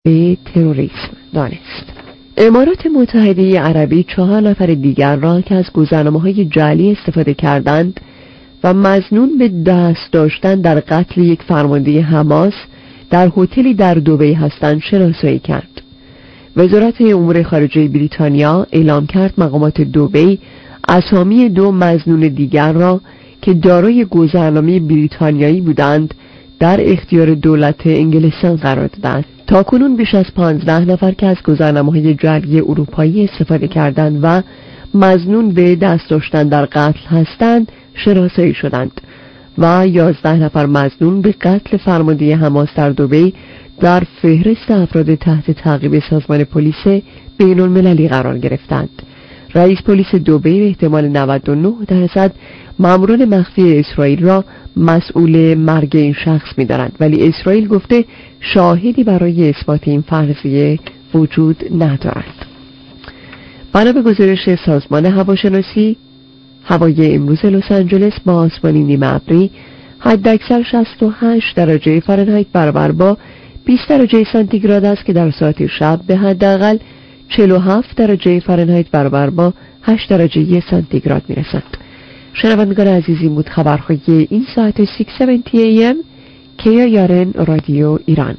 به تروریسم دانست. امارات متحده عربی 4 نفر دیگر را که از گذرنامه‌های جعلی استفاده کردند و مظنون به دست داشتن در قتل یک فرمانده حماس در هتلی در دبی هستند شناسایی کرد. وزارت امور خارجه بریتانیا اعلام کرد مقامات دبی اسامی 2 مظنون دیگر را که دارای گذرنامه بریتانیایی بودند در اختیار دولت انگلستان قرار دادند. تاکنون بیش از 15 نفر که از گذرنامه‌های جعلی اروپایی استفاده کردند و مظنون به دست داشتن در قتل هستند شناسایی شدند و 11 نفر مظنون به قتل فرمانده حماس در دبی در فهرست افراد تحت تعقیب سازمان پلیس بین‌المللی قرار گرفتند. رئیس پلیس دبی به احتمال 99% ماموران مخفی اسرائیل را مسئول مرگ این شخص می‌دارند، ولی اسرائیل گفته شاهدی برای اثبات این فرضیه وجود ندارد. بنا به گزارش سازمان هواشناسی، هوای امروز لس آنجلس با آسمانی نیمه ابری، حداکثر 68 درجه فارنهایت برابر با 20 درجه سانتیگراد است که در ساعت شب به حداقل 47 درجه فارنهایت برابر با 8 درجه سانتیگراد میرسد. شنوندگان عزیزی، بود خبرهای این ساعت 670 AM KIRN رادیو ایران.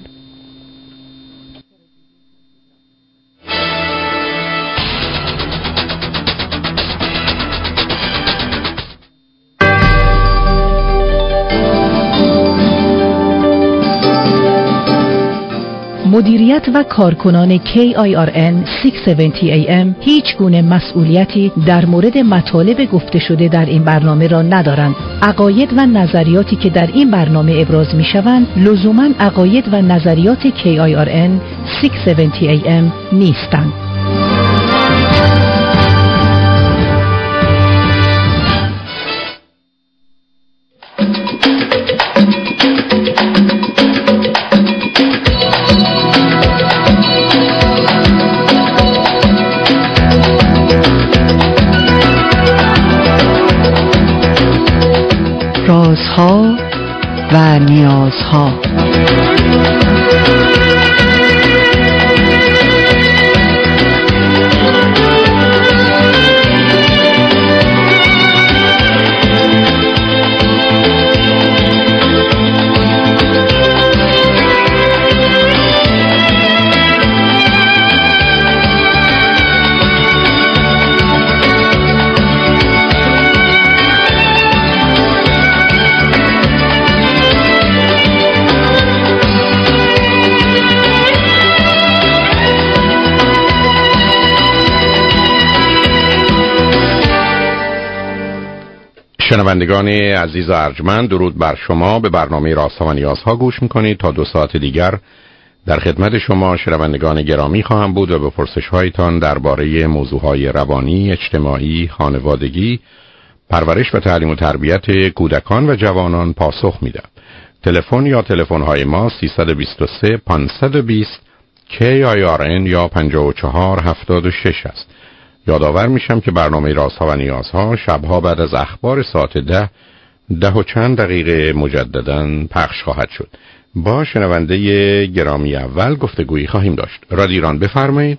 مدیریت و کارکنان KIRN 670 AM هیچ گونه مسئولیتی در مورد مطالب گفته شده در این برنامه را ندارند. عقاید و نظریاتی که در این برنامه ابراز می شوند لزوماً عقاید و نظریات KIRN 670 AM نیستند. رازها و نیازها. شنوندگان عزیز و ارجمند، درود بر شما. به برنامه رازها و نیازها گوش میکنید. تا 2 ساعت دیگر در خدمت شما شنوندگان گرامی خواهم بود و به پرسش‌هایتان درباره موضوعهای روانی، اجتماعی، خانوادگی، پرورش و تعلیم و تربیت کودکان و جوانان پاسخ میدم. تلفن یا تلفن‌های ما 323 520 KIRN یا 5476 است. یادآور میشم که برنامه رازها و نیازها شبها بعد از اخبار ساعت 10 و چند دقیقه مجدداً پخش خواهد شد. با شنونده گرامی اول گفتگویی خواهیم داشت. رادیو ایران، بفرمایید.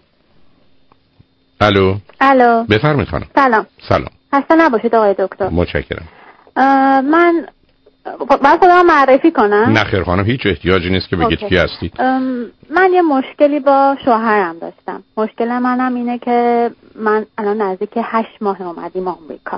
الو. بفرمایید خانم. سلام. خسته نباشید آقای دکتر. متشکرم. من باید خودم معرفی کنم؟ نه خیر خانم، هیچ احتیاجی نیست که بگید کی هستید. من یه مشکلی با شوهرم داشتم. مشکل منم اینه که من الان نزدیک 8 ماه اومدیم آمریکا.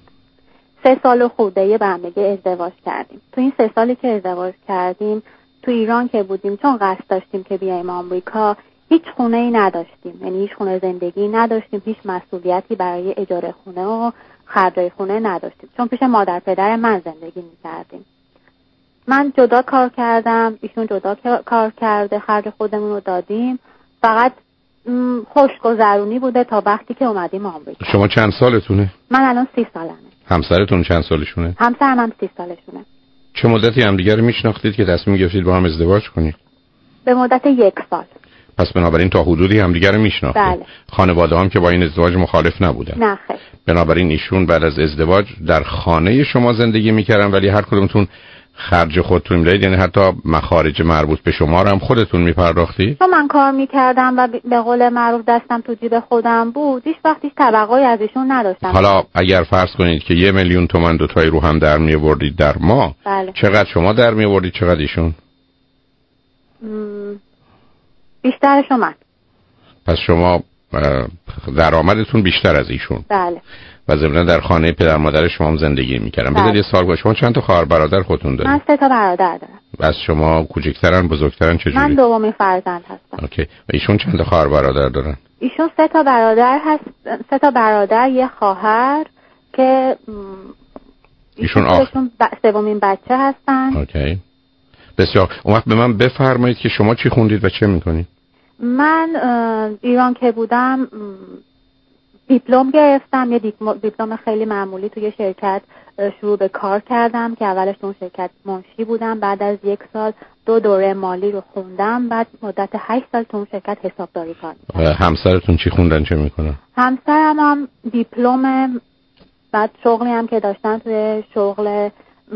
3 سال خورده به هم دیگه ازدواج کردیم. تو این 3 سالی که ازدواج کردیم تو ایران که بودیم، چون قصد داشتیم که بیایم آمریکا، هیچ خونه‌ای نداشتیم. یعنی هیچ خونه زندگی نداشتیم، هیچ مسئولیتی برای اجاره خونه و خرجای خونه نداشتیم، چون پیش مادر پدر من زندگی می‌کردیم. من جدا کار کردم، ایشون جدا کار کرده، خرج خودمون رو دادیم. فقط خوشگذرونی بوده تا وقتی که اومدیم آمریکا. شما چند سالتونه؟ من الان 30 سالمه. همسرتون چند سالشونه؟ همسرم هم 30 سالشونه. چه مدتی همدیگه رو میشناختید که تصمیم گرفتید با هم ازدواج کنید؟ به مدت 1 سال. پس بنابراین تا حدودی همدیگه رو میشناختید. بله. خانواده هم که با این ازدواج مخالف نبودن؟ نه خیر. بنابراین ایشون بعد از ازدواج در خانه شما زندگی میکردن، ولی هر کدومتون خرج خودتون میدید؟ یعنی حتی مخارج مربوط به شما رو هم خودتون میپرداختی؟ چون من کار میکردم و به قول معروف دستم تو جیب خودم بود، هیچ وقت هیچ توقعی از ایشون نداشتم. حالا اگر فرض کنید که 1 میلیون تومان دوتایی رو هم در میآوردید در ماه، بله. چقدر شما در میآوردید چقدر ایشون؟ بیشترش من. پس شما درآمدتون بیشتر از ایشون. بله. و ضمناً در خانه پدر مادر شما هم زندگی میکردن. بذارید یه سوال کنم، شما چند تا خواهر برادر خودتون دارید؟ من 3 تا برادر دارم. از شما کوچکترن بزرگترن چجوری؟ من دومین فرزند هستم. اوکی. و ایشون چند تا خواهر برادر دارن؟ ایشون 3 تا برادر هست، 3 تا برادر، یه خواهر که ایشون سومین بچه هستن. اوکی. بسیار. اون وقت به من بفرمایید که شما چی خوندید و چه میکنید؟ من ایران که بودم دیپلم گرفتم، یه دیپلم خیلی معمولی توی شرکت شروع به کار کردم که اولش اون شرکت منشی بودم. بعد از 1 سال 2 دوره مالی رو خوندم. بعد مدت 8 سال تو اون شرکت حسابداری کار می‌کردم. همسرتون چی خوندن چه میکنن؟ همسرم هم دیپلم، بعد شغلی هم که داشتن توی شغل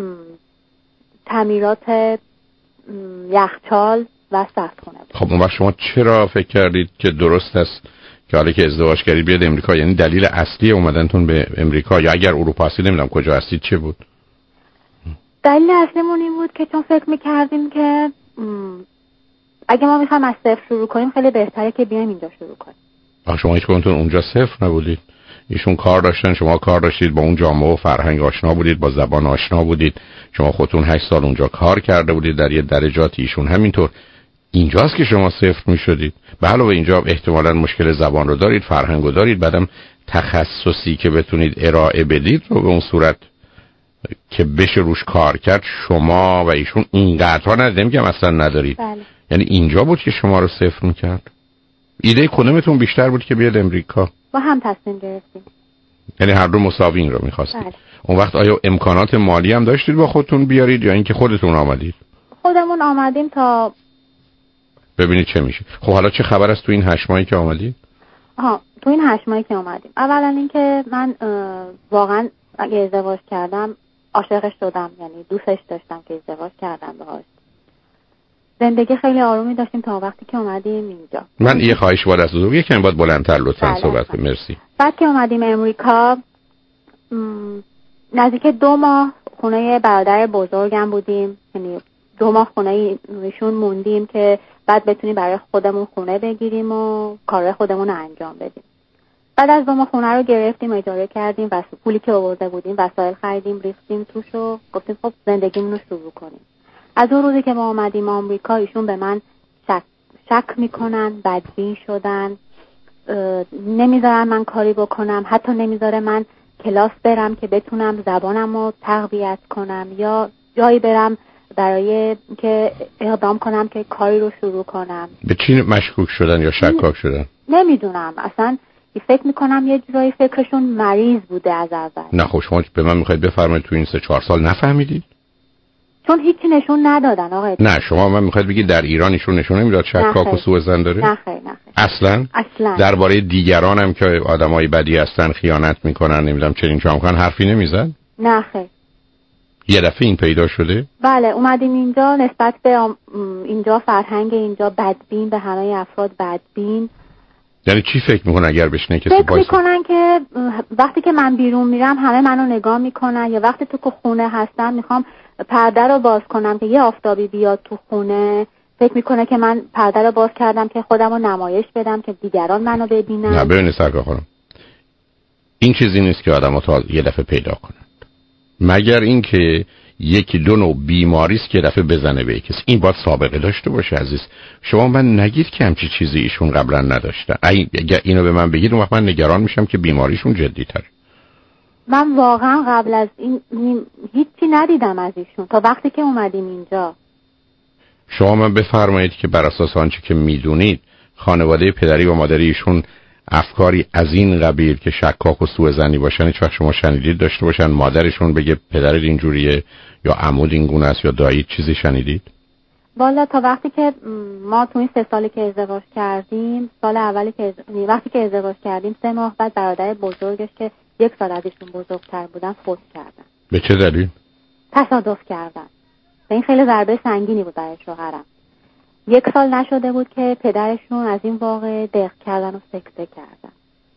تعمیرات یخچال و سختخونه بود. خب اون وقت شما چرا فکر کردید که درست است که حالا که ازدواج کردید بیاد امریکا؟ یعنی دلیل اصلی اومدنتون به امریکا، یا اگر اروپا هستید نمیدونم کجا هستید چه بود؟ دلیل اصلیمون این بود که چون فکر میکردیم که اگه ما میخوایم از صفر شروع کنیم خیلی بهتره که بیایم اینجا شروع کنیم. شما هیچ کدومتون اونجا صفر نبودید؟ ایشون کار داشتن، شما کار داشتید، با اون جامعه و فرهنگ آشنا بودید، با زبان آشنا بودید، شما خودتون 8 سال اونجا کار کرده بودید در یه درجاتی، ایشون همینطور. اینجاست که شما صفر میشدید. به علاوه اینجا احتمالاً مشکل زبان رو دارید، فرهنگ رو دارید، بعدم تخصصی که بتونید ارائه بدید رو به اون صورت که بشه روش کار کرد شما و ایشون اینقدرها ندیدیم که مثلا ندارید. بله. یعنی اینجا بود که شما رو صفر میکرد. ایده کدومتون بیشتر بود که بیاد امریکا؟ با هم تصمیم گرفتیم. یعنی هر دو مساوی این رو میخواستید. بله. اون وقت آیا امکانات مالی هم داشتید با خودتون بیارید یا اینکه خودتون آمدید؟ خودمون آمدیم تا ببینید چه میشه. خب حالا چه خبر است تو این 8 ماهی که آمدید؟ تو این 8 ماهی که اومدیم، اولا اینکه من واقعا اگه ازدواج کردم عاشقش شدم، یعنی دوستش داشتم که ازدواج کردم باهاش. زندگی خیلی آرومی داشتیم تا وقتی که اومدیم اینجا. من یه خواهش باید از حضور یکم باید بلندتر لطفاً صحبت کنید. مرسی. بعد که اومدیم امریکا نزدیک 2 ماه خونه برادر بزرگم بودیم، یعنی 2 ماه خونه ایشون موندیم که بعد بتونیم برای خودمون خونه بگیریم و کار خودمون رو انجام بدیم. بعد از 2 ماه خونه رو گرفتیم، اجاره کردیم و پولی که آورده بودیم وسایل خریدیم، ریختیم توش و گفتیم خب زندگیمون رو شروع کنیم. از اون روزی که ما اومدیم آمریکا ایشون به من شک میکنن، بدبین شدن، نمیذارن من کاری بکنم، حتی نمیذاره من کلاس برم که بتونم زبانم رو تقویت کنم یا جایی برم برای که اقدام کنم که کاری رو شروع کنم. به چی مشکوک شدن یا شکاک شدن؟ نمیدونم، اصلا فکر میکنم یه جایی فکرشون مریض بوده از اول. نه خب شما به من میخواید بفرمایید تو این 3-4 سال نفهمیدید؟ چون هیچی نشون ندادن آقای. نه شما من میخواید بگید در ایران ایشون نشون نمیداد شکاک و سوء ظن داره؟ نه خیر. اصلا درباره دیگران هم که آدمای بدی هستن خیانت میکنن نمیدونم چنین چه میکنن حرفی نمیزد؟ نه خیر. یه دفعه این پیدا شده؟ بله اومدیم اینجا، نسبت به اینجا فرهنگ اینجا بدبین، به همه افراد بدبین. یعنی چی فکر میکنن اگر بشنه کسی فکر میکنن که وقتی که من بیرون میرم همه منو نگاه میکنن، یا وقتی تو خونه هستم میخوام پرده رو باز کنم که یه آفتابی بیاد تو خونه، فکر میکنه که من پرده رو باز کردم که خودم رو نمایش بدم که دیگران منو ببینن. نه ببینید سرکار خانم، این چیزی نیست که آدم تا یه دفعه پیدا کنند، مگر اینکه 1-2 نوع بیماری است که دفعه بزنه به کسی. این باید سابقه داشته باشه عزیز. شما من نگید که همچی چیزی ایشون قبلا نداشته. اگر اینو به من بگید اون وقت من نگران میشم که بیماریشون جدی تره. من واقعا قبل از این هیچی ندیدم از ایشون تا وقتی که اومدیم اینجا. شما من بفرمایید که بر اساس آنچه که میدونید خانواده پدری و مادری ایشون افکاری از این قبیل که شکاک و سوء ظنی باشن هیچ وقت شما شنیدید داشته باشن؟ مادرشون بگه پدرت اینجوریه یا عمود این گونه است یا دایی چیزی شنیدید؟ والا تا وقتی که ما تو این 3 سالی که ازدواج کردیم، سال اولی که وقتی که ازدواج کردیم 3 ماه بعد برادر بزرگش که 1 سال از ایشون بزرگتر بودن فوت کردن. به چه دلیل؟ تصادف کردن. این خیلی ضربه سنگینی بود برای شوهرم. 1 سال نشده بود که پدرشون از این واقعه دق کردن و سکته کردن.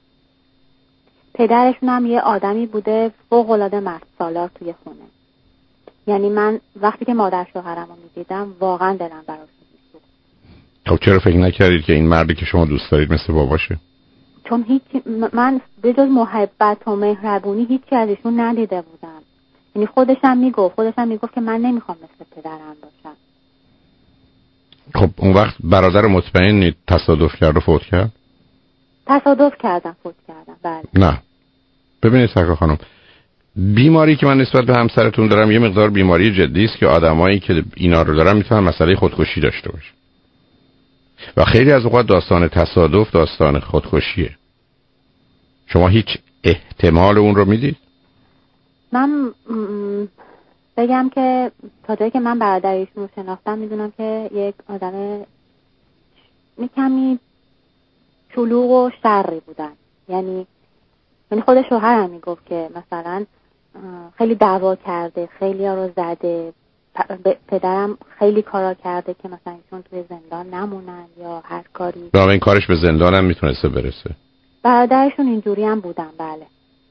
پدرشون هم یه آدمی بوده فوق‌العاده مرد سالار توی خونه. یعنی من وقتی که مادر شوهرم رو میدیدم واقعا دلم براش میسوخت. خب چرا فکر نکردید که این مردی که شما دوست دارید مثل باباشه؟ چون من به جز محبت و مهربونی هیچی ازشون ندیده بودم. یعنی خودشم میگفت که من نمیخوام مثل پدرم باشم. خب اون وقت برادر مطمئن تصادف کرد و فوت کرد؟ تصادف کردم فوت کردم. بله. نه ببینید سرکار خانم، بیماری که من نسبت به همسرتون دارم یه مقدار بیماری جدی است که آدمایی که اینا رو دارن میتونن مسئله خودکشی داشته باشه و خیلی از اوقات داستان تصادف داستان خودکشیه. شما هیچ احتمال اون رو میدید؟ من بگم که تا جایی که من برادرشون رو شناختم میدونم که یک آدم کمی شلوغ و شری بودن. یعنی خود شوهرم میگفت که مثلا خیلی دعوا کرده، خیلی ها رو زده، پدرم خیلی کارا کرده که مثلا ایشون توی زندان نمونن یا هر کاری. و این کارش به زندان هم میتونسته برسه. برادرشون اینجوری هم بودن. بله.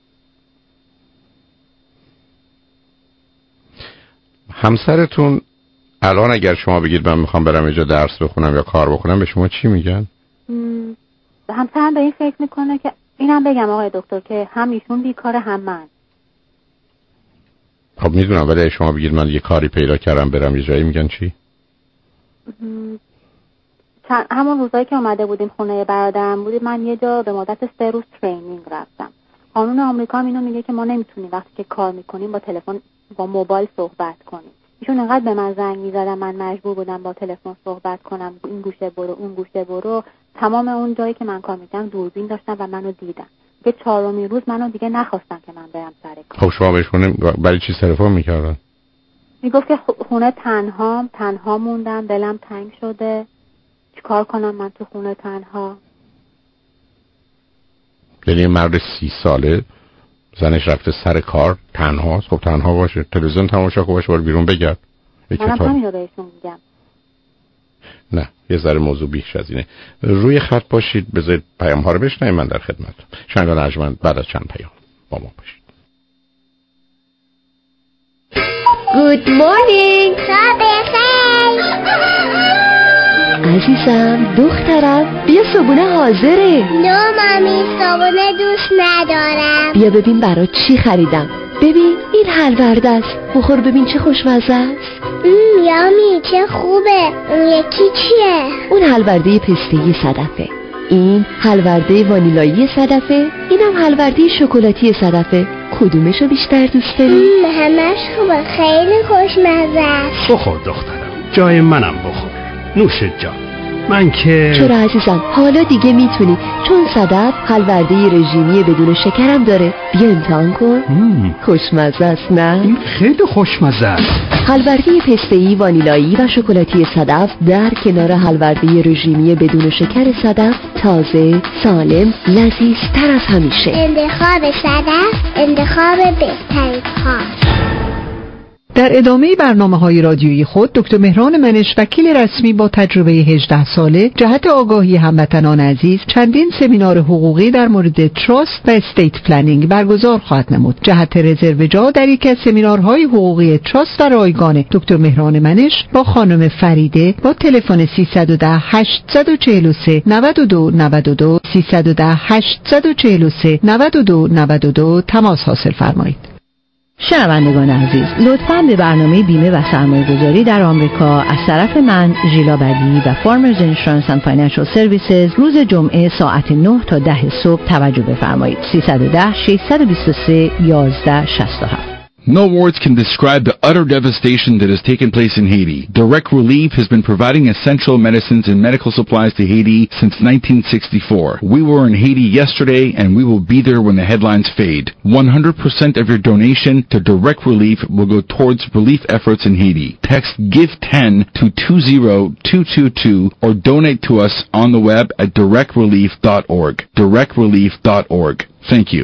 همسرتون الان اگر شما بگید من میخوام برم اینجا درس بخونم یا کار بکنم به شما چی میگن؟ همسرم به این فکر میکنه که اینم بگم آقای دکتر که هم ایشون بیکاره هم من. خب میدونم، ولی شما بگید من یه کاری پیدا کردم برم یه جایی میگن چی؟ همون روزایی که اومده بودیم خونه برادرم بودیم من یه جا به مدت 3 روز ترینینگ رفتم. قانون آمریکا اینو میگه که ما نمیتونیم وقتی که کار میکنیم با تلفن با موبایل صحبت کنیم. ایشون انقدر به من زنگ میزدن من مجبور بودم با تلفن صحبت کنم، این گوشه برو اون گوشه برو. تمام اون جایی که من کار میکردم دوربین داشتن و منو دیدن. که 4مین روز منو دیگه نخواستن که من برم سر کار. خب شما بهشون برای چی تلفن میکردن؟ میگفت که خونه تنها موندم، دلم تنگ شده، چیکار کنم من تو خونه تنها. یعنی مرد 30 ساله زنش رفته سر کار تنهاست. خب تنها باشه، تلویزیون تماشا کنه، باشه بیرون بگرد. منم همین رو بهشون میگم. نه یه ذره موضوع بیش از اینه. روی خط باشید بذارید پیام ها رو بشنویم، من در خدمتم. شنگان ارجمند بعد از چند پیام با ما باشید. Good morning. عزیزم دخترم بیا صبونه حاضره. نه مامی صبونه دوست ندارم. بیا ببین برات چی خریدم. ببین این حلورده است، بخور ببین چه خوشمزه است. یامی چه خوبه. اون یکی چیه؟ اون حلورده پسته‌ای صدفه، این حلورده وانیلایی صدفه، اینم حلورده شکلاتی صدفه. کدومشو بیشتر دوست داری؟ همش خوبه، خیلی خوشمزه است. بخور دخترم، جای منم بخور. نوش جان. من که چرا عزیزم حالا دیگه میتونی، چون صدف حلورده رژیمی بدون شکرم داره. بیا امتحان کن. خوشمزه است نه؟ این خیلی خوشمزه است. حلورده پسته‌ای وانیلایی و شکلاتی صدف در کنار حلورده رژیمی بدون شکر صدف تازه، سالم، لذیذتر از همیشه. انتخاب صدف انتخاب بهترین کار. در ادامه برنامه‌های رادیویی خود دکتر مهران منش وکیل رسمی با تجربه 18 ساله جهت آگاهی هموطنان عزیز چندین سمینار حقوقی در مورد تراست و استیت پلنینگ برگزار خواهد نمود. جهت رزرو جا در یکی از سمینارهای حقوقی تراست و رایگان دکتر مهران منش با خانم فریده با تلفن 310 843 92 92 310 843 92 92 تماس حاصل فرمایید. شنوندگان عزیز، لطفاً به برنامه بیمه و سرمایه‌گذاری در آمریکا از طرف من ژیلا بدی و فارمرز اینشورنس اند فاینانشال سرویسز روز جمعه ساعت 9 تا 10 صبح توجه بفرمایید. 310 623 1167. No words can describe the utter devastation that has taken place in Haiti. Direct Relief has been providing essential medicines and medical supplies to Haiti since 1964. We were in Haiti yesterday and we will be there when the headlines fade. 100% of your donation to Direct Relief will go towards relief efforts in Haiti. Text GIVE10 to 20222 or donate to us on the web at directrelief.org. directrelief.org. Thank you.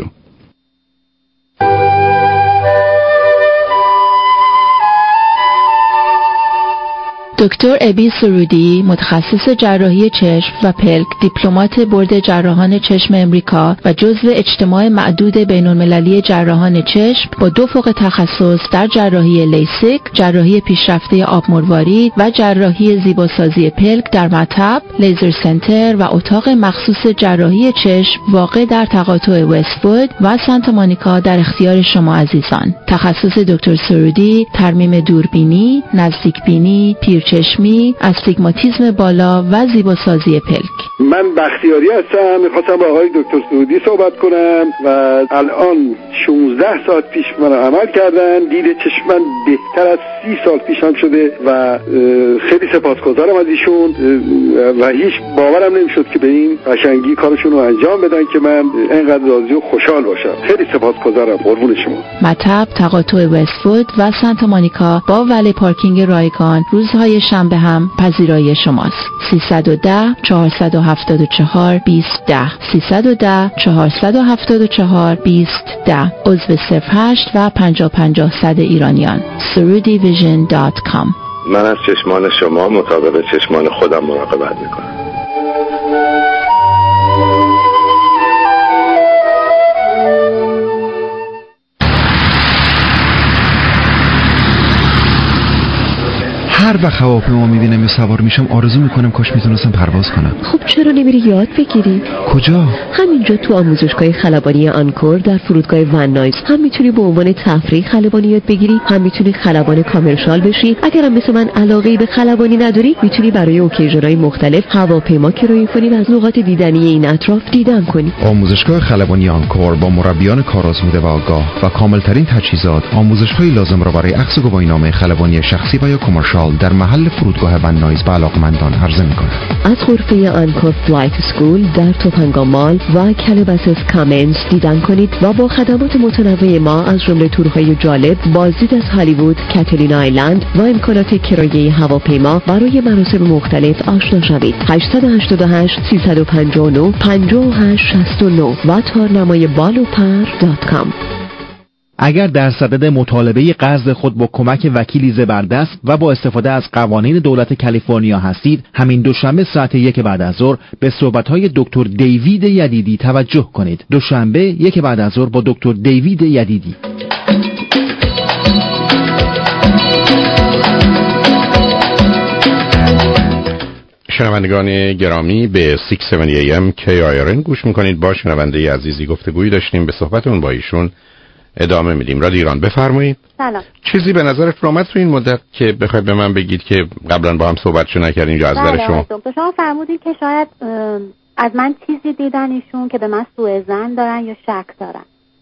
دکتر ابی سرودی، متخصص جراحی چشم و پلک، دیپلمات بورد جراحان چشم امریکا و جزو اجتماع معدود بین‌المللی جراحان چشم با 2 فوق تخصص در جراحی لیسیک، جراحی پیشرفته آب مروارید و جراحی زیباسازی پلک در مطب، لیزر سنتر و اتاق مخصوص جراحی چشم واقع در تقاطع وست‌وود و سانتا مونیکا در اختیار شما عزیزان. تخصص دکتر سرودی ترمیم دوربینی، نزدیک بینی، پیرچشمی، استیگماتیسم بالا و زیباسازی پلک. من بختیاری هستم. میخواستم با آقای دکتر سرودی صحبت کنم و الان 16 ساعت پیش من عمل کردن. دید چشم من بهتر از 30 سال پیش هم شده و خیلی سپاسگزارم از ایشون و هیچ باورم نمیشد که به این قشنگی کارشون رو انجام بدن که من اینقدر راضی و خوشحال باشم. خیلی سپاسگزارم. قربون شما. مطب تقاطع وست‌وود و سانتا مونیکا با ولی پارکینگ رایگان روزهای شنبه هم پذیرای شماست. 310 474 2010 310 474 2010 عضو 08 و 5050 ایرانیان. surudivision.com. من از چشمان شما مطابق چشمان خودم مراقبت میکنم. هر وقت هواپیما میبینم یا سوار میشم آرزو میکنم کاش میتونستم پرواز کنم. خب چرا نمیری یاد بگیری؟ کجا؟ همینجا تو آموزشگاه خلبانی آنکور در فرودگاه ون نایس. هم میتونی به عنوان تفریح خلبانی یاد بگیری، هم میتونی خلبان کامرشال بشی. اگرم مثل من علاقه‌ای به خلبانی نداری، میتونی برای اوکیژن‌های مختلف هواپیما کرایه کنی و از نقاط دیدنی این اطراف دیدن کنی. آموزشگاه خلبانی آنکور با مربیان کارآزموده و آگاه و کاملترین تجهیزات آموزش‌های لازم را برای اخذ گواهینامه خلبانی شخصی و یا کامرشال در محل فرودگاه ون نایس به علاقمندان عرضه می‌کنه. از غرفه آنکور فلایت اسکول در توپنگا مال و کلباسس کامنز دیدن کنید و با خدمات متنوع ما از جمله تورهای جالب، بازدید از هالیوود، کاتلین آیلند و امکانات کرایه هواپیما برای مراسم مختلف آشنا شوید. 888 359 5869 و تارنمای بالوپر.com. اگر در صدد مطالبه قرض خود با کمک وکیلی زبردست و با استفاده از قوانین دولت کالیفرنیا هستید، همین دوشنبه ساعت 1 بعد از ظهر به صحبت‌های دکتر دیوید یدیدی توجه کنید. دوشنبه 1 بعد از ظهر با دکتر دیوید یدیدی. شنوندگان گرامی، به 670 AM KIRN گوش میکنید. با شنونده عزیزی گفتگویی داشتیم، به صحبتون با ایشون ادامه میدیم. رادیو ایران، بفرمایید. سلام. چیزی به نظرت اومد تو این مدت که بخواید به من بگید که قبلا با هم صحبتشو نکردین یا از نظر شما؟ بله، شما فرمودید که شاید از من چیزی دیدن ایشون که به من سوء ظن دارن یا شک دارن.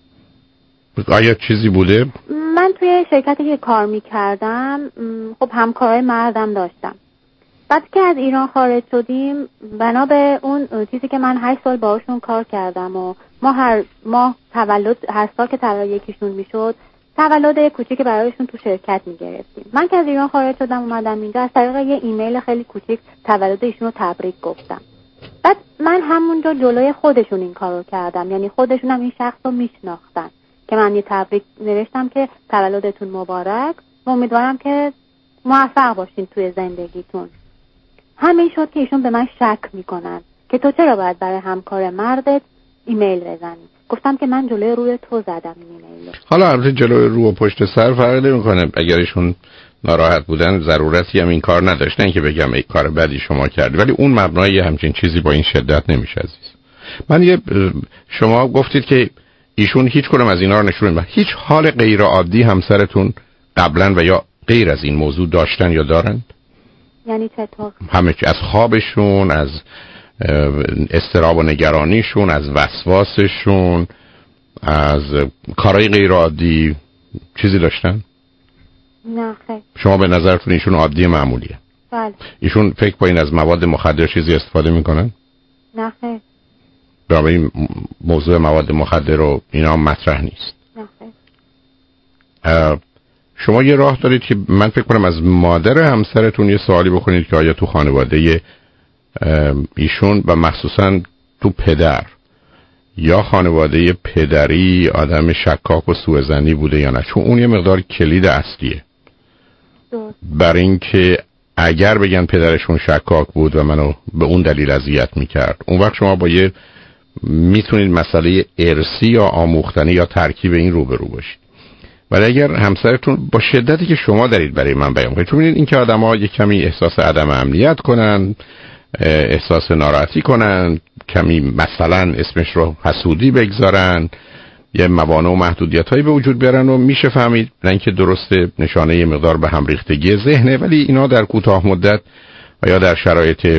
آیا چیزی بوده؟ من توی شرکتی که کار میکردم خب همکارای مردم داشتم. بعد که از ایران خارج شدیم، بنا به اون چیزی که من 8 سال باهاشون کار کردم و ما هر ماه تولد، هر سال که تولد یکیشون میشد تولد کوچیک برایشون تو شرکت میگرفتیم. من که از ایران خارج شدم اومدم اینجا، از طریق یه ایمیل خیلی کوچیک تولد ایشون رو تبریک گفتم. بعد من همونجا جلوی خودشون این کارو کردم، یعنی خودشون هم این شخص رو میشناختن که من یه تبریک نوشتم که تولدتون مبارک و امیدوارم که موفق باشین توی زندگیتون. همین شد که ایشون به من شک میکنن که تو چرا باید برای همکار مردت ایمیل بزنی. گفتم که من جلوی روی تو زدم این ایمیل. حالا البته جلوی رو و پشت سر فرق نمیکنه. اگر ایشون ناراحت بودن ضرورتی هم این کار نداشتن که بگم ای کار بدی شما کردی، ولی اون مبنای همچین چیزی با این شدت نمیشه عزیز. من شما گفتید که ایشون هیچ کدوم از اینا رو نشون نمیدن. هیچ حال غیر عادی همسرتون قبلا و یا غیر از این موضوع داشتن یا دارن؟ یعنی چطور؟ همه چی، از خوابشون، از اضطراب و نگرانیشون، از وسواسشون، از کارهای غیر عادی چیزی داشتن؟ نه خیر. شما به نظرتون ایشون عادی معمولیه؟ بله. ایشون فکر با این از مواد مخدر چیزی استفاده میکنن؟ نه خیر. برای این موضوع مواد مخدر رو اینا مطرح نیست. نه خیر. شما یه راه دارید که من فکر کنم از مادر همسرتون یه سوالی بکنید که آیا تو خانواده ایشون و مخصوصا تو پدر یا خانواده پدری آدم شکاک و سوءظنی بوده یا نه، چون اون یه مقدار کلید اصلیه برای اینکه اگر بگن پدرشون شکاک بود و منو به اون دلیل اذیت میکرد، اون وقت شما با یه میتونید مسئله ارثی یا آموختنی یا ترکیب این روبرو باشید. ولی اگر همسرتون با شدتی که شما دارید برای من بیان کنید، چون ببینید این که آدم‌ها یک کمی احساس عدم امنیت کنن، احساس ناراحتی کنن، کمی مثلا اسمش رو حسودی بگذارن، یه موانع و محدودیت‌هایی به وجود بیارن و میشه فهمید، نه اینکه درسته نشانه یه مقدار به هم ریختگی ذهنه، ولی اینا در کوتاه مدت و یا در شرایط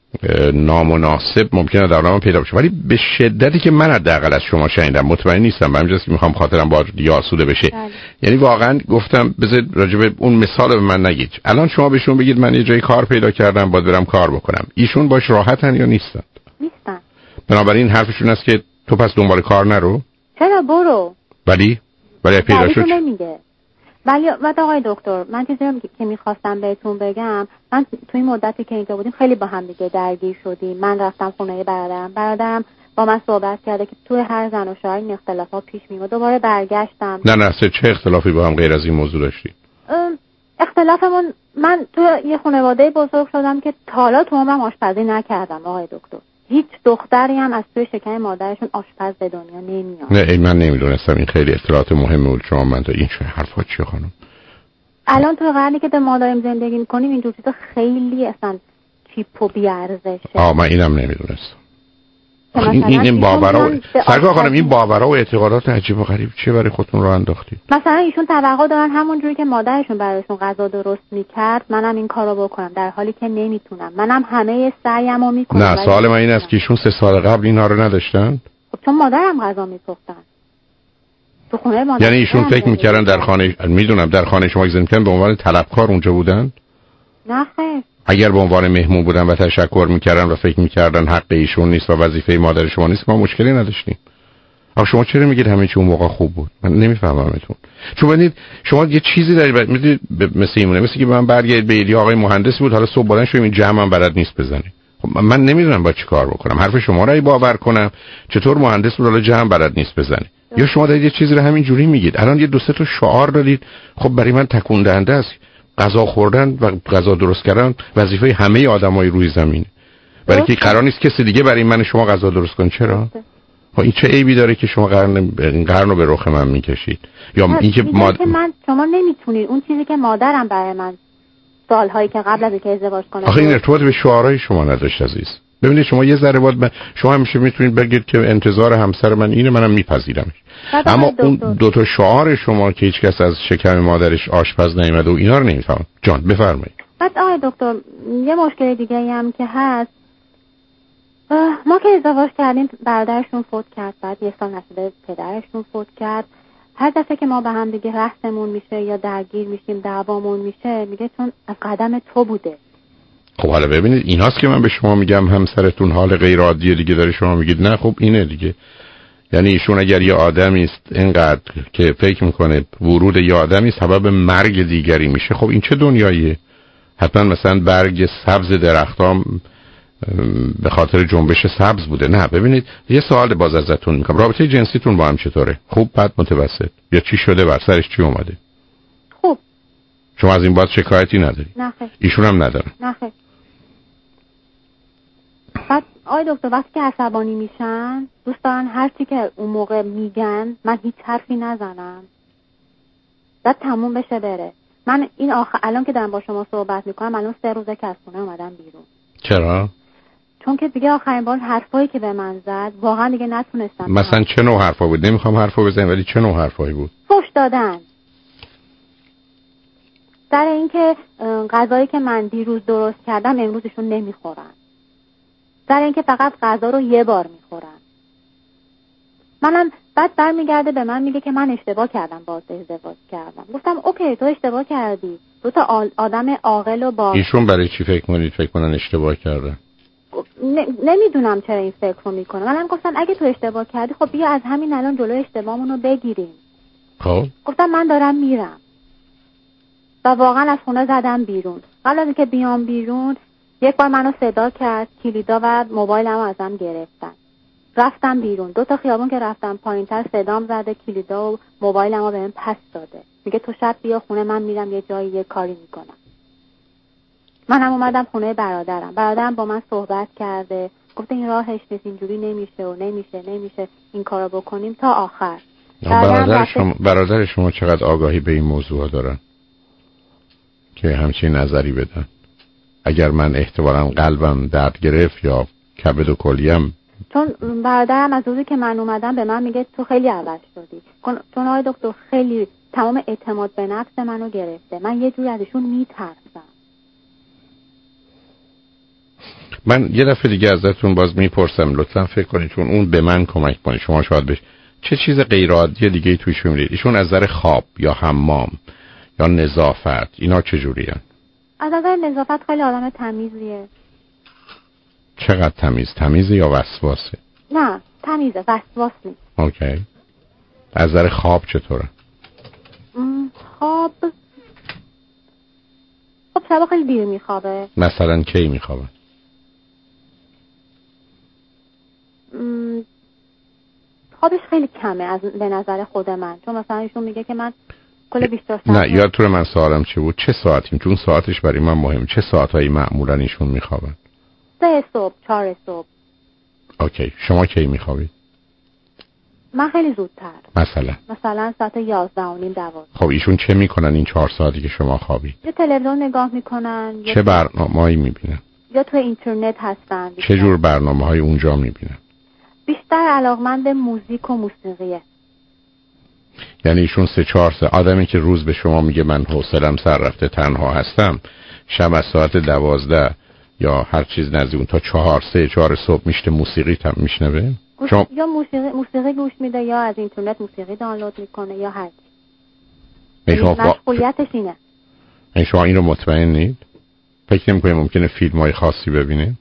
نامناسب ممکنه در آدم پیدا بشه. ولی به شدتی که من حداقل از شما شنیدم، مطمئن نیستم، همینجاست که میخوام خاطرم با دیگه آسوده بشه. یعنی واقعا گفتم بذار راجع به اون مثال به من نگید. الان شما بهشون بگید من یه جای کار پیدا کردم باید برم کار بکنم، ایشون باش راحتن یا نیستن؟ نیستن. بنابراین حرفشون است که تو پس دنبال کار نرو. چرا برو. ولی پیدا شد نمیگه. ولی آقای دکتر، من چیزی که میخواستم بهتون بگم، من توی مدتی که اینجا بودیم خیلی با هم دیگه درگیر شدیم. من رفتم خونه برادرم با من صحبت کرده که توی هر زن و شوهر این اختلافات پیش میاد. دوباره برگشتم. نه چه اختلافی با هم غیر از این موضوع داشتی؟ اختلافمون، من توی یه خانواده بزرگ شدم که تا حالا تو عمرم آشپزی نکردم آقای دکتر. هیچ دختری هم از توی شکم مادرشون آشپز به دنیا نمیاد. نه من نمیدونستم این خیلی اطلاعات مهمه بود شما من تا این چه حرفا چیه خانم؟ الان توی قرنی که ما داریم زندگی می‌کنیم اینجور چیزا خیلی اصلا چیپ و بی‌ارزشه. من اینم نمیدونستم. این باورها سرکار خانم، این باورها و اعتقادات عجیب و غریب چیه برای خودتون راه انداختید؟ مثلا ایشون توقع دارن همون جوری که مادرشون براشون غذا درست میکرد منم این کارو بکنم، در حالی که نمیتونم. منم همه سعیمو میکنم. نه سوال من این است که ایشون 3 سال قبل اینا رو نداشتن؟ خب چون مادرم غذا میپختن تو خونه مادر. یعنی ایشون فکر میکردن در خانه، میدونم در خانه شما زندگی میکنن، به عنوان طلبکار اونجا بودن؟ نه خیر. اگر به عنوان مهمون بودن و تشکر میکردن و فکر میکردن حق ایشون نیست و وظیفه مادر شما نیست، ما مشکلی نداشتیم. آخه شما چرا میگید همه چی اون موقع خوب بود؟ من نمیفهممتون. چون ببینید شما یه چیزی دارید، میدونید مثل اینه، مثل که من برگردید به ایلی آقای مهندسی بود، حالا صبح بلند شدیم این جمع هم بلد نیست بزنه. خب من نمیدونم با چی کار بکنم. حرف شما رو باور کنم، چطور مهندس بود حالا جمع بلد نیست بزنه؟ یا شما دارید یه چیزی رو همین جوری میگید. الان یه 2-3 تا شعار دادید، خب برای من تکون دهنده است. غذا خوردن و غذا درست کردن وظیفه همه آدمای روی زمینه. برای که قرار نیست کسی دیگه برای من شما غذا درست کنه. چرا؟ این چه عیبی داره که شما قرنو به رخ من میکشید؟ یا اینکه شما نمیتونید اون چیزی که مادرم برای من سالهایی که قبل از اینکه ازدواج کنه. آخه این ارتباط به شعارهای شما نداشت عزیز. ببینید شما یه ذره باید شما همیشه میتونید بگید که انتظار همسر من اینه، منم میپذیرمش. اما اون 2 تا شعار شما که هیچ کس از شکم مادرش آشپز نیامده و اینا رو نمیفهم. جان بفرمایید. بعد آقای دکتر یه مشکل دیگه‌ای هم که هست، ما که ازدواج کردیم برادرشون فوت کرد، بعد 1 سال نشده پدرشون فوت کرد. هر دفعه که ما به هم دیگه رحممون میشه یا درگیر میشیم دعوامون میشه، میگه چون از قدم تو بوده. خب حالا ببینید ایناست که من به شما میگم همسرتون حال غیر عادی دیگه داره، شما میگید نه خب اینه دیگه. یعنی ایشون اگر یه آدمی است اینقدر که فکر میکنه ورود یه آدمی سبب مرگ دیگری میشه، خب این چه دنیاییه؟ حتما مثلا برگ سبز درختام به خاطر جنبش سبز بوده. نه ببینید یه سوال باز ازتون میکنم، رابطه جنسیتون با هم چطوره؟ خوب، بد، متوسط؟ یا چی شده، بر سرش چی اومده؟ خوب. شما از این باز شکایتی نداری؟ نه خیر. ایشون هم نداره؟ نه خیر. بعد آقای دکتر وقتی که عصبانی میشن دوست دارن هر چی که اون موقع میگن من هیچ حرفی نزنم، بعد تموم بشه بره. من این الان که دارم با شما صحبت میکنم الان 3 روزه که از خونه اومدم بیرون. چرا؟ چون که دیگه آخرین بار حرفایی که به من زد واقعا دیگه نتونستم. مثلا چه نوع حرفا بود؟ نمیخوام حرفا بزنم ولی چه نوع حرفایی بود؟ فحش دادن. در اینکه غذایی که من دیروز درست کردم امروزشون نمیخورن. در اینکه فقط غذا رو 1 بار میخورن. منم بعد برمیگرده به من میگه که من اشتباه کردم باهات ازدواج کردم. گفتم اوکی تو اشتباه کردی. 2 تا آدم عاقل و با ایشون برای چی فکر کنن اشتباه کردن؟ نمیدونم چرا این فکر رو میکنه. منم گفتم اگه تو اشتباه کردی خب بیا از همین الان جلوی اشتباهمون رو بگیریم. خب گفتم من دارم میرم و واقعا از خونه زدم بیرون. قبل از اینکه بیام بیرون 1 بار منو صدا کرد، کلیدا و موبایلمو ازم گرفتن. رفتم بیرون، 2 تا خیابون که رفتم پایینتر صدام زده، کلیدا و موبایلمو بهم پس داده. میگه تو شب بیا خونه، من میرم یه جایی یه کاری میکنم. منم اومدم خونه برادرم با من صحبت کرده، گفته این راهش نیست، اینجوری نمیشه و نمیشه این کارو بکنیم تا آخر. برادر شما چقدر آگاهی به این موضوع دارن که همچین نظری بدن؟ اگر من احتمالاً قلبم درد گرفت یا کبد و کلیم، چون برادرم از روزی که من اومدم به من میگه تو خیلی عوض شدی، چون آقای دکتر خیلی تمام اعتماد به نفس منو گرفته، من یه جوری ازشون میترسم. من یه دفعه دیگه ازتون باز میپرسم لطفاً فکر کنید، چون اون به من کمک کنه، شما شاید بهش چه چیز غیر عادی دیگه توش می‌بینید؟ ایشون از نظر خواب یا حمام یا نظافت اینا چجوریه؟ از نظر نظافت خیلی آدم تمیزیه. چقدر تمیزه یا وسواسه؟ نه تمیزه، وسواس نیست. اوکی. از نظر خواب چطوره؟ خواب شبا خیلی دیر میخوابه. مثلا کی میخوابه؟ خوابش خیلی کمه به نظر خود من، چون مثلا ایشون میگه که من کل 24 ساعت. نه یادتونه من سوالم چی بود؟ چه ساعتی؟ چون ساعتش برای من مهم. چه ساعتایی معمولا ایشون میخوابن؟ 3 صبح 4 صبح. اوکی. شما کی میخوابید؟ من خیلی زودتر. مثلا ساعت 11 و نیم 12. خب ایشون چه میکنن این 4 ساعتی که شما خوابید؟ یه تلویزیون نگاه میکنن. چه برنامه‌ای میبینن؟ یا تو اینترنت هستن. چه جور برنامه‌های اونجا میبینن؟ بیشتر علاقمند موزیک و موسیقیه. یعنی ایشون 3-4 ساعت آدمی که روز به شما میگه من حوصله‌ام سر رفته تنها هستم، شب از ساعت 12 یا هر چیز نزدیک اون تا 4 صبح میشته موسیقی میشنوه؟ یا موسیقی گوش میده یا از اینترنت موسیقی دانلود میکنه یا هر چی. مشغولیتش اینه. این شما این رو مطمئن نید؟ فکر نمی‌کنید ممکنه فیلم‌های خاصی ببینه؟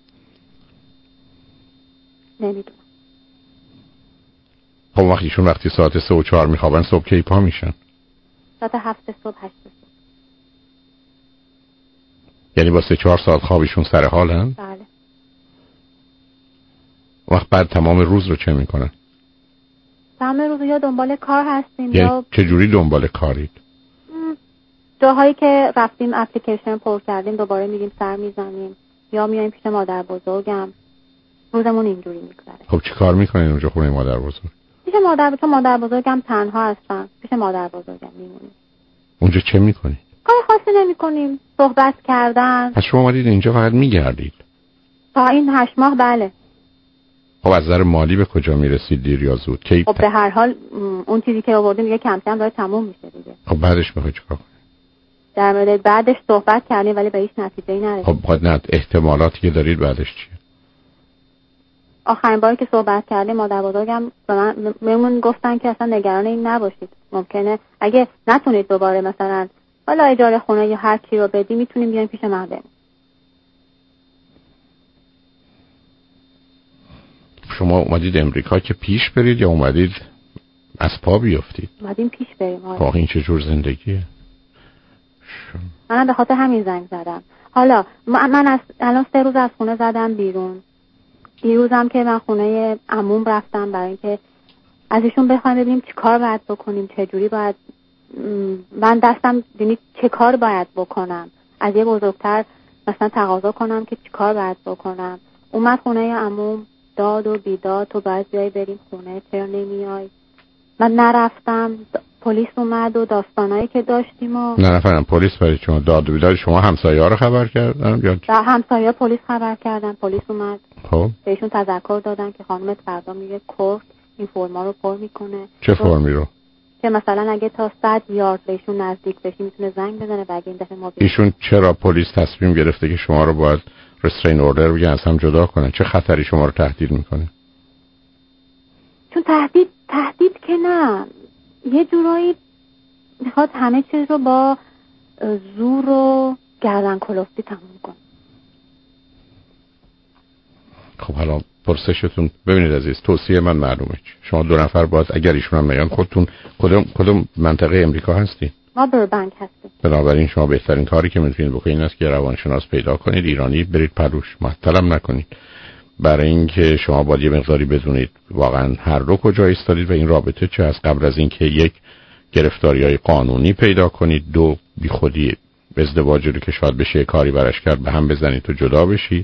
نمیدونم. خب وقتی ساعت 3 و 4 میخوابن صبح کی پا میشن؟ ساعت 7 صبح 8 صبح. یعنی با 3-4 ساعت خوابشون سر حالن؟ بله. وقت بعد تمام روز رو چه میکنن؟ تمام روز یا دنبال کار هستیم یا چجوری دنبال کارید؟ جاهایی که رفتیم اپلیکیشن پر کردیم دوباره میگیم سر میزنیم یا میایم پیش مادر بزرگم. روزمون اینجوری میگذره. خب چی کار میکنین اونجا خونه مادر بزرگ؟ پیش مادر بزرگم تنها هستن. پیش مادر بزرگم میمونیم. اونجا چه میکنین؟ کار خاصی نمیکنیم. صحبت کردن. از شما اومدید اینجا فقط میگردید؟ تا این 8 ماه بله. خب از نظر مالی به کجا میرسید دیر یا زود؟ خب به هر حال اون چیزی که آوردیم دیگه کم کم داره تموم میشه دیگه. خب بعدش میخواید چیکار کنید؟ در مورد بعدش صحبت کردیم ولی به هیچ نتیجه‌ای نرسید. خب نه احتمالاتی که دارید بعدش چیه؟ آخرین باری که صحبت کردیم مادر بزرگم بهمون گفتن که اصلا نگران این نباشید، ممکنه اگه نتونید دوباره مثلا حالا اجاره خونه یا هر چی رو بدی میتونیم بیایم پیش من بمونیم. شما اومدید امریکا که پیش برید یا اومدید از پا بیافتید؟ اومدیم پیش بریم. خب این چه جور زندگیه؟ من به خاطر همین زنگ زدم. حالا من الان 3 روز از خونه زدم بیرون. دیروزم که من خونه عموم رفتم برای اینکه از ایشون بخوایم ببینیم چی کار باید بکنیم، چه جوری باید من دستم ببینید چه کار باید بکنم، از یه بزرگتر مثلا تقاضا کنم که چی کار باید بکنم. اومد خونه عموم داد و بیداد تو باید بیای بریم خونه، چرا نمیای؟ من نرفتم، پلیس اومد و داستانایی که داشتیم و نرفتم. پلیس برای شما داد و بیداد؟ شما همسایه‌ها رو خبر کردن یا همسایه‌ها پلیس خبر کردن؟ پلیس اومد. خب بهشون تذکر دادن که خانمت فردا میگه کورت این فرما رو پر میکنه. چه فرمی رو؟ که مثلا اگه تا 100 یارد بهشون نزدیک بشی میتونه زنگ بزنه و اگه این دفعه ما ایشون چرا پلیس تصمیم گرفته که شما رو باید رسترین اوردر بگن از هم جدا کنن؟ چه خطری شما رو تهدید میکنه؟ چون تهدید که نه، یه جورایی میخواد همه چیز رو با زور و گردن کلفتی تموم کنه. خب حالا پرسشتون ببینید عزیز، توصیه من معلومه شما 2 نفر باید اگر ایشون هم میان خودتون کدوم منطقه امریکا هستید؟ ما بربنک هستیم. بنابراین شما بهترین کاری که میتونید بکنید این است که روانشناس پیدا کنید ایرانی، برید پروش، معطلم نکنید، برای اینکه شما باید یه مقداری بدونید واقعا هر دو کجا ایستادید و این رابطه چه از قبل از اینکه 1 گرفتاری‌های قانونی پیدا کنید، 2 بیخودی ازدواجی رو که شاید بشه کاری براش کرد به هم بزنید و جدا بشید،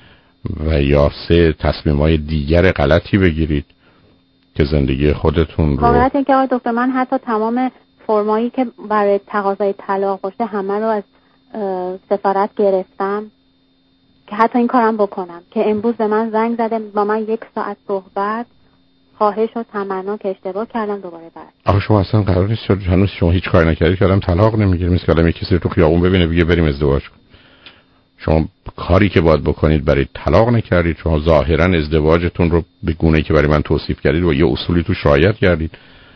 و یا 3 تصمیم‌های دیگر غلطی بگیرید که زندگی خودتون رو. واقعیت این که آقای دکتر من حتی تمام فرمایی که برای تقاضای طلاق باشه همه رو از سفارت گرفتم که حتی این کارم بکنم که امروز به من زنگ زده با من 1 ساعت صحبت، خواهش و تمنا که اشتباه کردم دوباره برد. آخه شما اصلا قرار نیست هنوز شما هیچ کاری نکردید که آدم طلاق نمیگیره. مثل که آدم یک کسی رو تو خیابون ببینه بگه بریم ازدواج کن. شما کاری که باید بکنید برای طلاق نکردید. شما ظاهرا ازدواجتون رو به گونه‌ای که برای من توصیف کردید و یه اصولی توش رعایت کردید.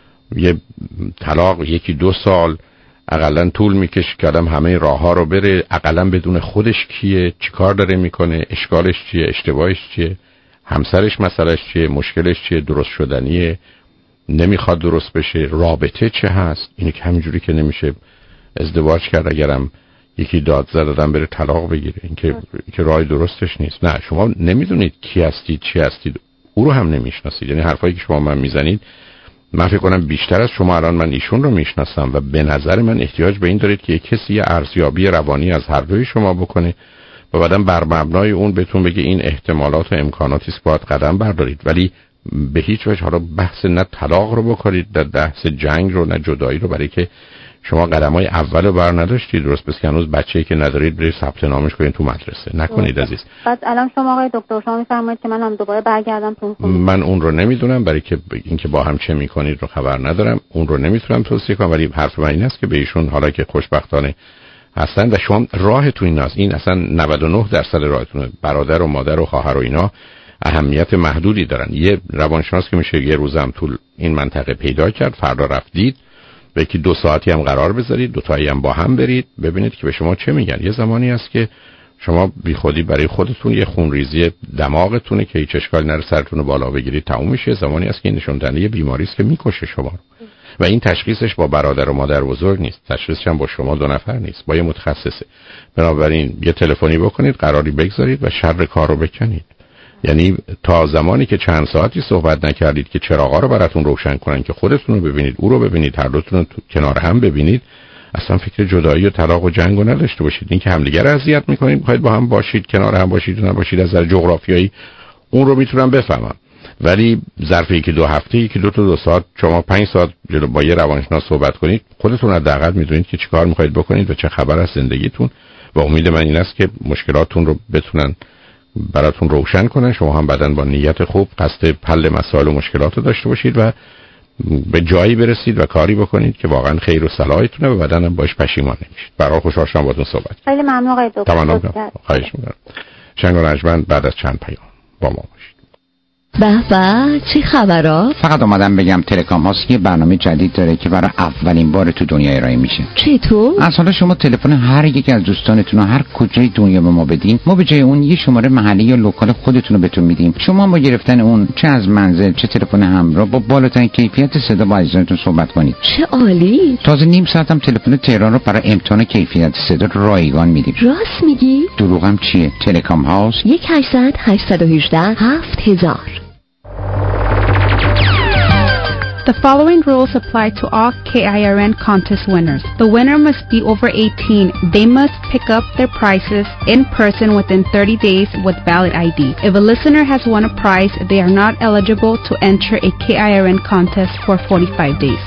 یه طلاق 1-2 سال اقلا طول میکشه که آدم همه راه‌ها رو بره، اقلا بدون خودش کیه، چیکار داره میکنه، اشکالش چیه، اشتباهش چیه، همسرش مسئلهش چیه، مشکلش چیه، درست شدنیه، نمیخواد درست بشه، رابطه چه هست. اینه که همینجوری که نمیشه ازدواج کرد اگرم یکی داد زد آدم بره طلاق بگیره. اینکه راه درستش نیست. نه، شما نمیدونید کی هستید، چی هستید، او رو هم نمیشناسید. یعنی حرفایی که شما من میزنید من فکر کنم بیشتر از شما الان من ایشون رو میشناسم و به نظر من احتیاج به این دارید که یک کسی یه ارزیابی روانی از هر دوی شما بکنه و بعدم بر مبنای اون بهتون بگه این احتمالات و امکاناتی است باید قدم بردارید. ولی به هیچ وجه حالا بحث نه طلاق رو بکنید، نه بحث جنگ رو، نه جدایی رو، برای که شما قدمای اول رو بر نداشتید. درست بس که هنوز بچه‌ای که ندارید برید ثبت نامش کنید تو مدرسه. نکنید عزیز. بعد الان شما آقای دکتر شما میفرمایید که من هم دوباره برگردم تو خونه. من اون رو نمیدونم، برای که اینکه با هم چه میکنید رو خبر ندارم. اون رو نمیتونم توصیه کنم، ولی حرف من این است که به ایشون حالا که خوشبختانه هستن و شما راه تو این است، این اصلا 99% راهتونه. برادر و مادر و خواهر و اینا اهمیت محدودی دارن. یه روانشناس که میشه یه روزم تو این منطقه پیدا کرد، فردا رفتید و یکی 2 ساعتی هم قرار بذارید، 2 تایی هم با هم برید ببینید که به شما چه میگن. یه زمانی است که شما بی خودی برای خودتون یه خونریزی دماغتونه که هیچ اشکالی نره سرتون رو بالا بگیرید تموم میشه. زمانی است که این نشون دهنده یه بیماری است که میکشه شما رو. و این تشخیصش با برادر و مادر بزرگ نیست، تشخیصش هم با شما 2 نفر نیست، با یه متخصصه. بنابراین یه تلفنی بکنید، قراری بگذارید و شر کارو بکنید. یعنی تا زمانی که چند ساعتی صحبت نکردید که چراغا رو براتون روشن کنن که خودتون رو ببینید، او رو ببینید، هر دوتون رو کنار هم ببینید، اصلا فکر جدایی و طلاق و جنگ رو نداشته باشید. این که همدیگه رو اذیت می‌کنید، می‌خواید با هم باشید، کنار هم باشید و نباشید، از نظر جغرافیایی اون رو میتونم بفهمم. ولی ظرف 1-2 هفته، 1-2 تا 2 ساعت شما 5 ساعت جلو با یه روانشناس صحبت کنید، خودتون حداقل میدونید که چیکار می‌خواید بکنید و چه خبر از زندگیتون. و امید من این است که مشکلاتتون رو بتونن براتون روشن کنن، شما هم بعداً با نیت خوب قصد حل مسائل و مشکلات رو داشته باشید و به جایی برسید و کاری بکنید که واقعا خیر و صلاحتونه و بعداً هم باش پشیمان نمیشید. برای خوشحال شدم باهاتون صحبت. خیلی ممنون آقای دکتر. خواهش می‌کنم. شنگ و رنجمند بعد از چند پیام با ما باشید. به به، چه خبرها؟ فقط اومدم بگم تلکام هاست یه برنامه جدید داره که برای اولین بار تو دنیا ارائه میشه. چطور؟ از حالا شما تلفن هر یک از دوستانتون رو هر کجای دنیا به ما بدین، ما به جای اون یه شماره محلی یا لوکال خودتون رو بهتون میدیم. شما با گرفتن اون چه از منزل چه تلفن همراه با بالاترین کیفیت صدا با عزیزانتون صحبت کنید. چه عالی! تازه نیم ساعت هم تلفن تهران رو برای امتحان کیفیت صدا رایگان میدیم. راست میگی؟ دروغم چیه؟ تلکام هاست 1-800-818-7000. The following rules apply to all KIRN contest winners. The winner must be over 18. They must pick up their prizes in person within 30 days with valid ID. If a listener has won a prize, they are not eligible to enter a KIRN contest for 45 days.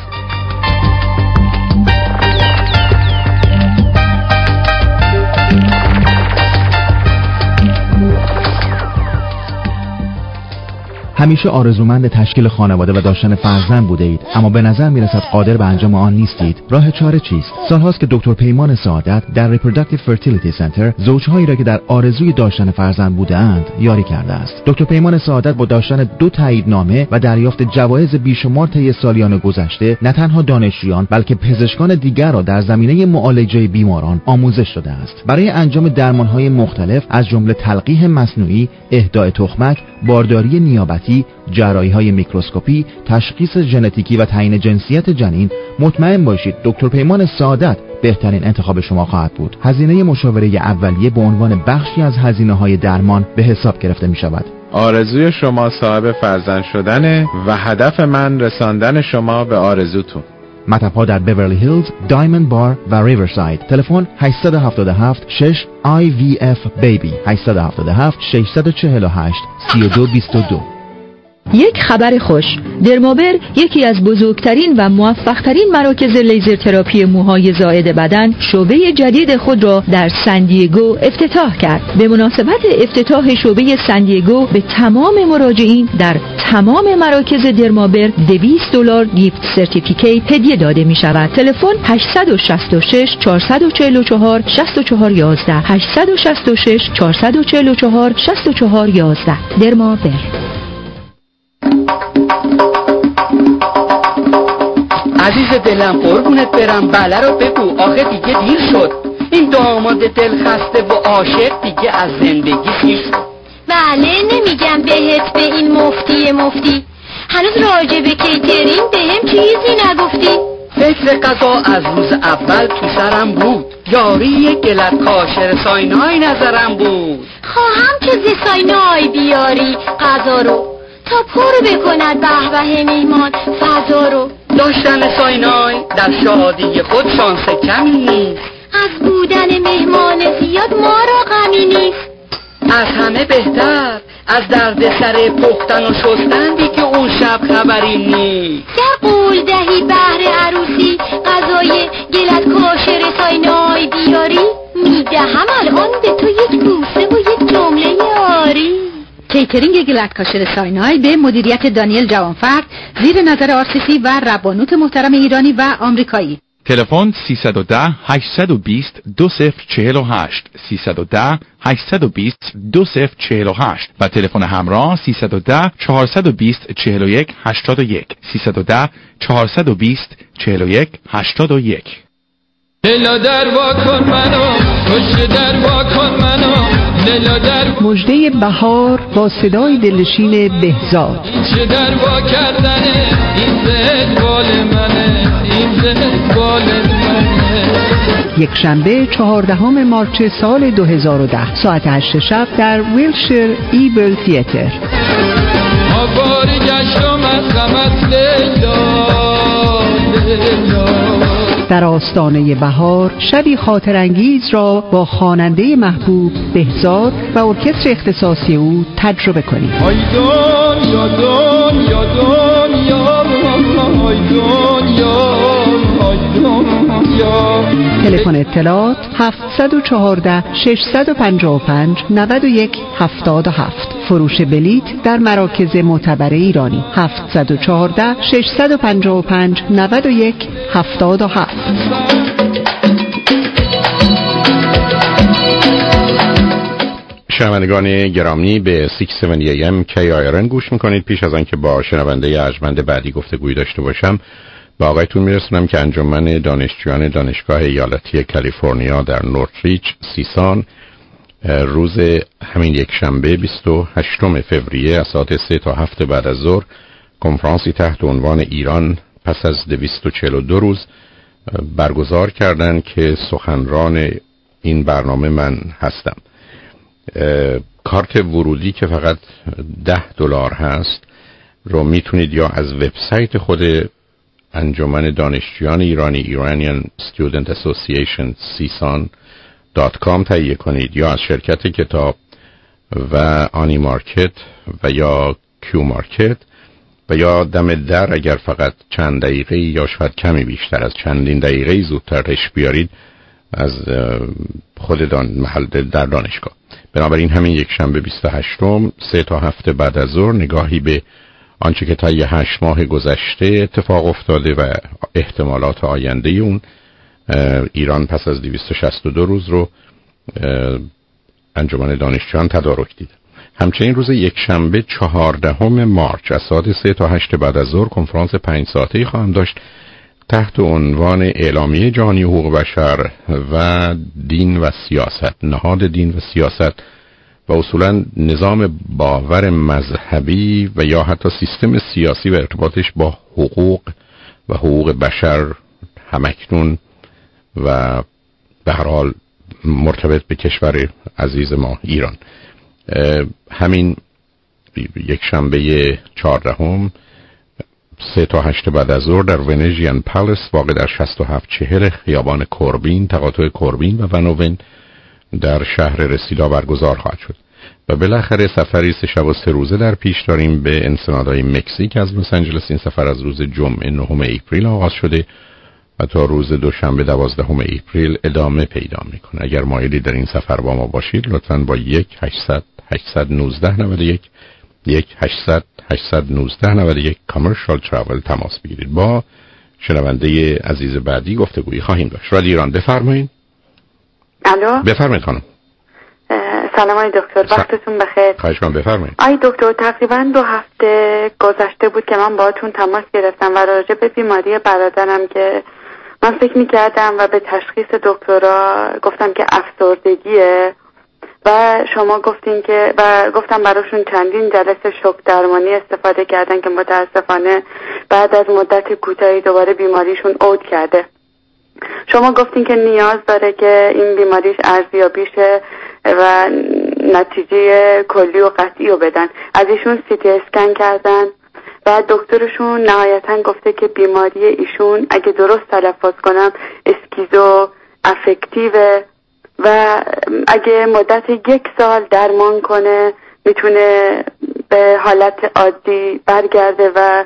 همیشه آرزومند تشکیل خانواده و داشتن فرزند بوده اید، اما به نظر میرسد قادر به انجام آن نیستید. راه چاره چیست؟ سالهاست که دکتر پیمان سعادت در Reproductive Fertility Center زوجهایی را که در آرزوی داشتن فرزند بودند یاری کرده است. دکتر پیمان سعادت با داشتن 2 تاییدنامه و دریافت جوایز بیشمار طی سالیان گذشته نه تنها دانشجویان بلکه پزشکان دیگر را در زمینه معالجه بیماران آموزش داده است. برای انجام درمانهای مختلف از جمله تلقیح مصنوعی، اهدای تخمک، بارداری نیابتی، جراحی‌های میکروسکوپی، تشخیص ژنتیکی و تعیین جنسیت جنین، مطمئن باشید دکتر پیمان سعادت بهترین انتخاب شما خواهد بود. هزینه مشاوره اولیه به عنوان بخشی از هزینه‌های درمان به حساب گرفته می‌شود. آرزوی شما صاحب فرزند شدنه و هدف من رساندن شما به آرزوتون. مطب‌ها در بیورلی هیلز، دایموند بار و ریورساید. تلفن 877 6 IVF BABY 877 648 3222. یک خبر خوش. درمابر یکی از بزرگترین و موفقترین مراکز لیزر تراپی موهای زائد بدن شعبه جدید خود را در سندیگو افتتاح کرد. به مناسبت افتتاح شعبه سندیگو به تمام مراجعین در تمام مراکز درمابر $200 گیفت سرتیفیکیت هدیه داده می شود. تلفن 866 444 6411 866 444 6411. درمابر. عزیز دلم قربونت برم، بله رو بگو، آخه دیگه دیر شد. این داماد دل خسته و عاشق دیگه از زندگی سیر شد. بله نمیگم بهت به این مفتی هنوز راجع به کیترین بهم چیزی نگفتی. فکر قضا از روز اول تو سرم بود، یاری گلت کاشر ساینای نظرم بود. خواهم که ز ساینای بیاری قضا رو تا پر بکند به به میهمان فضا رو. داشتن ساینای در شادی خود شانس کمی نیست، از بودن مهمان زیاد ما را غمی نیست. از همه بهتر از درد سر پختن و شستندی که اون شب خبری نیست. در قول دهی بهر عروسی غذای گلت کاشر ساینای بیاری، میدهم الان به تو یک بوسه و یک جمله یاری. کیترینگ گلت کاشر ساینای به مدیریت دانیل جوانفرد زیر نظر آرسیسی و ربانوت محترم ایرانی و آمریکایی. تلفن 310 820 2048 310 820 2048 و تلفن همراه 310 420 41 81 310 420 41 81. دلا در واکن منو، پشت در واکن منو، دلا در مژده بهار با صدای دلنشین بهزاد. چه در وا کردنه این زهد بال منه، این زهد بال منه. یک شنبه 14 مارچ سال 2010 ساعت 8 شب در ویلشیر ایبل تیاتر. آواری گشتم از غمت لیلا لیلا. در آستانه بهار شبی خاطرانگیز را با خواننده محبوب بهزاد و ارکستر اختصاصی او تجربه کنید. آی دنیا دنیا دنیا آی دنیا آی دنیا. تلفن اطلاعات 714 655 91 77. فروش بلیت در مراکز معتبر ایرانی 714 655 91 77. شنوندگان گرامی به 670 AM KIRN گوش میکنید. پیش از آنکه با شنونده ارجمند بعدی گفتگویی داشته باشم به آقایتون میرسونم که انجمن دانشجویان دانشگاه ایالتی کالیفرنیا در نورتریچ سیسان روز همین یک شنبه 28 فوریه از ساعت 3 تا 7 بعد از ظهر کنفرانسی تحت عنوان ایران پس از 242 روز برگزار کردن که سخنران این برنامه من هستم. کارت ورودی که فقط $10 هست رو میتونید یا از وبسایت خود انجمن دانشجویان ایرانی Iranian Student Association CSUN.com تهیه کنید یا از شرکت کتاب و آنی مارکت و یا کیو مارکت و یا دم در اگر فقط چند دقیقه یا شاید کمی بیشتر از چندین دقیقه زودتر تشریف بیارید از خود محل در دانشگاه. بنابراین همین یک شنبه 28 3 تا 7 بعد از ظهر نگاهی به آنچه که طی 8 ماه گذشته اتفاق افتاده و احتمالات آینده اون ایران پس از 262 روز رو انجمن دانشجویان تدارک دیده. همچنین روز یک شنبه 14 مارچ از ساعت 3 تا 8 بعد از ظهر کنفرانس 5 ساعته‌ای خواهم داشت تحت عنوان اعلامیه جهانی حقوق بشر و دین و سیاست، نهاد دین و سیاست و اصولا نظام باور مذهبی و یا حتی سیستم سیاسی و ارتباطش با حقوق و حقوق بشر همکنون و به هر حال مرتبط به کشور عزیز ما ایران. همین یک شنبه 14 3 تا 8 بعد از ظهر در ونژین پالیس واقع در 6740 خیابان کوربین، تقاطع کوربین و ونوون در شهر رسیدا برگزار خواهد شد. و بالاخره سفری 3 شب و 3 روزه در پیش داریم به انسنادای مکزیک از لس آنجلس. این سفر از روز جمعه 9 اپریل آغاز شده و تا روز دوشنبه 12 اپریل ادامه پیدا میکنه. اگر مایلی در این سفر با ما باشید لطفاً با 1-800-819-91 1-800-819-91 کامرشال تراول تماس بگیرید. با شنونده عزیز بعدی گفتگویی خواهیم داشت. رادیو ایران بفرمایید. الو بفرمایید خانم. سلام آقای دکتر، وقتتون بخیر. خواهش می‌کنم بفرمایید. آقای دکتر تقریبا 2 هفته گذشته بود که من باهاتون تماس گرفتم و راجع به بیماری برادرم که من فکر می‌کردم و به تشخیص دکترا گفتم که افسردگیه و شما گفتین که و گفتم براشون چندین جلسه شوک درمانی استفاده کردن که متاسفانه بعد از مدت کوتاهی دوباره بیماریشون عود کرده. شما گفتین که نیاز داره که این بیماریش ارزیابی شه و نتیجه کلی و قطعی رو بدن. از ایشون سیتی اسکن کردن و دکترشون نهایتا گفته که بیماری ایشون اگه درست تلفظ کنم اسکیزو افکتیوه و اگه مدت 1 سال درمان کنه میتونه به حالت عادی برگرده و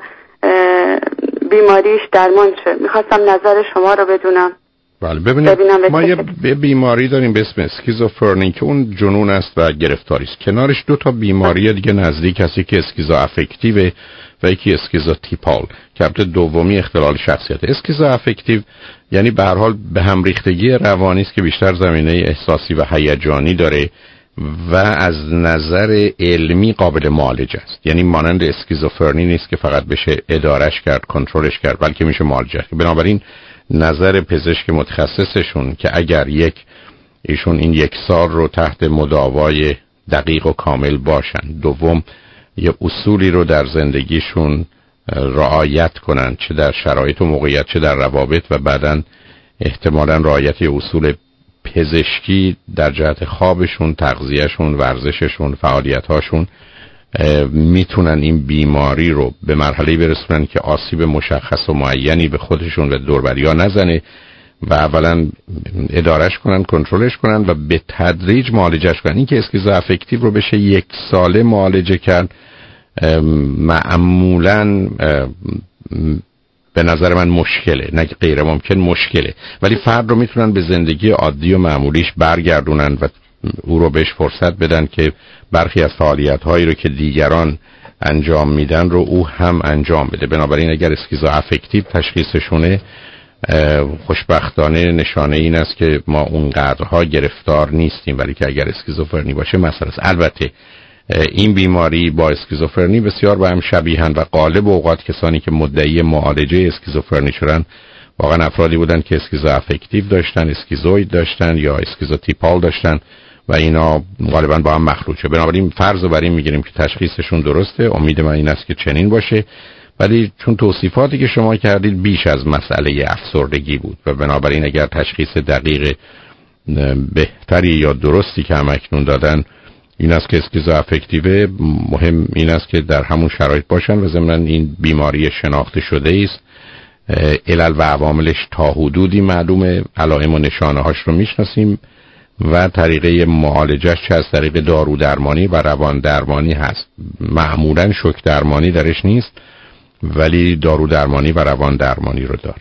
بیماریش درمان شه. میخواستم نظر شما رو بدونم. بله ببینید ما یه بیماری داریم به اسم اسکیزوفرنی که اون جنون است و گرفتاری است. کنارش 2 تا بیماری دیگه نزدیک هست، یکی اسکیزو افکتیو و یکی اسکیزو تیپال که البته دومی اختلال شخصیت. اسکیزو افکتیو یعنی به هر حال به هم ریختگی روانی است که بیشتر زمینه احساسی و هیجانی داره و از نظر علمی قابل معالجه است. یعنی مانند اسکیزوفرنی نیست که فقط بشه ادارش کرد، کنترلش کرد، بلکه میشه معالجه کرد. بنابراین نظر پزشک متخصصشون که اگر ایشون این 1 سال رو تحت مداوای دقیق و کامل باشن، دوم یه اصولی رو در زندگیشون رعایت کنن، چه در شرایط و موقعیت چه در روابط، و بعداً احتمالاً رعایت اصول پزشکی در جهت خوابشون، تغذیهشون، ورزششون، فعالیت‌هاشون، میتونن این بیماری رو به مرحله برسونن که آسیب مشخص و معینی به خودشون و دوربریا نزنه و اولا ادارش کنن، کنترلش کنن و به تدریج معالجهش کنن. این که اسکیزو افکتیو رو بشه 1 ساله معالجه کرد معمولاً به نظر من مشکله، نه غیر ممکن، مشکله، ولی فرد رو میتونن به زندگی عادی و معمولیش برگردونن و او رو بهش فرصت بدن که برخی از فعالیت‌هایی رو که دیگران انجام میدن رو او هم انجام بده. بنابراین اگر اسکیزو افکتیو تشخیصشونه، خوشبختانه نشانه این است که ما اونقدرها گرفتار نیستیم، ولی که اگر اسکیزوفرنی باشه مسئله است. البته این بیماری با اسکیزوفرنی بسیار به هم شبیهن و غالب اوقات کسانی که مدعی معالجه اسکیزوفرنی شدن واقعا افرادی بودن که اسکیزو افکتیو داشتن، اسکیزوید داشتن یا اسکیزوتیپال داشتن و اینا غالبا با هم مخلوط شده. بنابراین فرض رو بر این میگیریم که تشخیصشون درسته. امید من این است که چنین باشه، ولی چون توصیفاتی که شما کردید بیش از مسئله افسردگی بود و بنابراین اگر تشخیص دقیق بهتری یا درستی که هم اکنون دادن این است که اسکیزو افکتیو، مهم این است که در همون شرایط باشن و ضمن این بیماری شناخته شده است. علل و عواملش تا حدودی معلومه، علائم و نشانه‌هاش رو میشناسیم و طریقه معالجهش چه از طریق دارو درمانی و روان درمانی هست. معمولاً شوک درمانی درش نیست، ولی دارو درمانی و روان درمانی رو داره.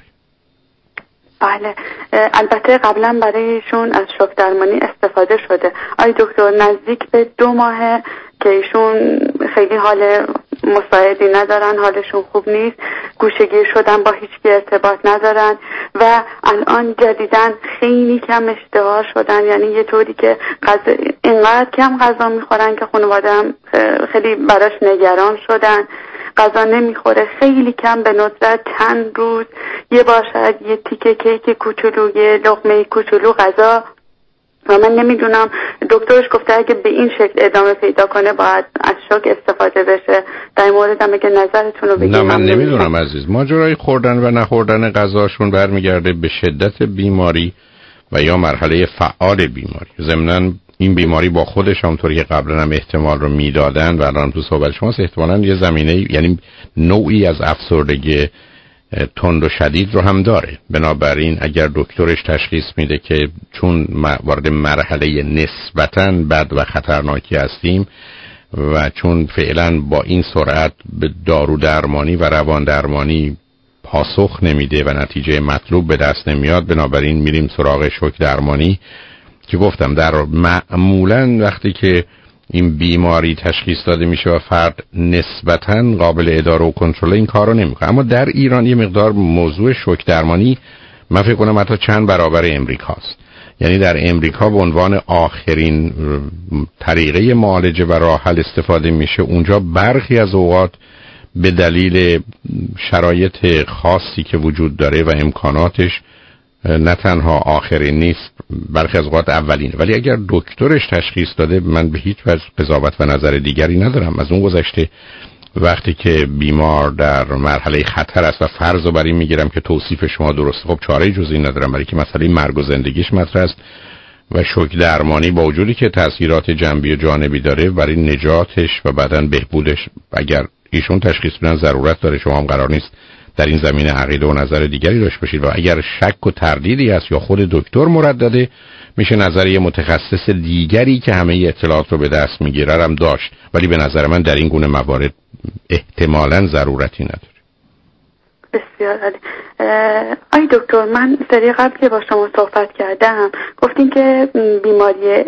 بله، البته قبلا برایشون از شوک درمانی استفاده شده. آی دکتر نزدیک به 2 ماهه که ایشون خیلی حال مساعدی ندارن، حالشون خوب نیست، گوشه‌گیر شدن، با هیچکی ارتباط ندارن و الان جدیدن خیلی کم اشتها شدن، یعنی یه طوری که اینقدر کم غذا میخورن که خانواده هم خیلی براش نگران شدن. غذا نمیخوره، خیلی کم، به ندرت چند روز یه بار شاید یه تیکه کیک کوچولو، یه لقمه کوچولو غذا. و من نمیدونم، دکترش گفته اگه به این شکل ادامه پیدا کنه باید از شوک استفاده بشه. در مورد هم اگه نظرتون رو بگید. نه من نمیدونم عزیز، ماجرای خوردن و نخوردن غذاشون برمیگرده به شدت بیماری و یا مرحله فعال بیماری. ضمناً این بیماری با خودش همونطوری که قبلا هم احتمال رو میدادن و الان تو صحبت شماست، احتمالاً یه زمینه، یعنی نوعی از افسردگی تند و شدید رو هم داره. بنابراین اگر دکترش تشخیص میده که چون وارد مرحله نسبتاً بد و خطرناکی هستیم و چون فعلا با این سرعت به دارو درمانی و روان درمانی پاسخ نمیده و نتیجه مطلوب به دست نمیاد، بنابراین میریم سراغ شوک درمانی که گفتم در معمولا وقتی که این بیماری تشخیص داده میشه و فرد نسبتاً قابل اداره و کنترل این کارو نمیکنه. اما در ایران یه مقدار موضوع شوک درمانی من فکر کنم حتی چند برابر امریکاست. یعنی در امریکا به عنوان آخرین طریقه معالجه و راه حل استفاده میشه. اونجا برخی از اوقات به دلیل شرایط خاصی که وجود داره و امکاناتش نه تنها آخرین نیست، برخی از اوقات اولینه. ولی اگر دکترش تشخیص داده، من به هیچ وجه قضاوت و نظر دیگری ندارم. از اون گذشته وقتی که بیمار در مرحله خطر است و فرض رو بر این میگیرم که توصیف شما درسته، خب چاره جزئی ندارم، برای که مسئله مرگ و زندگیش مطرح است و شوک درمانی با وجودی که تاثیرات جنبی و جانبی داره برای نجاتش و بعداً بهبودش اگر ایشون تشخیص بدن ضرورت داره. شما هم قرار نیست در این زمینه عقیده و نظر دیگری داشته باشید و اگر شک و تردیدی هست یا خود دکتر مردده، میشه نظریه متخصص دیگری که همه اطلاعات رو به دست میگیره هم داشت. ولی به نظر من در این گونه موارد احتمالاً ضرورتی نداره. بسیار عالی. آی دکتر، من سری قبل که با شما صحبت کردم گفتین که بیماری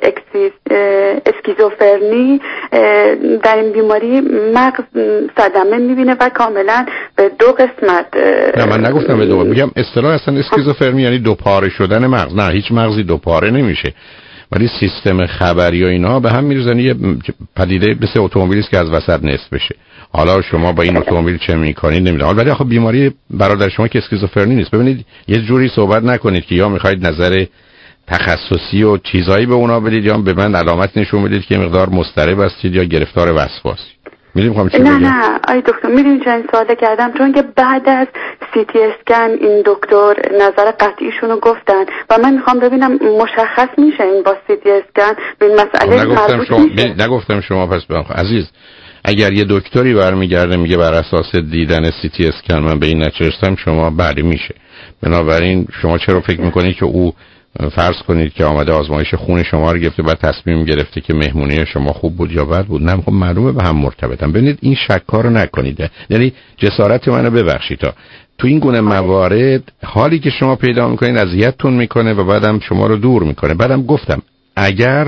اسکیزوفرنی در این بیماری مغز صدمه میبینه و کاملا به دو قسمت. نه من نگفتم به دو، میگم اصطلاح اصلا اسکیزوفرنی یعنی دو پاره شدن مغز. نه هیچ مغزی دو پاره نمیشه، ولی سیستم خبری و اینا به هم میرزن. یه پدیده مثل اتومبیلی است که از وسط نصف بشه. حالا شما با این اتومبیل چه میکنید نمیدونم، ولی آخه بیماری برادر شما که اسکیزوفرنی نیست. ببینید یه جوری صحبت نکنید که یا میخواید نظر تخصصی و چیزایی به اونا بدید یا به من علامت نشون بدید که مقدار مضطرب هستید یا گرفتار وسواسی. میدونم چی بگم. نه آی دکتر، میدونید چرا این سوال کردم؟ چون که بعد از سی تی اسکن این دکتر نظر قطعیشون رو گفتن و من میخوام ببینم مشخص میشه این با سی تی اسکن به این مسئله مربوط میشه. نگفتم شما پس عزیز، اگر یه دکتری برمیگرده میگه بر اساس دیدن سی تی اسکن من به این نچرستم، شما بعدی میشه. بنابراین شما چرا فکر میکنید که او فرض کنید که آمده آزمایش خون شما رو گرفته بعد تصمیم گرفته که مهمونی شما خوب بود یا بد بود؟ نه خب معلومه به هم مرتبطن. ببینید این شک‌ها رو نکنید. یعنی جسارت منو ببخشید تا تو این گونه موارد حالی که شما پیدا میکنید اذیتتون میکنه و بعدم شما رو دور میکنه. بعدم گفتم اگر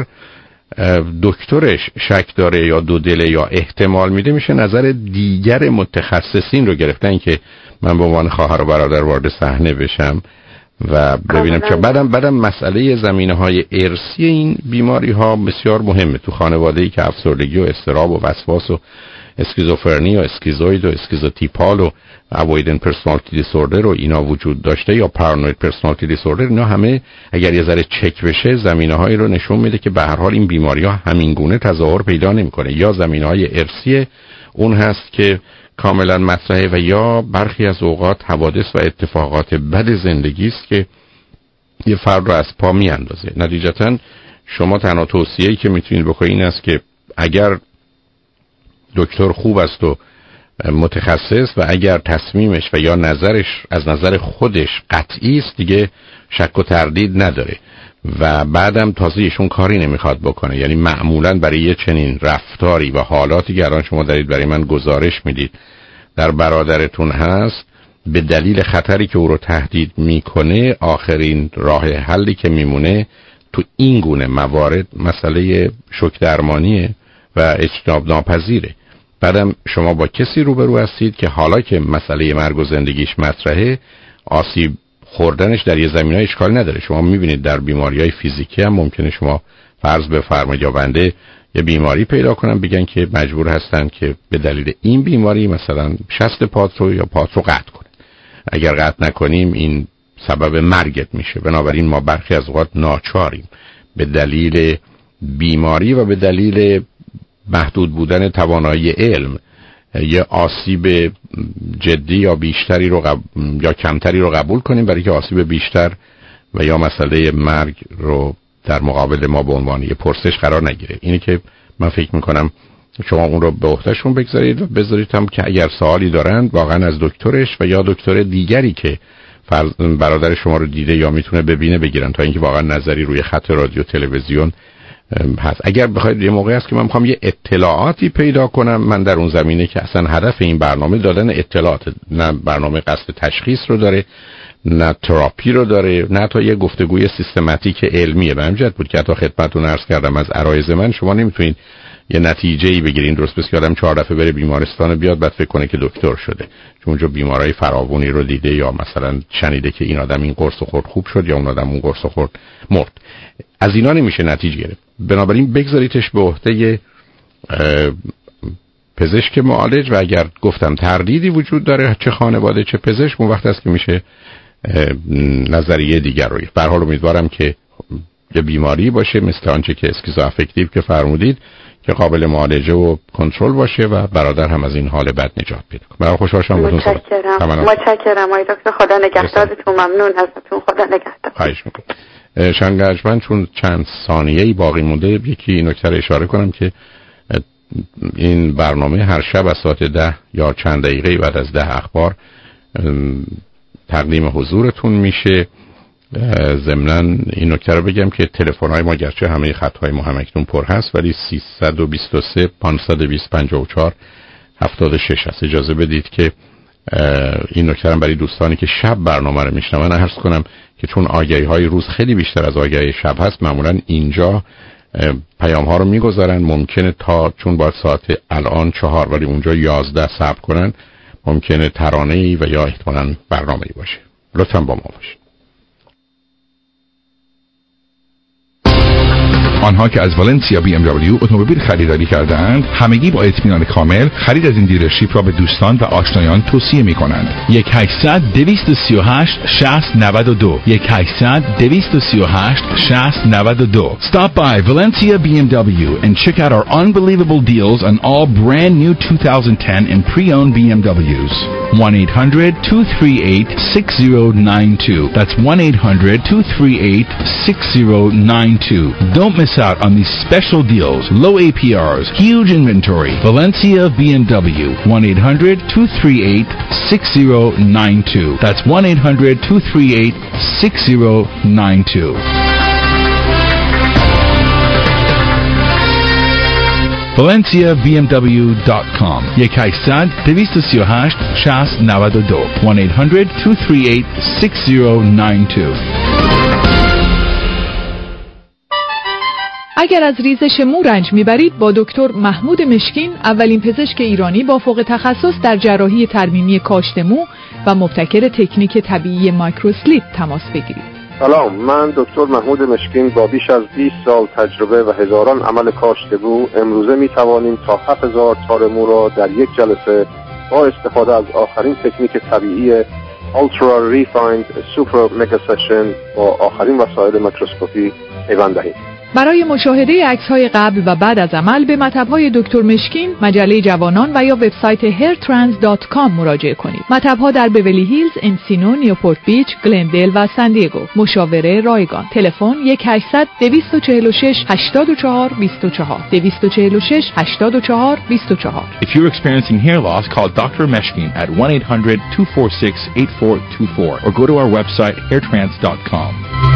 دکترش شک داره یا دو دله یا احتمال میده، میشه نظر دیگر متخصصین رو گرفتن که من به عنوان خواهر و برادر وارد صحنه بشم و ببینم که بعدم مسئله زمینه‌های ارثی این بیماری ها بسیار مهمه. تو خانواده‌ای که افسردگی و اضطراب و وسواس و اسکیزوفرنی و اسکیزوید و اسکیزوتیپال و avoidant personality disorder و اینا وجود داشته یا paranoid personality disorder، اینا همه اگر یه ذره چک بشه زمینه‌هایی رو نشون میده که به هر حال این بیماری‌ها همین گونه تظاهر پیدا نمی‌کنه. یا زمینه‌های ارثی اون هست که کاملا مطرحه و یا برخی از اوقات حوادث و اتفاقات بد زندگی است که یه فرد رو از پا میاندازه. نتیجتا شما تنها توصیه‌ای که میتونید بکنید این است که اگر دکتر خوب است و متخصص و اگر تصمیمش و یا نظرش از نظر خودش قطعی است، دیگه شک و تردید نداره و بعدم تازه ایشون کاری نمیخواد بکنه. یعنی معمولا برای یه چنین رفتاری و حالاتی که الان شما دارید برای من گزارش میدید در برادرتون هست، به دلیل خطری که او رو تهدید میکنه، آخرین راه حلی که میمونه تو این گونه موارد مسئله شوک درمانیه و اجتناب ناپذیره. بعدم شما با کسی روبرو هستید که حالا که مسئله مرگ و زندگیش مطرحه، آسیب خوردنش در یه زمینه اشکال نداره. شما میبینید در بیماری‌های فیزیکی هم ممکنه شما فرض بفرمایید یا بنده یه بیماری پیدا کنن بگن که مجبور هستن که به دلیل این بیماری مثلا شست پات رو یا پات رو قطع کنن. اگر قطع نکنیم این سبب مرگت میشه. بنابراین ما برخی از اوقات ناچاریم به دلیل بیماری و به دلیل محدود بودن توانایی علم یه آسیب جدی یا بیشتری رو یا کمتری رو قبول کنیم برای که آسیب بیشتر و یا مسئله مرگ رو در مقابل ما به عنوان یه پرسش قرار نگیره. اینی که من فکر میکنم شما اون رو به عهدهشون بگذارید و بذارید هم که اگر سوالی دارن واقعا از دکترش و یا دکتر دیگری که برادر شما رو دیده یا میتونه ببینه بگیرن، تا اینکه واقعا نظری روی خط رادیو تلویزیون هست. اگر بخواید یه موقعی هست که من میخوام یه اطلاعاتی پیدا کنم، من در اون زمینه که اصلا هدف این برنامه دادن اطلاعات، نه برنامه قصد تشخیص رو داره، نه تراپی رو داره، نه تا یه گفتگوی سیستماتیک علمیه. به همین جهت بود که حتی خدمتتون عرض کردم از عرایض من شما نمیتونید یه نتیجه‌ای بگیرین. درست بس که آدم 4 دفعه بره بیمارستان بیاد بعد فکر کنه که دکتر شده، چون اونجا بیمارای فراوانی رو دیده یا مثلا شنیده که این آدم این قرص خورد خوب شد یا اون آدم اون قرص خورد مرد. از اینا نمیشه نتیجه گرفت. بنابراین بگذاریدش به عهده پزشک معالج و اگر گفتم تردیدی وجود داره چه خانواده چه پزشک، اون وقت است که میشه نظریه دیگر رو. به هر حال امیدوارم که یه بیماری باشه مثل آنچه که اسکیزوافکتیو که فرمودید که قابل معالجه و کنترل باشه و برادر هم از این حال بد نجات پیدا کنه. برای خوشحال شدم بهتون متشکرم آقای دکتر، خدا نگهدارتون، ممنون ازتون، خدا نگهدار. خواهش می‌کنم. شنگرجمن چون چند ثانیه‌ای باقی مونده یکی نکته اشاره کنم که این برنامه هر شب از ساعت 10 یا چند دقیقه بعد از 10 اخبار تقدیم حضورتون میشه. ضمناً این نکته رو بگم که تلفن‌های ما گرچه همه خط‌های ما همکنون پر هست ولی 323 520 54 76 هست. اجازه بدید که این نکته رو برای دوستانی که شب برنامه رو میشنون عرض کنم که چون آگهی‌های روز خیلی بیشتر از آگهی شب هست، معمولاً اینجا پیام‌ها رو میگذارن. ممکنه تا چون باید ساعت الان 4 ولی اونجا 11 صبر کنن، ممکنه ترانه‌ای و یا احتمالاً برنامه‌ای باشه. لطفاً با ما باشید. آنها که از ولنسیا BMW اتومبیل خریداری کردند همگی با اطمینان کامل خرید از این دیلرشیپ را به دوستان و آشنایان توصیه می کنند. 1-800-238-6092 1-800-238-6092. Stop by Valencia BMW and check out our unbelievable deals on all brand new 2010 and pre-owned BMWs. 1-800-238-6092. That's 1-800-238-6092. Don't miss out on these special deals, low APRs, huge inventory. Valencia BMW, 1-800-238-6092. That's 1-800-238-6092. ValenciaBMW.com 1-800-238-6092 1-800-238-6092. اگر از ریزش مو رنج میبرید با دکتر محمود مشکین، اولین پزشک ایرانی با فوق تخصص در جراحی ترمیمی کاشت مو و مبتکر تکنیک طبیعی مایکروسلیپ تماس بگیرید. سلام، من دکتر محمود مشکین با بیش از 20 سال تجربه و هزاران عمل کاشت مو امروزه می توانیم تا 7000 تار مو را در یک جلسه با استفاده از آخرین تکنیک طبیعی Ultra Refined Super Mega Session با آخرین وسایل میکروسکوپی پیوند دهیم. برای مشاهده عکس‌های قبل و بعد از عمل به مطب‌های دکتر مشکین، مجله جوانان و یا وبسایت hairtrans.com مراجعه کنید. مطب‌ها در بیولی هیلز، انسینو، نیوپورت بیچ، گلندل و سان دیگو. مشاوره رایگان. تلفن 1-800-246-8424 246-8424. If you're experiencing hair loss, call Dr. Meshkin at 1-800-246-8424 or go to our website hairtrans.com.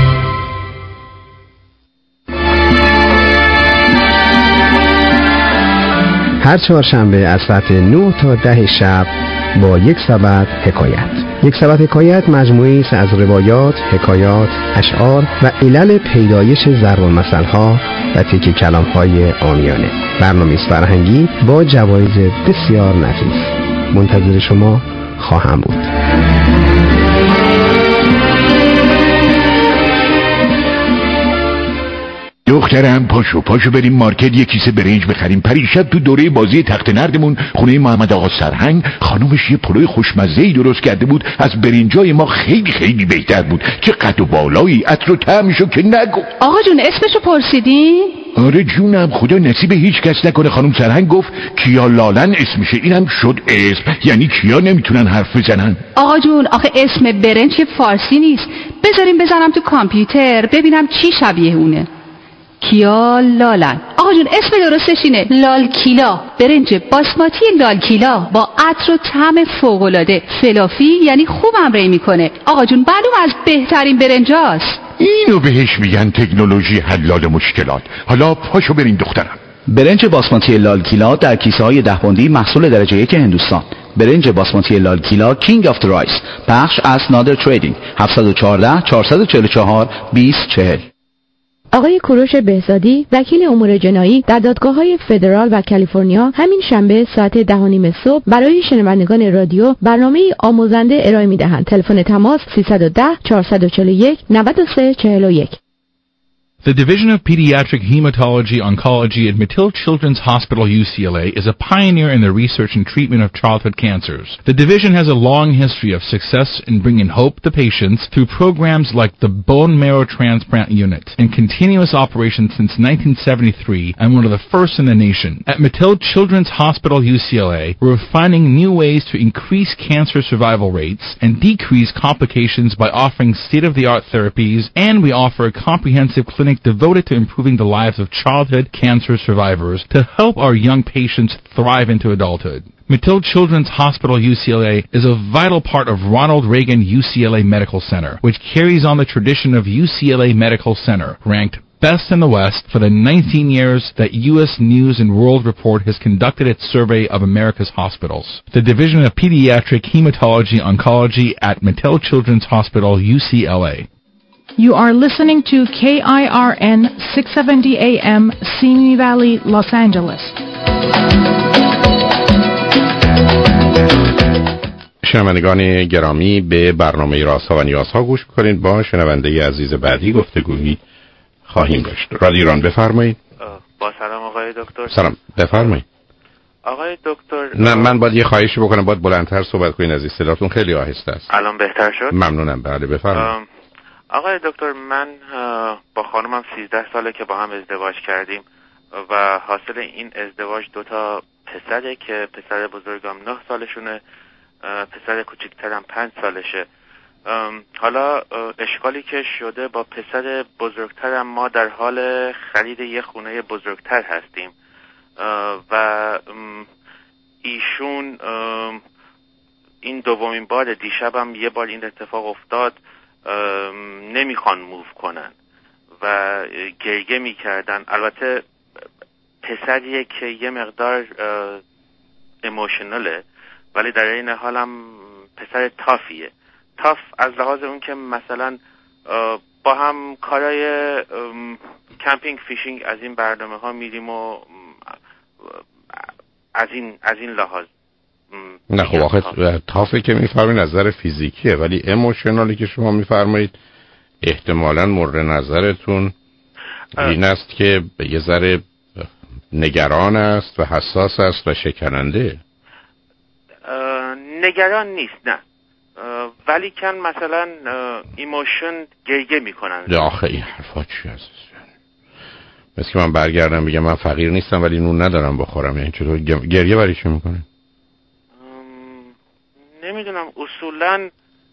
هر چهارشنبه از ساعت 9 تا 10 شب با یک سبد حکایت. یک سبد حکایت مجموعی است از روایات، حکایات، اشعار و علل پیدایش ضرب المثل‌ها و تیکه کلام‌های عامیانه. برنامه‌ای فرهنگی با جوایز بسیار نفیس. منتظر شما خواهم بود. دخترم پاشو بریم مارکت یه کیسه برنج بخریم. پریشب تو دوره بازی تخت نردمون خونه محمد آقا سرهنگ خانومش یه پلوی خوشمزه‌ای درست کرده بود، از برنجای ما خیلی خیلی بهتر بود. چه قد و بالایی، عطر و طعمشو که نگو. آقا جون اسمشو پرسیدی؟ آره جونم، خدا نصیب هیچ کس نکنه. خانم سرهنگ گفت کیا لالن اسمشه، اینم شد اسم. یعنی کیا نمیتونن حرف بزنن. آقا جون آخه اسم برنج فارسی نیست. بذاریم بزنم تو کامپیوتر ببینم چی شبیه اونه. کیا لالن. آقا جون اسم درستش اینه لال کیلا. برنج باسماتی لال کیلا با عطر و طعم فوق‌العاده. فلافی یعنی خوبم ری میکنه. آقا جون معلوم از بهترین برنجاست. اینو بهش میگن تکنولوژی حلال مشکلات. حالا پاشو بریم دخترم. برنج باسماتی لال کیلا در کیسه های 10 پوندی محصول درجه 1 هندوستان. برنج باسماتی لال کیلا کینگ آف دی رایس. پخش از نادر تریدینگ. 714 444 2040. آقای کوروش بهزادی وکیل امور جنایی در دادگاه‌های فدرال و کالیفرنیا همین شنبه ساعت 10:30 صبح برای شنوندگان رادیو برنامه آموزنده ارائه می‌دهند. تلفن تماس 310 441 9341. The Division of Pediatric Hematology Oncology at Mattil Children's Hospital UCLA is a pioneer in the research and treatment of childhood cancers. The division has a long history of success in bringing hope to patients through programs like the Bone Marrow Transplant Unit and continuous operations since 1973 and one of the first in the nation. At Mattil Children's Hospital UCLA, we're finding new ways to increase cancer survival rates and decrease complications by offering state-of-the-art therapies, and we offer a comprehensive clinic devoted to improving the lives of childhood cancer survivors to help our young patients thrive into adulthood. Mattil Children's Hospital UCLA is a vital part of Ronald Reagan UCLA Medical Center, which carries on the tradition of UCLA Medical Center, ranked best in the West for the 19 years that U.S. News and World Report has conducted its survey of America's hospitals. The Division of Pediatric Hematology Oncology at Mattil Children's Hospital UCLA. You are listening to KIRN 670 AM, Simi Valley, Los Angeles. شنوندگان گرامی به برنامه رازها و نیازها گوش کنید. با شنونده عزیز بعدی گفتگویی خواهیم داشت. رادیو ایران بفرمایید. با سلام آقای دکتر. سلام بفرمایید. آقای دکتر نه من باید یه خواهشی بکنم، باید بلندتر صحبت کنین عزیز، صداتون خیلی آهسته است. الان بهتر شد؟ ممنونم. بله بفرمایید. آقای دکتر من با خانمم 13 ساله که با هم ازدواج کردیم و حاصل این ازدواج 2 تا پسره که پسر بزرگم 9 سالشونه، پسر کوچکترم 5 سالشه. حالا اشکالی که شده با پسر بزرگترم ما در حال خرید یه خونه بزرگتر هستیم و ایشون این دومین بار، دیشبم یه بار این اتفاق افتاد، نمیخوان موو کنن و گریه میکردن. البته پسریه که یه مقدار ایموشناله ولی در این حال هم پسر تافیه. تاف از لحاظ اون که مثلا با هم کارای کمپینگ فیشینگ از این برنامه ها میریم و از این لحاظ. نه خب آخه تافه که میفرمایید نظر فیزیکیه، ولی ایموشنالی که شما میفرمایید احتمالاً مورد نظرتون این است که به یه ذره نگران است و حساس است و شکننده. نگران نیست نه، ولی کن مثلا ایموشن گریه میکنن. آخه این حرفا چی هست؟ مثل که من برگردم بگم من فقیر نیستم ولی نون ندارم بخورم، یعنی چطور گریه برای چی میکنه؟ نمیدونم اصولا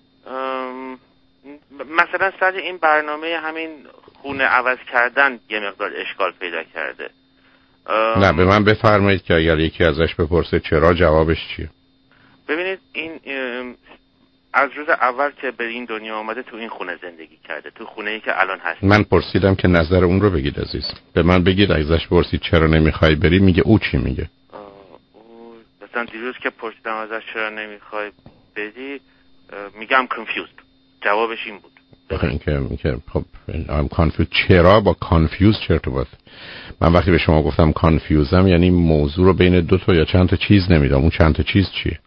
مثلا سر این برنامه همین خونه عوض کردن یه مقدار اشکال پیدا کرده. نه به من بفرمایید که اگر یکی ازش بپرسه چرا جوابش چیه؟ ببینید این از روز اول که به این دنیا آمده تو این خونه زندگی کرده، تو خونه‌ای که الان هست. من پرسیدم که نظر اون رو بگید عزیز. به من بگید ازش پرسید چرا نمیخوای بری، میگه او چی میگه؟ مثلا دیروز که پرسیدم ازش چرا نمیخوای بری میگم confused. جوابش این بود. اینکه خب I'm confused. چرا با confused چرا تو من وقتی به شما گفتم کانفیوزم یعنی موضوع رو بین 2 تا یا چند تا چیز نمیدونم. اون چند تا چیز چیه؟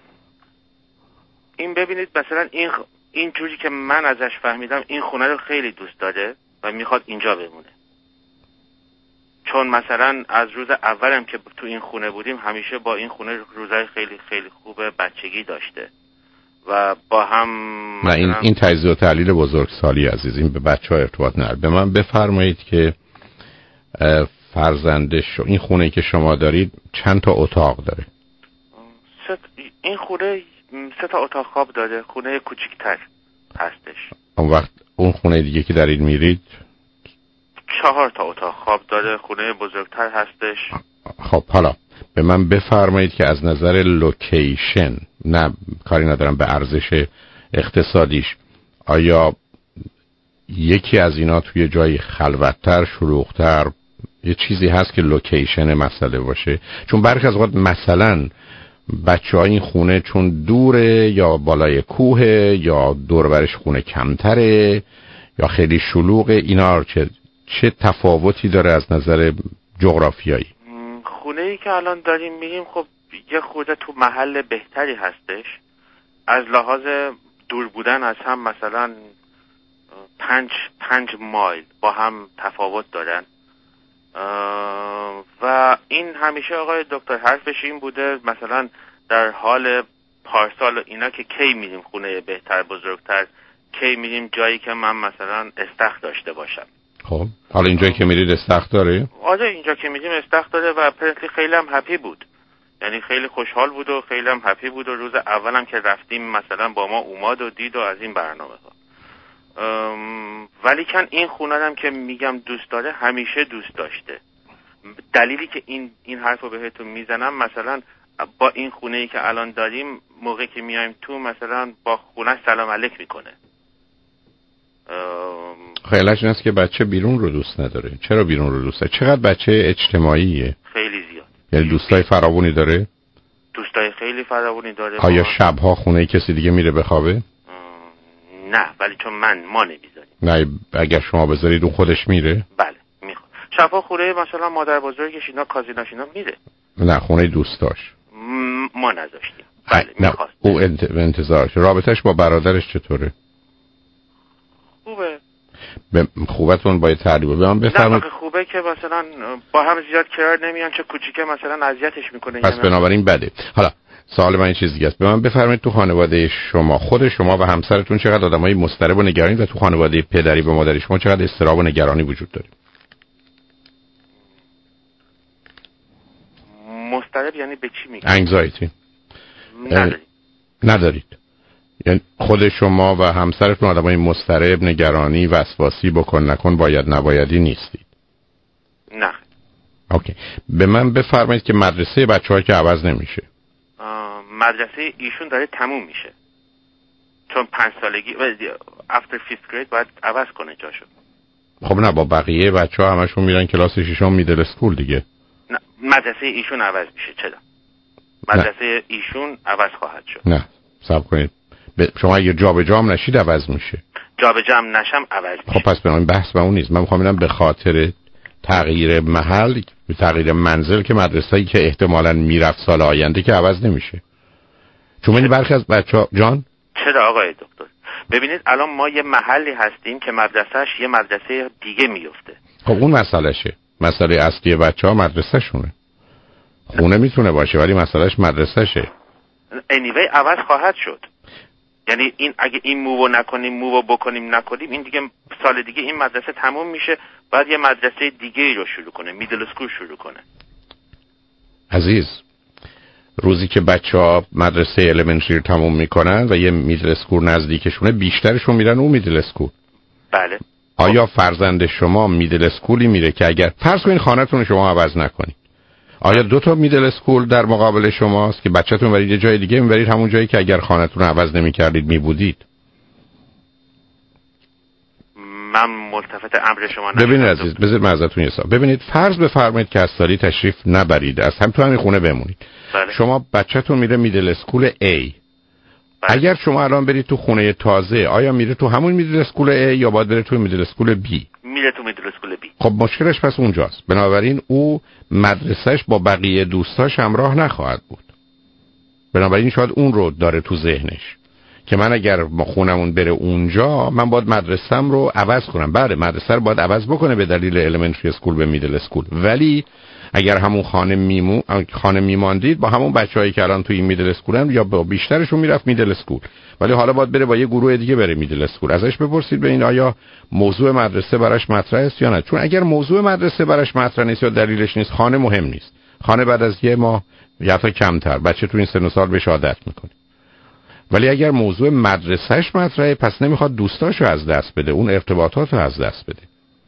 این ببینید مثلا این جوری که من ازش فهمیدم این خونه رو خیلی دوست داره و میخواد اینجا بمونه. چون مثلا از روز اولم که تو این خونه بودیم همیشه با این خونه روزای خیلی خیلی خوبه بچگی داشته و با هم نه این تجزیه و تحلیل بزرگسالی عزیز، این به بچه‌ها ارتباط نداره. به من بفرمایید که فرزندش این خونه که شما دارید چند تا اتاق داره؟ این خونه 3 تا اتاق خواب داره، خونه کوچیک‌تر هستش. اون وقت اون خونه دیگه که دارید میرید 4 تا اتاق خواب داره، خونه بزرگتر هستش. خب حالا به من بفرمایید که از نظر لوکیشن، نه کاری ندارم به ارزش اقتصادیش، آیا یکی از اینا توی جای خلوت‌تر، شلوغ‌تر، یه چیزی هست که لوکیشن مسئله باشه؟ چون برخی از اوقات مثلا بچه‌ها این خونه چون دوره یا بالای کوه یا دور برش خونه کمتره یا خیلی شلوغه، اینا چه تفاوتی داره از نظر جغرافیایی؟ خونه‌ای که الان داریم میگیم خب یه خورده تو محل بهتری هستش، از لحاظ دور بودن از هم مثلا 5 مایل با هم تفاوت دارن و این همیشه آقای دکتر حرفش این بوده مثلا در حال پارسال اینا که کی میریم خونه بهتر بزرگتر، کی میریم جایی که من مثلا استخر داشته باشم. خب حالا اینجایی که میرید استخر داره؟ آره اینجا که میریم استخر داره و پرنتلی خیلی هم هپی بود، یعنی خیلی خوشحال بود و خیلی هم هپی بود و روز اولم که رفتیم مثلا با ما اومد و دید و از این برنامه ها. ولی کن این خونه هم که میگم دوست داره، همیشه دوست داشته. دلیلی که این حرفو بهتون میزنم مثلا با این خونه ای که الان داریم موقعی که میایم تو مثلا با خونه سلام علیک میکنه. خیلیش این است که بچه بیرون رو دوست نداره. چرا بیرون رو دوست داره؟ چقدر بچه اجتماعیه؟ خیلی زیاد. یعنی دوستای فراوانی داره؟ دوستای خیلی فراوانی داره. آیا شبها خونه کسی دیگه میره بخوابه؟ نه، ولی چون ما نمیذاریم. نه اگر شما بذارید اون خودش میره؟ بله میخواد. شبها خونه مثلا مادر بزرگش اینا کازیناش اینا میره. نه خونه دوستاش. ما نذاشتیم. بله میخواست. او انتظارش. رابطش با برادرش چطوره؟ خوبه. خوبتون باید تعریف به من بفرمایید. نه خوبه که مثلا با هم زیاد کنار نمیان، چه کوچیکه مثلا اذیتش میکنه. پس بنابراین بده. حالا سوال من این چیز دیگه است. به من بفرمایید تو خانواده شما، خود شما و همسرتون چقدر آدمای مضطرب و نگرانی و تو خانواده پدری و مادری شما چقدر اضطراب و نگرانی وجود داره؟ مضطرب یعنی به چی میگی؟ انگزایتی. ندارید. یعنی خود شما و همسرتون آدمای مضطرب، نگرانی، وسواسی، بکن نکن، باید نبایدی نیستید؟ نه. اوکی. به من بفرمایید که مدرسه بچه‌ها که عوض نمیشه. مدرسه ایشون داره تموم میشه. چون 5 سالگی after 5th grade باید عوض کنه جاشو. خب نه با بقیه بچه‌ها همشون میرن کلاس ششم میدل اسکول دیگه. نه مدرسه ایشون عوض میشه. چرا؟ مدرسه ایشون عوض خواهد شد. نه صبر کنید. شما اگه جابجا هم نشید عوض میشه. جابجا هم نشم عوض میشه. خب پس بنابراین بحث به اون نیست. من میخوام ببینم به خاطر تغییر محل، تغییر منزل که مدرسه‌ای که احتمالاً میرفت سال آینده که عوض نمیشه. چون من برخی از بچه‌ها جان چرا آقای دکتر؟ ببینید الان ما یه محلی هستیم که مدرسه‌اش یه مدرسه دیگه میفته. خب اون مسئلهشه. مسئله اصلی بچه‌ها مدرسه شونه. خونه میتونه باشه ولی مسئلهش مدرسه‌شه. anyway عوض خواهد شد. یعنی این اگه این موو نکنیم، موو بکنیم نکنیم، این دیگه سال دیگه این مدرسه تموم میشه، بعد یه مدرسه دیگه رو شروع کنه، میدل اسکول شروع کنه. عزیز روزی که بچه‌ها مدرسه الیمنتری رو تموم میکنن و یه میدل اسکول نزدیکشونه، بیشترشون میرن اون میدل اسکول. بله. آیا فرزند شما میدل اسکولی میره که اگر فرض کنید خانه‌تون شما عوض نکنید، آیا 2 تا میدل اسکول در مقابل شماست که بچه‌تون برید یه جای دیگه میبرید، همون جایی که اگر خانه‌تون عوض نمی‌کردید میبودید؟ من ملتفت امر شما نشدم. ببینید عزیز، بذارید من ازتون یه سوال. ببینید فرض بفرمایید که از سالی تشریف نبرید، از هم تو همین خونه بمونید. بله. شما بچه‌تون میره میدل اسکول A. بله. اگر شما الان برید تو خونه تازه، آیا میره تو همون میدل اسکول A یا باید بره تو میدل اسکول B؟ میره تو میدل اسکول B. خب مشکلش پس اونجاست. بنابراین او مدرسهش با بقیه دوستاش همراه نخواهد بود. بنابراین شاید اون رو داره تو ذهنش که من اگر خونمون بره اونجا، من باید مدرسه‌م رو عوض کنم. بله مدرسه رو باید عوض بکنه به دلیل الیمنتری اسکول به میدل اسکول، ولی اگر همون خانه میماندید با همون بچه‌هایی که الان تو این میدل اسکولن یا با بیشترشون میرفت میدل اسکول، ولی حالا باید بره با یه گروه دیگه بره میدل اسکول. ازش بپرسید به این آیا موضوع مدرسه براش مطرح است یا نه. چون اگر موضوع مدرسه براش مطرح نیست یا دلیلش نیست، خانه مهم نیست. خانه بعد از یه ماه یا تا کمتر بچه تو این سن و سال بهش عادت میکنه. ولی اگر موضوع مدرسهش مطرحه، پس نمیخواد دوستاشو از دست بده، اون ارتباطاتو از دست بده.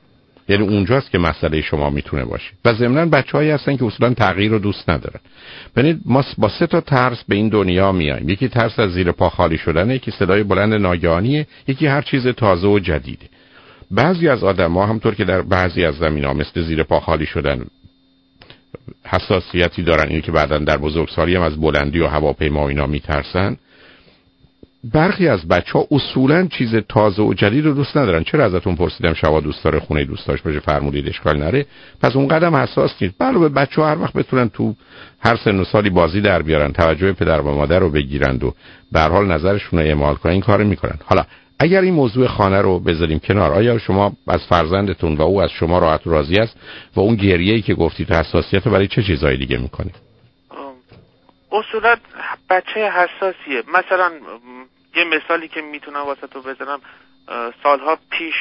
یعنی اونجاست که مسئله شما میتونه باشه. و ضمناً بچه‌هایی هستن که اصولاً تغییر رو دوست ندارن. ببینید ما با 3 تا ترس به این دنیا میایم. یکی ترس از زیر پا خالی شدنه، یکی صدای بلند ناگهانیه، یکی هر چیز تازه و جدیده. بعضی از آدم‌ها همونطور که در بعضی از زمینه‌ها مثل زیر پا خالی شدن حساسیتی دارن، اینی که بعداً در بزرگسالی هم از بلندی و هواپیما و اینا میترسن. برخی از بچه‌ها اصولاً چیز تازه و جدید رو دوست ندارن. چرا ازتون پرسیدم شما دوست داره خونه دوست داشت باشه، فرمودید اشکال نره، پس اون قدم حساس نیست. علاوه بچه‌ها هر وقت بتونن تو هر سن و سالی بازی در بیارن، توجه پدر و مادر رو بگیرند و به هر حال نظرشون رو اعمال کنن، این کارو میکنن. حالا اگر این موضوع خانه رو بذاریم کنار، آیا شما از فرزندتون و او از شما راحت و راضی است و اون گریه‌ای که گفتید حساسیت رو برای چه چیزای دیگه میکنید؟ اصولا بچه حساسیه. مثلا یه مثالی که میتونم واسه تو بزنم، سالها پیش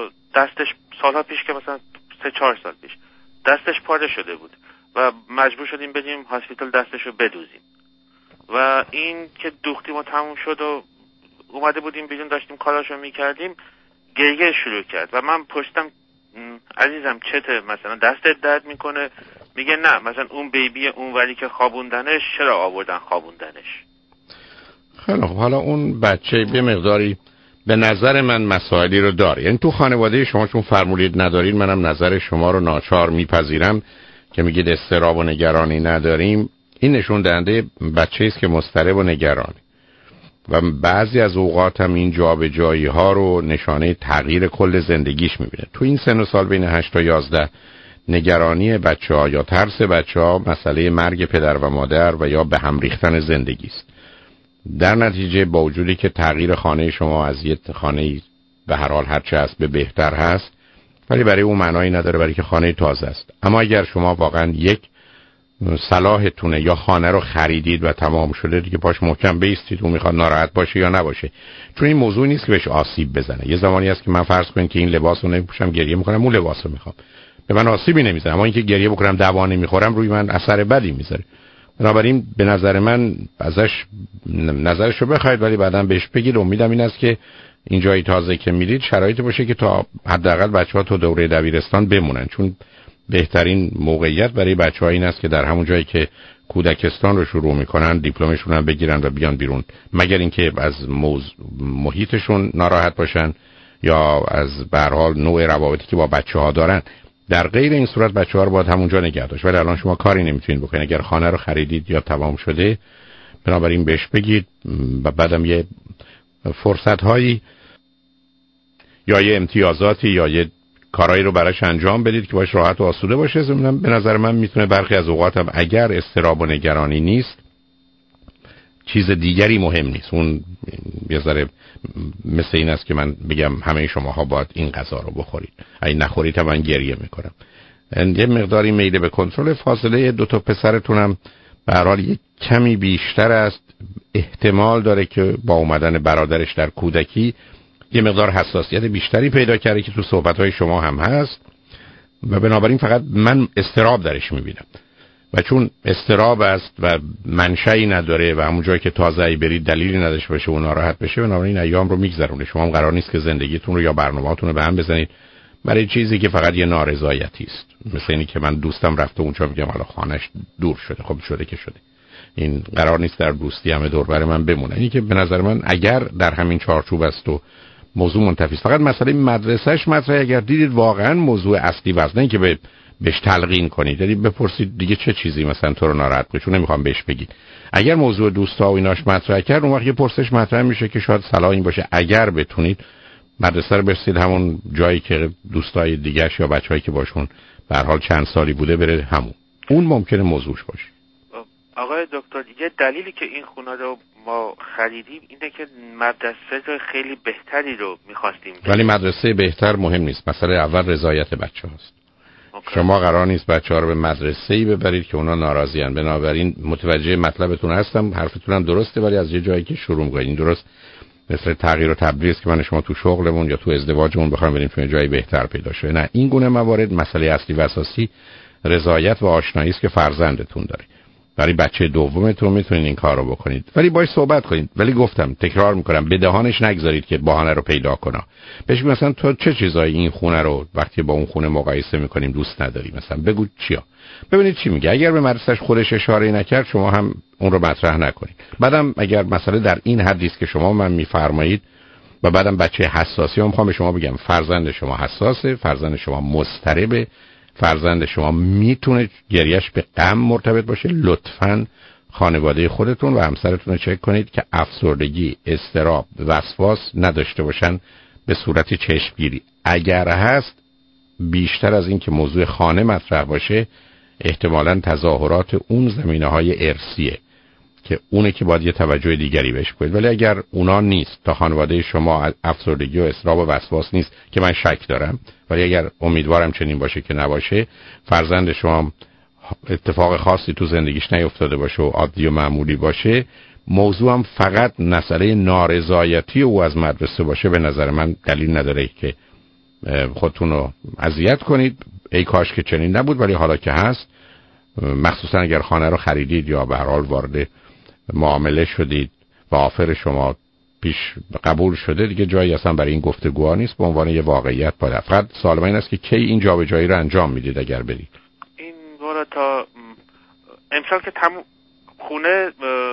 که مثلا 3-4 سال پیش دستش پاره شده بود و مجبور شدیم بریم هاسپیتال دستش رو بدوزیم و این که دوختیم و تموم شد و اومده بودیم بیرون داشتیم کاراشو میکردیم، گریه شروع کرد و من پشتم عزیزم چته، مثلا دستت درد میکنه؟ میگه نه، مثلا اون بیبی اون ولی که خوابوندنش چرا آوردن خوابوندنش. خیلی خب، حالا اون بچه به مقداری به نظر من مسائلی رو داره. یعنی تو خانواده شما چون فرمودید ندارین، منم نظر شما رو ناچار میپذیرم که میگید اضطراب و نگرانی نداریم. این نشون دهنده بچه‌ای است که مضطرب و نگرانه و بعضی از اوقات هم این جابجایی ها رو نشانه تغییر کل زندگیش میبینه. تو این سن و سال بین 8 تا 11 نگرانی بچه‌ها یا ترس بچه‌ها مسئله مرگ پدر و مادر و یا به هم ریختن زندگی است. در نتیجه با وجودی که تغییر خانه شما از یه خانه به هر حال هرچه هست به بهتر هست، ولی برای اون معنایی نداره، برای که خانه تازه است. اما اگر شما واقعا یک صلاحتونه یا خانه رو خریدید و تمام شده دیگه پاش محکم بیستید، اون میخواد ناراحت باشه یا نباشه، چون این موضوع نیست که بهش آسیب بزنه. یه زمانی هست که من فرض کنید که این لباس رو نمیپوشم، گریه میکنم، اون لباس رو میخوام، به من آسیبی نمیزنه، اما اینکه گریه بکنم دوا نمیخورم روی من اثر بدی میذاره. بنابراین به نظر من ازش نظرشو بخواید ولی بعداً بهش بگید. امیدم این است که این جایی تازه که میرید شرایطی باشه که تا حداقل بچه‌ها تو دوره دبیرستان بمونن، چون بهترین موقعیت برای بچه‌ها این است که در همون جایی که کودکستان رو شروع میکنن دیپلمشون هم بگیرن و بیان بیرون، مگر اینکه از محیطشون ناراحت باشن یا از به هر حال نوع روابطی که با بچه‌ها دارن. در غیر این صورت بچه‌ها رو باید همونجا نگه داشت. ولی الان شما کاری نمیتونید بکنید. اگر خانه رو خریدید یا تمام شده، بنابراین بهش بگید و بعدم یه فرصت‌هایی یا یه امتیازاتی یا یه کارایی رو براش انجام بدید که باش راحت و آسوده باشه. ضمناً به نظر من میتونه برخی از اوقات هم اگر اضطراب و نگرانی نیست، چیز دیگری مهم نیست، اون یه ذره مثل این است که من بگم همه شماها باید این غذا رو بخورید، اگه نخورید هم من گریه میکنم. یه مقداری میل به کنترل فاصله 2 تا پسرتونم به هر حال یک کمی بیشتر است. احتمال داره که با اومدن برادرش در کودکی یه مقدار حساسیت بیشتری پیدا کرده که تو صحبت‌های شما هم هست و بنابراین فقط من اضطراب درش میبینم و چون اضطراب است و منشأی نداره و همون جایی که تازه‌ای برید دلیلی نداشته باشه و ناراحت بشه، بنابراین ایام رو میگذرونه. شما هم قرار نیست که زندگیتون رو یا برنامه‌تون رو به هم بزنید برای چیزی که فقط یه نارضایتی است. مثل اینی که من دوستم رفته اونجا میگم حالا خانه‌اش دور شده، خب شده که شده. این قرار نیست در دوستی همه دور بر من بمونه. اینی که به نظر من اگر در همین چارچوب است و موضوع منتفی است، فقط مسئله مدرسه‌اش مطرحه. اگر دیدید واقعا موضوع اصلی وزنه که بهش تلقین کنید، یعنی بپرسید دیگه چه چیزی مثلا تو رو ناراحت کنه، چون نمیخوام بهش بگید. اگر موضوع دوستا و ایناش مطرح کرد، اون وقت یه پرسش مطرح میشه که شاید صلاح این باشه اگر بتونید مدرسه رو برسید همون جایی که دوستای دیگه‌اش یا بچه‌هایی که باشون به هر حال چند سالی بوده بره همون، اون ممکنه موضوعش باشه. آقای دکتر، یه دلیلی که این خونه رو ما خریدیم اینه که مدرسه خیلی بهتری رو می‌خواستیم. ولی مدرسه بهتر مهم نیست، مسئله اول رضایت بچه‌هاست. شما قرار نیست بچه‌ها رو به مدرسه‌ای ببرید که اونا ناراضی‌ان. بنابراین متوجه مطلبتون هستم، حرفتون هم درسته، ولی از یه جایی که شروع می‌کنید. این درست مثل تغییر و تبدیل است که من شما تو شغلمون یا تو ازدواجمون بخوایم بریم تو جای بهتر پیدا شه. نه، این گونه موارد مسئله اصلی و اساسی رضایت و آشنایی است که فرزندتون داره. برای بچه دومتون میتونید این کار رو بکنید، ولی باش صحبت کنید. ولی گفتم، تکرار میکنم، به دهانش نگذارید که بهانه رو پیدا کنه. بهش مثلا تو چه چیزایی این خونه رو وقتی با اون خونه مقایسه میکنیم دوست نداری، مثلا بگو چیا، ببینید چی میگه. اگر به مدرسه‌اش خودش اشاره نکرد شما هم اون رو مطرح نکنید. بعدم اگر مسئله در این حدی است که شما من میفرمایید و بعدم بچه حساسی، میخوام به شما بگم فرزند شما حساسه، فرزند شما مضطربه، فرزند شما میتونه گریش به غم مرتبط باشه. لطفاً خانواده خودتون و همسرتون رو چک کنید که افسردگی، اضطراب، وسواس نداشته باشن به صورت چشمگیری. اگر هست، بیشتر از این که موضوع خانه مطرح باشه، احتمالاً تظاهرات اون زمینه‌های ارثیه که اونه که باید یه توجه دیگری بهش کنید. ولی اگر اونا نیست، تا خانواده شما افسردگی و اضطراب و وسواس نیست که من شک دارم، ولی اگر امیدوارم چنین باشه که نباشه، فرزند شما اتفاق خاصی تو زندگیش نیفتاده باشه و عادی و معمولی باشه، موضوع هم فقط مسئله نارضایتی او از مدرسه باشه، به نظر من دلیل نداره که خودتون رو اذیت کنید. ای کاش که چنین نبود، ولی حالا که هست، مخصوصا اگر خانه رو خریدید یا به هر حال وارد معامله شدید و آفر شما پیش قبول شده، دیگه جایی اصلا برای این گفتگوها نیست. به عنوان یه واقعیت باید. فقط سوال این است که کی این جابجایی رو انجام میدید اگر برید؟ این بارا تا امسال که خونه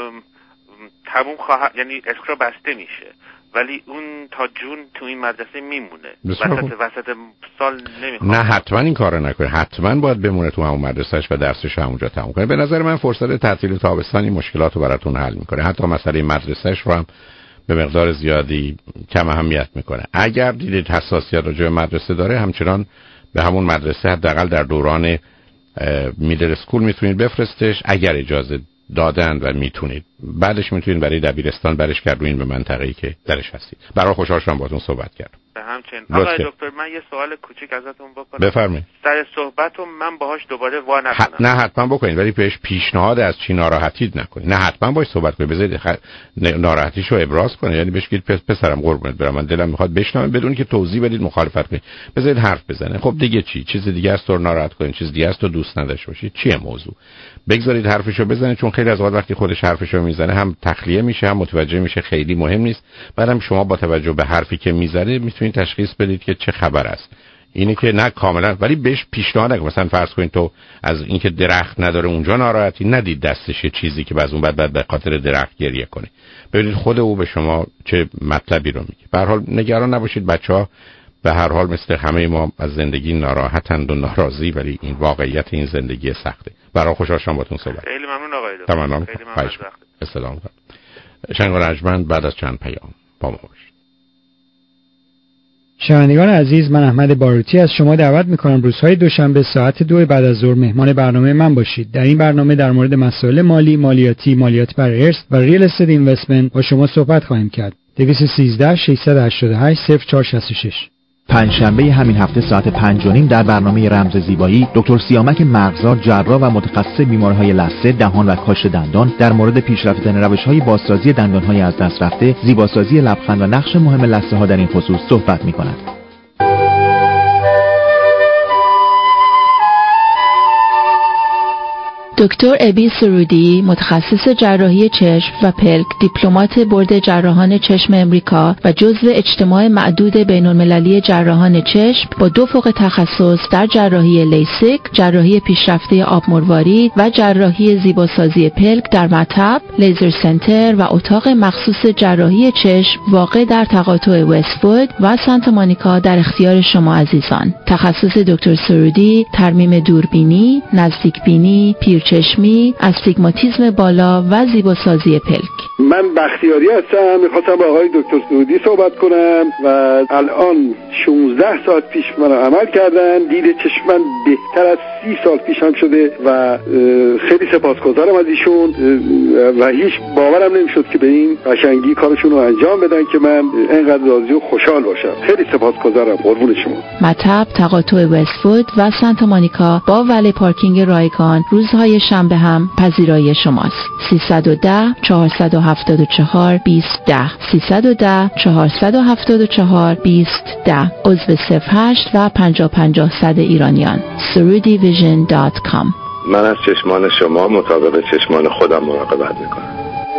تموم خواهد، یعنی اسکرا بسته میشه، ولی اون تا جون تو این مدرسه میمونه. وسط سال نمیخواد. نه حتما این کارو نکنه، حتما باید بمونه تو همون مدرسهش و درسش همونجا تموم کنه. به نظر من فرصت تعطیل تابستانی مشکلات رو براتون حل میکنه. حتی مسئله مدرسهش رو هم به مقدار زیادی کم اهمیت میکنه. اگر دیدید حساسیت راجع به مدرسه داره، همچنان به همون مدرسه حداقل در دوران میدل اسکول میتونید بفرستش اگر اجازه دادن و میتونید. بعدش میتونید برای دبیرستان برش گردونید به منطقه‌ای که درش هستید. برای خوشحال شدم باهاتون صحبت کردم. همچنین آقای دکتر، من یه سوال کوچیک ازتون بکنم. بفرمایید. سر صحبتو من باهاش دوباره وا نکنم. نه حتما بکنید، ولی بهش پیشنهاد از چی ناراحتید نکنید. نه حتما باهاش صحبت کنید، بذارید ناراحتیشو ابراز کنه. یعنی بهش بگید پسرم قربونت برم، من دلم میخواد بشنوم بدون که توضیح بدید مخالفت کنید. بذارید حرف بزنه. خب دیگه چی؟ چیز دیگه است رو ناراحت کنید، چیز دیگه است رو دوست نداشته باشید. چیه موضوع؟ بگذارید حرفشو بزنه، چون خیلی از وقتی خودش حرفشو میزنه هم تخلیه میشه هم متوجه میشه خیلی مهم نیست. بعدم شما با توجه به حرفی که میزنه میتونید تشخیص بدید که چه خبر است. اینه که نه کاملا، ولی بهش پیشنهاد نکنید. مثلا فرض کنید تو از اینکه درخت نداره اونجا ناراحتی، ندید دستش چیزی که بعد اون بعد به خاطر درخت گریه کنه. ببینید خود او به شما چه مطلبی رو میگه. به هر حال نگران نباشید، بچه‌ها به هر حال مثل همه ما از زندگی ناراحتند و ناراضی، ولی این واقعیت این زندگی سخته. برای خوشحال شدم باهاتون صحبت. خیلی ممنون آقای دکتر. تمام. خیلی ممنون. سلام کنم. شنگ و رجمند بعد از چند پیام با ما باشید. شنوندگان عزیز، من احمد باروتی از شما دعوت میکنم روزهای دوشنبه ساعت 2 بعد از ظهر مهمان برنامه من باشید. در این برنامه در مورد مسائل مالی، مالیاتی، مالیات بر ارث و ریل استیت اینوستمنت با شما صحبت خواهیم کرد. 213 688 0466. پنجشنبه همین هفته ساعت 5:30 در برنامه رمز زیبایی دکتر سیامک مغزار، جراح و متخصص بیماری‌های لثه، دهان و کاشت دندان در مورد پیشرفتن روش‌های بازسازی دندان‌های از دست رفته، زیباسازی لبخند و نقش مهم لثه‌ها در این خصوص صحبت می‌کند. دکتر ابی سرودی، متخصص جراحی چشم و پلک، دیپلمات بورد جراحان چشم امریکا و جزو اجتماع معدود بین‌المللی جراحان چشم با 2 فوق تخصص در جراحی لیسیک، جراحی پیشرفته آب مروارید و جراحی زیباسازی پلک در مطب، لیزر سنتر و اتاق مخصوص جراحی چشم واقع در تقاطع وست‌وود و سانتا مونیکا در اختیار شما عزیزان. تخصص دکتر سرودی ترمیم دوربینی، نزدیکبینی، چشمی، استیگماتیسم بالا و زیباسازی پلک. من بختیاری هستم، میخواستم با آقای دکتر سعودی صحبت کنم و الان 16 ساعت پیش من عمل کردن. دید چشم من بهتر از 30 سال پیش هم شده و خیلی سپاسگزارم از ایشون و هیچ باورم نمیشد که به این قشنگی کارشون رو انجام بدن که من اینقدر راضی و خوشحال باشم. خیلی سپاسگزارم، قربون شما. مطب تقاطع وست‌وود و سانتا مونیکا با ولی پارکینگ رایگان روزهای شنبه هم پذیرای شماست. 310 474 2010 310 474 2010 عضو 08 و 50 50 100 ایرانیان. surudivision.com. من از چشمان شما مطابق چشمان خودم مراقبت میکنم.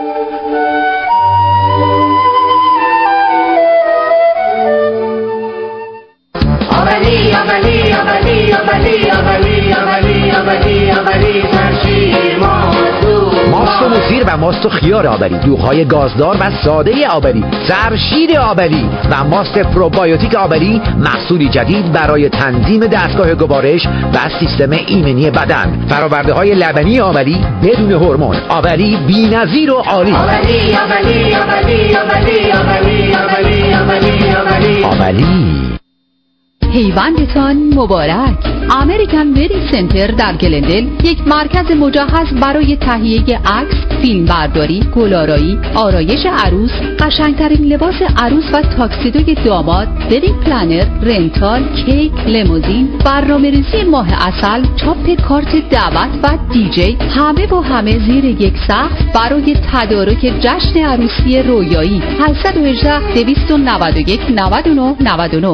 آبلی آبلی آبلی آبلی آبلی آبلی آبلی آبلی ترشیر ماست و مصیر و ماست و خیار آبلی، دوغ‌های گازدار و ساده آبلی، سرشیر آبلی و ماست پروبایوتیک آبلی، محصولی جدید برای تنظیم دستگاه گوارش و سیستم ایمنی بدن. فرآورده‌های لبنی آبلی بدون هورمون. آبلی بی‌نظیر و عالی. آبلی آبلی آبلی آبلی آبلی آبلی آبلی آبلی آبلی. پیوندتان مبارک. امریکن ویدینگ سنتر در گلندل یک مرکز مجهز برای تهیه عکس، فیلم برداری، گل‌آرایی، آرایش عروس، قشنگترین لباس عروس و تاکسیدوی داماد، ویدینگ پلنر، رنتال، کیک، لیموزین، برنامه‌ریزی ماه عسل، چاپ کارت دعوت و دیجی، همه با همه زیر یک سقف برای تدارک جشن عروسی رویایی. 818 291 99 99.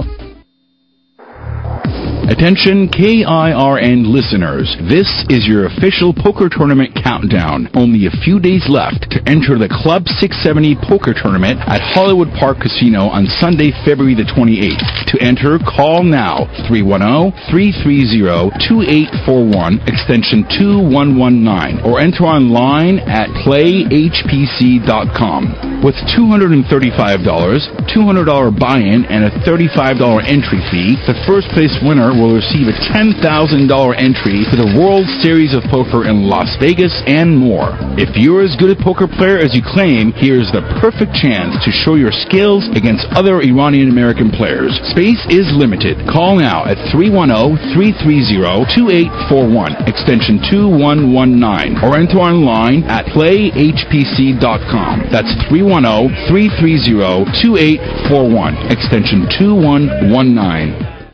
Attention KIRN listeners, this is your official poker tournament countdown. Only a few days left to enter the Club 670 poker tournament at Hollywood Park Casino on Sunday, February the 28th. To enter, call now 310-330-2841 extension 2119 or enter online at playhpc.com. With $235, $200 buy-in and a $35 entry fee, the first place winner will receive a $10,000 entry to the World Series of Poker in Las Vegas and more. If you're as good a poker player as you claim, here's the perfect chance to show your skills against other Iranian American players. Space is limited. Call now at 310-330-2841 extension 2119 or enter online at playhpc.com. That's 310-330-2841 extension 2119.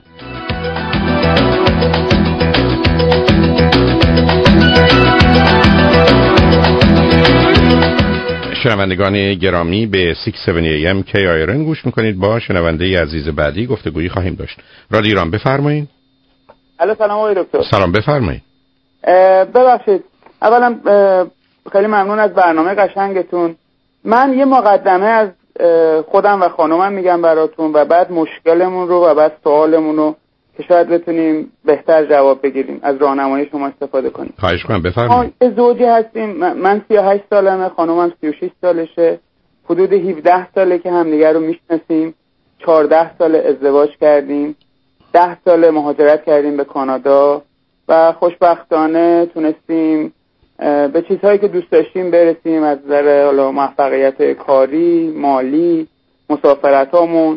شنوندگان گرامی به 670 AM KIRN گوش میکنید. با شنونده عزیز بعدی گفتگویی خواهیم داشت. رادیو ایران بفرمایید. الو سلام آقای دکتر. سلام بفرمایید. ببخشید اولا خیلی ممنون از برنامه قشنگتون. من یه مقدمه از خودم و خانومم میگم براتون و بعد مشکلمون رو و بعد سوالمون رو که شاید بتونیم بهتر جواب بگیریم، از راهنمایی شما استفاده کنیم. خواهش کنم بفرمایید. ما زوجی هستیم. من 38 سالمه، خانومم 36 سالشه. حدود 17 ساله که همدیگر رو میشناسیم. 14 سال ازدواج کردیم. 10 سال مهاجرت کردیم به کانادا و خوشبختانه تونستیم به چیزهایی که دوست داشتیم برسیم، از نظر حالا موفقیت کاری، مالی، مسافرتامون.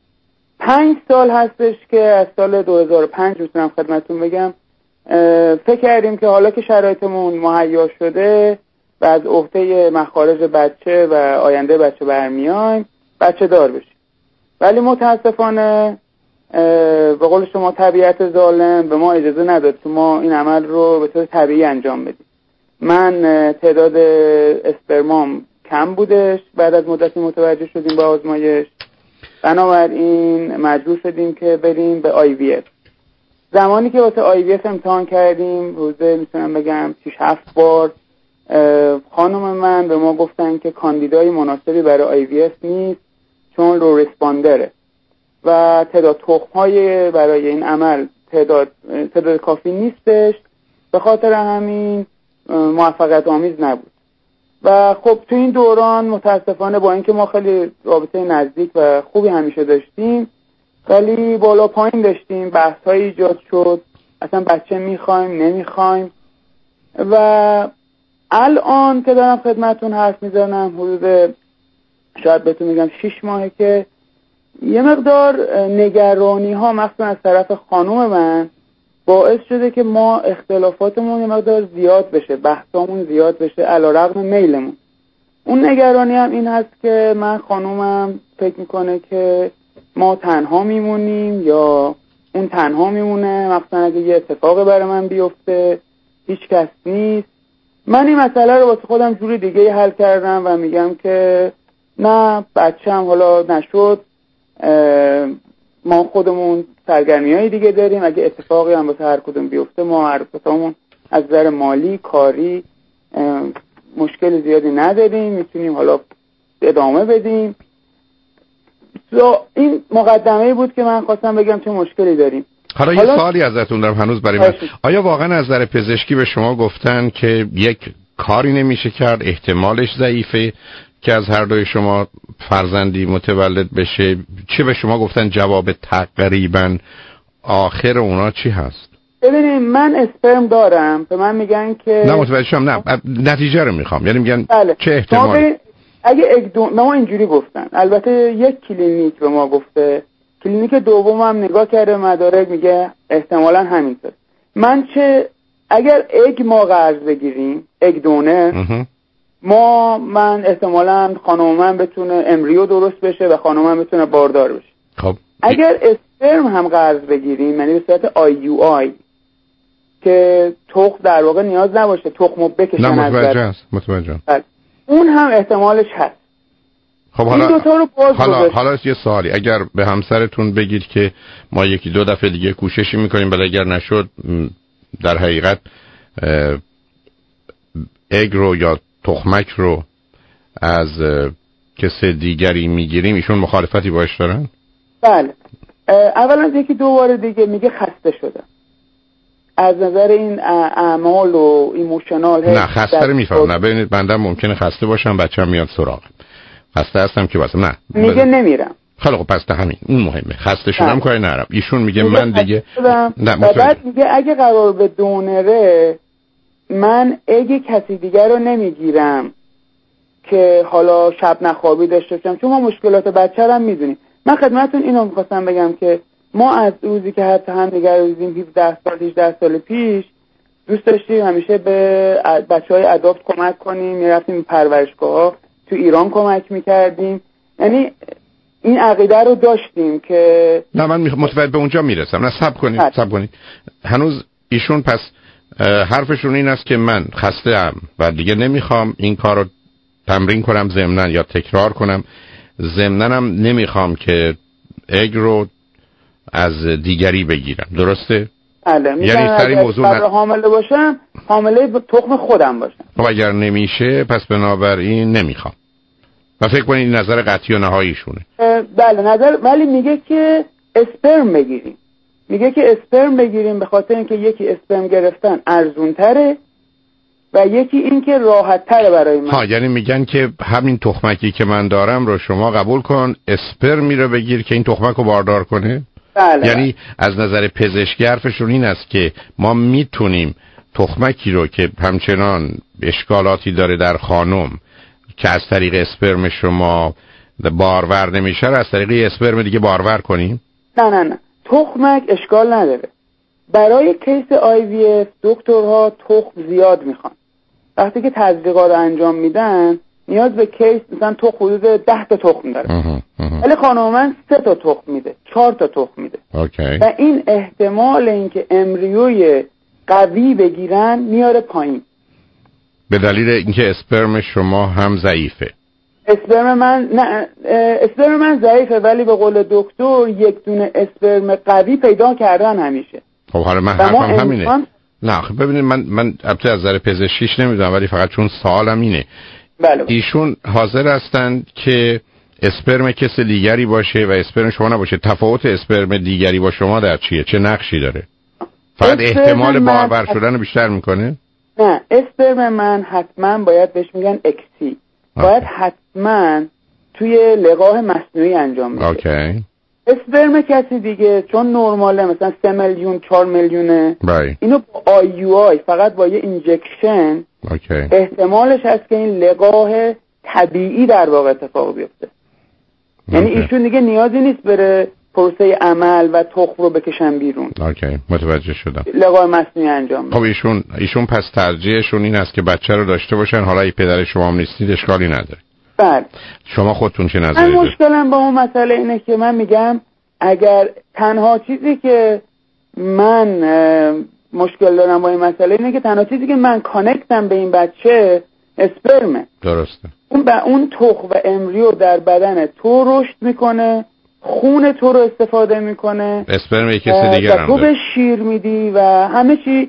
5 سال هستش که از سال 2005 میتونم خدمتون بگم فکر کردیم که حالا که شرایطمون مهیا شده و از عهده مخارج بچه و آینده بچه برمیایم، بچه دار بشیم. ولی متاسفانه به قول شما طبیعت ظالم به ما اجازه نداد که ما این عمل رو به طور طبیعی انجام بدیم. من تعداد اسپرمام کم بودش، بعد از مدتی متوجه شدیم با آزمایش، بنابراین مجبور شدیم که بریم به IVF. زمانی که واسه IVF امتحان کردیم روزه میتونم بگم 6-7 بار خانم من به ما گفتن که کاندیدای مناسبی برای IVF نیست چون لو ریسپاندره و تعداد تخم‌های برای این عمل تعداد کافی نیستش، به خاطر همین موفقیت آمیز نبود. و خب تو این دوران متاسفانه با اینکه ما خیلی رابطه نزدیک و خوبی همیشه داشتیم ولی بالا پایین داشتیم، بحث‌های ایجاد شد، اصلا بچه میخوایم نمیخوایم. و الان که دارم خدمتون حرف میزنم حدود شاید بهتون میگم 6 ماهه که یه مقدار نگرانی ها مخصوصا از طرف خانوم من باعث شده که ما اختلافاتمون یه مقدار زیاد بشه، بحثامون زیاد بشه علیرغم میلمون. اون نگرانی هم این هست که من خانومم فکر میکنه که ما تنها میمونیم یا اون تنها میمونه، مخصوصا اگه یه اتفاق برای من بیفته هیچ کس نیست. من این مسئله رو واسه خودم جوری دیگه حل کردم و میگم که نه بچه‌م حالا نشد، ما خودمون سرگرمی‌های دیگه داریم، اگه اتفاقی هم واسه هر کدوم بیفته ما هر کدومون از نظر مالی کاری مشکل زیادی نداریم، میتونیم حالا ادامه بدیم. این مقدمه بود که من خواستم بگم چه مشکلی داریم. حالا یه سوالی ازتون دارم هنوز برای من. آیا واقعا از نظر پزشکی به شما گفتن که یک کاری نمیشه کرد، احتمالش ضعیفه که از هر دوی شما فرزندی متولد بشه؟ چه به شما گفتن؟ جواب تقریبا آخر اونا چی هست؟ ببینید من اسپرم دارم، به من میگن که نه متوجه شدم، نه نتیجه رو میخوام، یعنی میگن بله. چه احتمالی؟ اگه ما اینجوری گفتن، البته یک کلینیک به ما گفته، کلینیک دوم هم نگاه کرده مدارک میگه احتمالاً همینطور. اگر اگ ما قرض بگیریم، اگ دونر، من احتمالاً خانم من بتونه امبریو درست بشه و خانم من بتونه باردار بشه. خب اگر اسپرم هم قرض بگیریم، یعنی به صورت IUI که تخم در واقع نیاز نباشه تخمو بکشن، نه متوجه. اون هم احتمالش هست. خب حالا یه سوالی، اگر به همسرتون بگید که ما یکی دو دفعه دیگه کوششی میکنیم ولی اگر نشد در حقیقت اگ رو یا تخمک رو از کسی دیگری میگیریم، ایشون مخالفتی باش دارن؟ بله. اولا یکی دو بار دیگه میگه خسته شده از نظر این اعمال و ایموشنال. نه خسته رو میفهم، نه ببینید بنده ممکنه خسته باشم بچه‌م میاد سراغم، خسته هستم که واسه نه میگه نمیرم. خیلی خب پس همین اون مهمه، خسته شدم کاری نرم. ایشون میگه من دیگه نه بعد میگه اگه قرار به دونره من اگه کسی دیگر رو نمیگیرم که حالا شب نخوابی داشته باشم، چون ما مشکلات بچه رو هم میدونیم. من خدمتتون اینو میخواستم بگم که ما از روزی که حتی هم دیگر رو دیدیم 17 سال 18 سال پیش دوست داشتیم همیشه به بچهای اداپت کمک کنیم، میرفتیم پرورشگاه تو ایران کمک میکردیم، یعنی این عقیده رو داشتیم که نه من متوجه به اونجا میرسم. نه صبر کنید هنوز ایشون پس حرفشون این است که من خسته ام و دیگه نمیخوام این کار رو تمرین کنم ضمناً یا تکرار کنم، ضمناً هم نمیخوام که اگ رو از دیگری بگیرم، درسته؟ بله. یعنی سری موضوع حامله باشم، حامله تخم خودم باشم. خب اگر نمیشه پس بنابراین نمیخوام. و فکر کنید این نظر قطعی و نهاییشونه. بله نظر، ولی میگه که اسپرم بگیریم، میگه که اسپرم بگیریم به خاطر اینکه یکی اسپرم گرفتن ارزون تره و یکی این که راحت تره برای من. یعنی میگن که همین تخمکی که من دارم رو شما قبول کن، اسپرمی رو بگیر که این تخمک رو باردار کنه. بله. یعنی از نظر پزشکی حرفشون این است که ما میتونیم تخمکی رو که همچنان اشکالاتی داره در خانم که از طریق اسپرم شما بارور نمیشه از طریق اسپرم دیگه بارور کنیم؟ نه تخمک اشکال نداره. برای کیس IVF دکترها تخم زیاد میخوان. وقتی که تزریقا رو انجام میدن نیاز به کیس مثلا تخم حدود 10 تا تخم داره، ولی خانم من 3 تا تخم میده، 4 تا تخم میده. و این احتمال اینکه امبریوی قوی بگیرن میاره پایین به دلیل اینکه اسپرم شما هم ضعیفه. اسپرم من ضعیفه، ولی به قول دکتر یک دونه اسپرم قوی پیدا کردن همیشه. خب حالا من حرفم همینه. نه خب ببینید من البته از نظر پزشکیش نمیدونم ولی فقط چون سوالم اینه. بله. ایشون حاضر هستند که اسپرم کس دیگری باشه و اسپرم شما نباشه. تفاوت اسپرم دیگری با شما در چیه؟ چه نقشی داره؟ فقط احتمال بارور شدن بیشتر میکنه؟ نه اسپرم من حتما باید بهش میگن اکسی، باید حتما توی لقاح مصنوعی انجام میشه. اوکی. اسپرم کسی دیگه چون نرماله مثلا 3 میلیون 4 میلیونه اینو با IUI فقط با یه اینجکشن احتمالش هست که این لقاح طبیعی در واقع اتفاق بیفته. یعنی ایشون دیگه نیازی نیست بره پروسه عمل و تخم رو بکشن بیرون. اوکی متوجه شدم. لقاح مصنوعی انجام. خب ایشون پس ترجیحشون این است که بچه رو داشته باشن، حالا ای پدر شما هم نیستید اشکالی نداره. بله. شما خودتون چه نظری دارید؟ مشکلم با اون مسئله اینه که من میگم اگر تنها چیزی که من مشکل دارم با این مسئله اینه که تنها چیزی که من کانکتم به این بچه اسپرمه. درسته. اون تخم و امبریو در بدن تو رشد میکنه، خون تو رو استفاده میکنه، اسپرم یک کسی دیگر هم تو به شیر میدی و همه چی.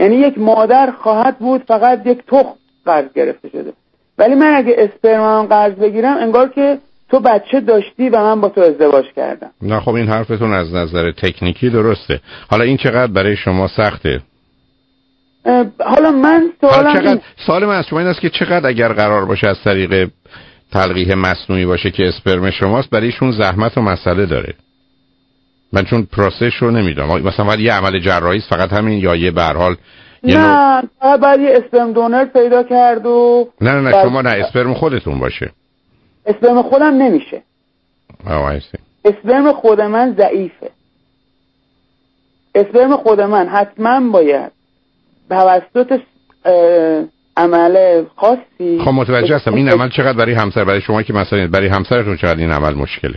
یعنی یک مادر خواهد بود فقط یک تخم قرض گرفته شده. ولی من اگه اسپرمم قرض بگیرم انگار که تو بچه داشتی و من با تو ازدواج کردم. نه خب این حرفتون از نظر تکنیکی درسته. حالا این چقدر برای شما سخته؟ حالا من سوال من از شما این است که چقدر اگر قرار باشه از طریق تلقیح مصنوعی باشه که اسپرم شماست برایشون زحمت و مسئله داره؟ من چون پروسش رو نمیدونم، مثلا باید یه عمل جراحی فقط همین یا یه به هر حال نه باید یه اسپرم دونر پیدا کرد و نه شما نه اسپرم خودتون باشه. اسپرم خودم نمیشه. اسپرم خود من ضعیفه. اسپرم خود من حتما باید توسط عمل خاصی. خب متوجه هستم. این عمل چقدر برای همسر، برای شما که مثلا برای همسرتون چقدر این عمل مشکله؟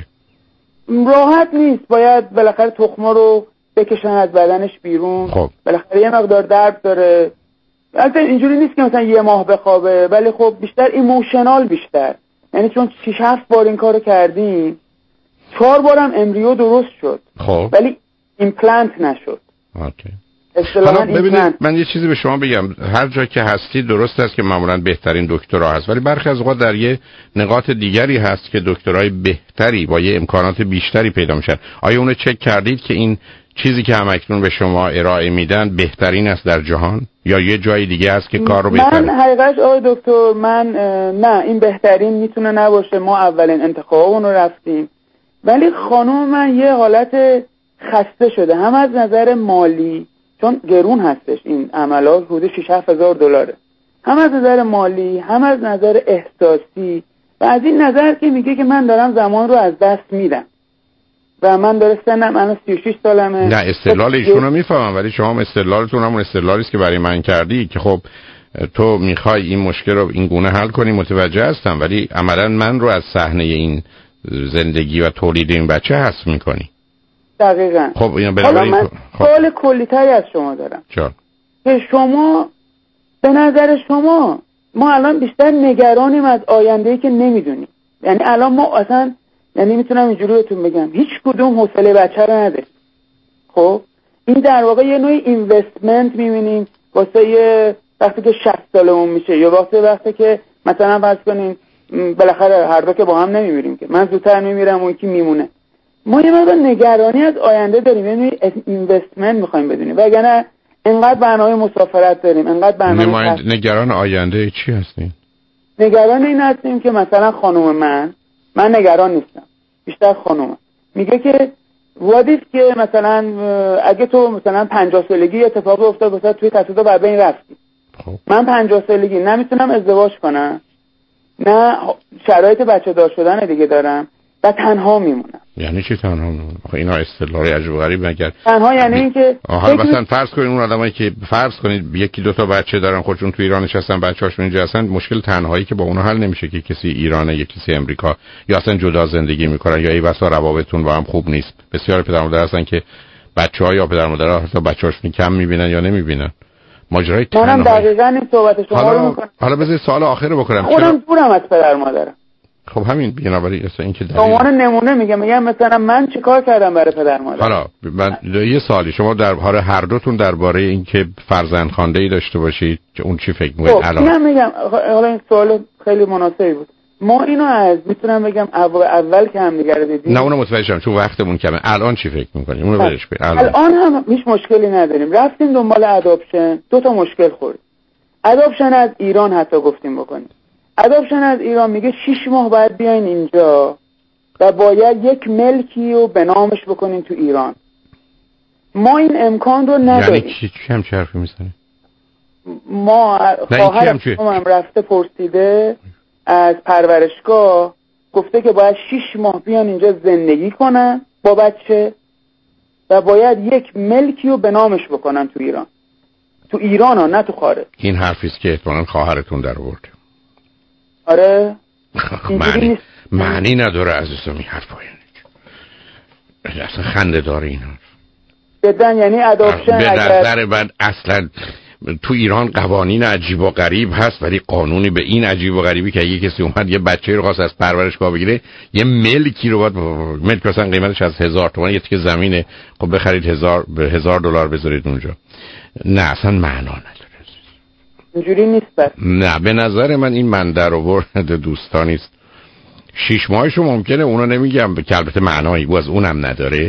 راحت نیست. باید بالاخره تخما رو بکشن از بدنش بیرون. خب بالاخره یه مقدار درد داره. البته اینجوری نیست که مثلا یه ماه بخوابه، ولی خب بیشتر ایموشنال بیشتر. یعنی چون 6-7 بار این کارو کردیم، 4 بارم امبریو درست شد. خب ولی ایمپلنت نشد. اوکی. حالا ببینید من یه چیزی به شما بگم، هر جا که هستی درست است که معمولا بهترین دکترها هست، ولی برخی از اوقات در یه نقاط دیگری هست که دکترای بهتری با یه امکانات بیشتری پیدا میشن. آیا اونو چک کردید که این چیزی که همکنون به شما ارائه میدن بهترین است در جهان یا یه جای دیگه است که کار رو بهتر؟ من حقیقتش آقای دکتر من نه این بهترین میتونه نباشه. ما اولین انتخابمون رو رفتیم، ولی خانم من یه حالت خسته شده، هم از نظر مالی چون گرون هستش این عملات، حدود 6-7 هزار دلاره، هم از نظر مالی هم از نظر احساسی و از این نظر که میگه که من دارم زمان رو از دست میدم و من داره سنم الان 36 سالمه. نه استدلال ایشون رو میفهمم، ولی شما هم استدلالتون همون استدلالی است که برای من کردی که خب تو میخوای این مشکل رو این گونه حل کنی، متوجه هستم، ولی عملا من رو از صحنه این زندگی و تولید این بچه حذف میکنی. دقیقاً. خب اینا حالا من سوال کلی‌تری از شما دارم. چرا؟ که شما به نظر شما ما الان بیشتر نگرانیم از آینده‌ای که نمیدونیم. یعنی الان ما اصلا یعنی میتونم اینجوری بهتون بگم هیچ کدوم حوصله بچه رو نداریم. خب این در واقع یه نوعی اینوستمنت می‌بینیم واسه یه وقتی که 60 سالمون میشه یا وقتی که مثلا فرض کنیم بالاخره هر دو که با هم نمیمیریم که من زودتر میمیرم اون یکی میمونه. ما یه مقدار نگرانی از آینده داریم، یعنی اینوستمنت می‌خوایم بدونیم، وگرنه اینقدر برنامه مسافرت داریم، اینقدر برنامه نگران آینده چی هستین؟ نگران این هستیم که مثلا خانم من نگران نیستم، بیشتر خانومم میگه که وادیف که مثلا اگه تو مثلا 50 سالگی اتفاق افتاد واسه توی تصادف و بین رفتی، من 50 سالگی نمیتونم ازدواج کنم، نه شرایط بچه دار شدن دیگه دارم و تنها میمونم. یعنی چی تنها میمونم؟ آخه اینا اصطلاحی عجب غریب مگر تنها یعنی اینکه حالا مثلا فرض کنید اون آدمایی که فرض کنید یکی دو تا بچه دارن خودشون تو ایران نشستن بچه‌هاشون اینجا هستن، مشکل تنهایی که با اونها حل نمیشه که کسی ایرانه یا کسی امریکا یا اصلا جدا زندگی میکنن یا ای بسا روابطتون با هم خوب نیست. بسیار پدر مادر هستن که بچه‌ها یا پدر مادرها حتی بچه‌هاشون کم میبینن یا نمیبینن. ماجرای تنهایی. منم دقیقاً این صحبت شما رو میکنم. حالا بذار سوال آخر رو بکنم. خودم دورم از پدر مادرم. خب همین بنابراین اصلا این که شما نمونه میگم مثلا من چیکار کردم برای پدر مادر. حالا من یه سوالی، شما در هر دوتون درباره اینکه فرزند خوانده‌ای داشته باشید که اون چی فکر می‌کنید الان؟ من میگم حالا این سوال خیلی مناسبی بود. ما اینو از میتونم بگم اول که هم دیگه دیدیم. نه اونو متوجه شدم چون وقتمون کمه. الان چی فکر می‌کنید؟ اونو برش کنید. الان هم هیچ مشکلی نداریم. رفتیم دنبال اداپشن، 2 تا مشکل خوردیم. اداپشن از ایران حتی گفتیم بکنیم. اداپشن از ایران میگه 6 ماه باید بیاین اینجا و باید یک ملکی رو به نامش بکنین تو ایران. ما این امکان رو نداریم. یعنی چی هم حرفی میزنه؟ ما خواهرم رفته پرسیده از پرورشگاه، گفته که باید 6 ماه بیان اینجا زندگی کنن با بچه و باید یک ملکی رو به نامش بکنن تو ایران. تو ایران ها، نه تو خارج. این حرفی است که احتمالاً خواهرتون در آورد. آره معنی نداره عزیزم این حرفا، یعنی اصلا خنده داره این حرف. بدن یعنی اداپشن به نظر من اصلا تو ایران قوانین عجیب و غریب هست، ولی قانونی به این عجیب و غریبی که اگه کسی اومد یه بچه رو خواست از پرورشگاه بگیره، یه ملکی رو باید ملک مثلا قیمتش از 1000 تومان یه تیکه زمینه، خب بخرید $1000 بذارید اونجا. نه اصلا معنا نداره. اینجوری نیست. نه به نظر من این من در آورد دوستانی است. 6 ماهشو ممکنه اونو نمیگم که البته معنایی از اونم نداره،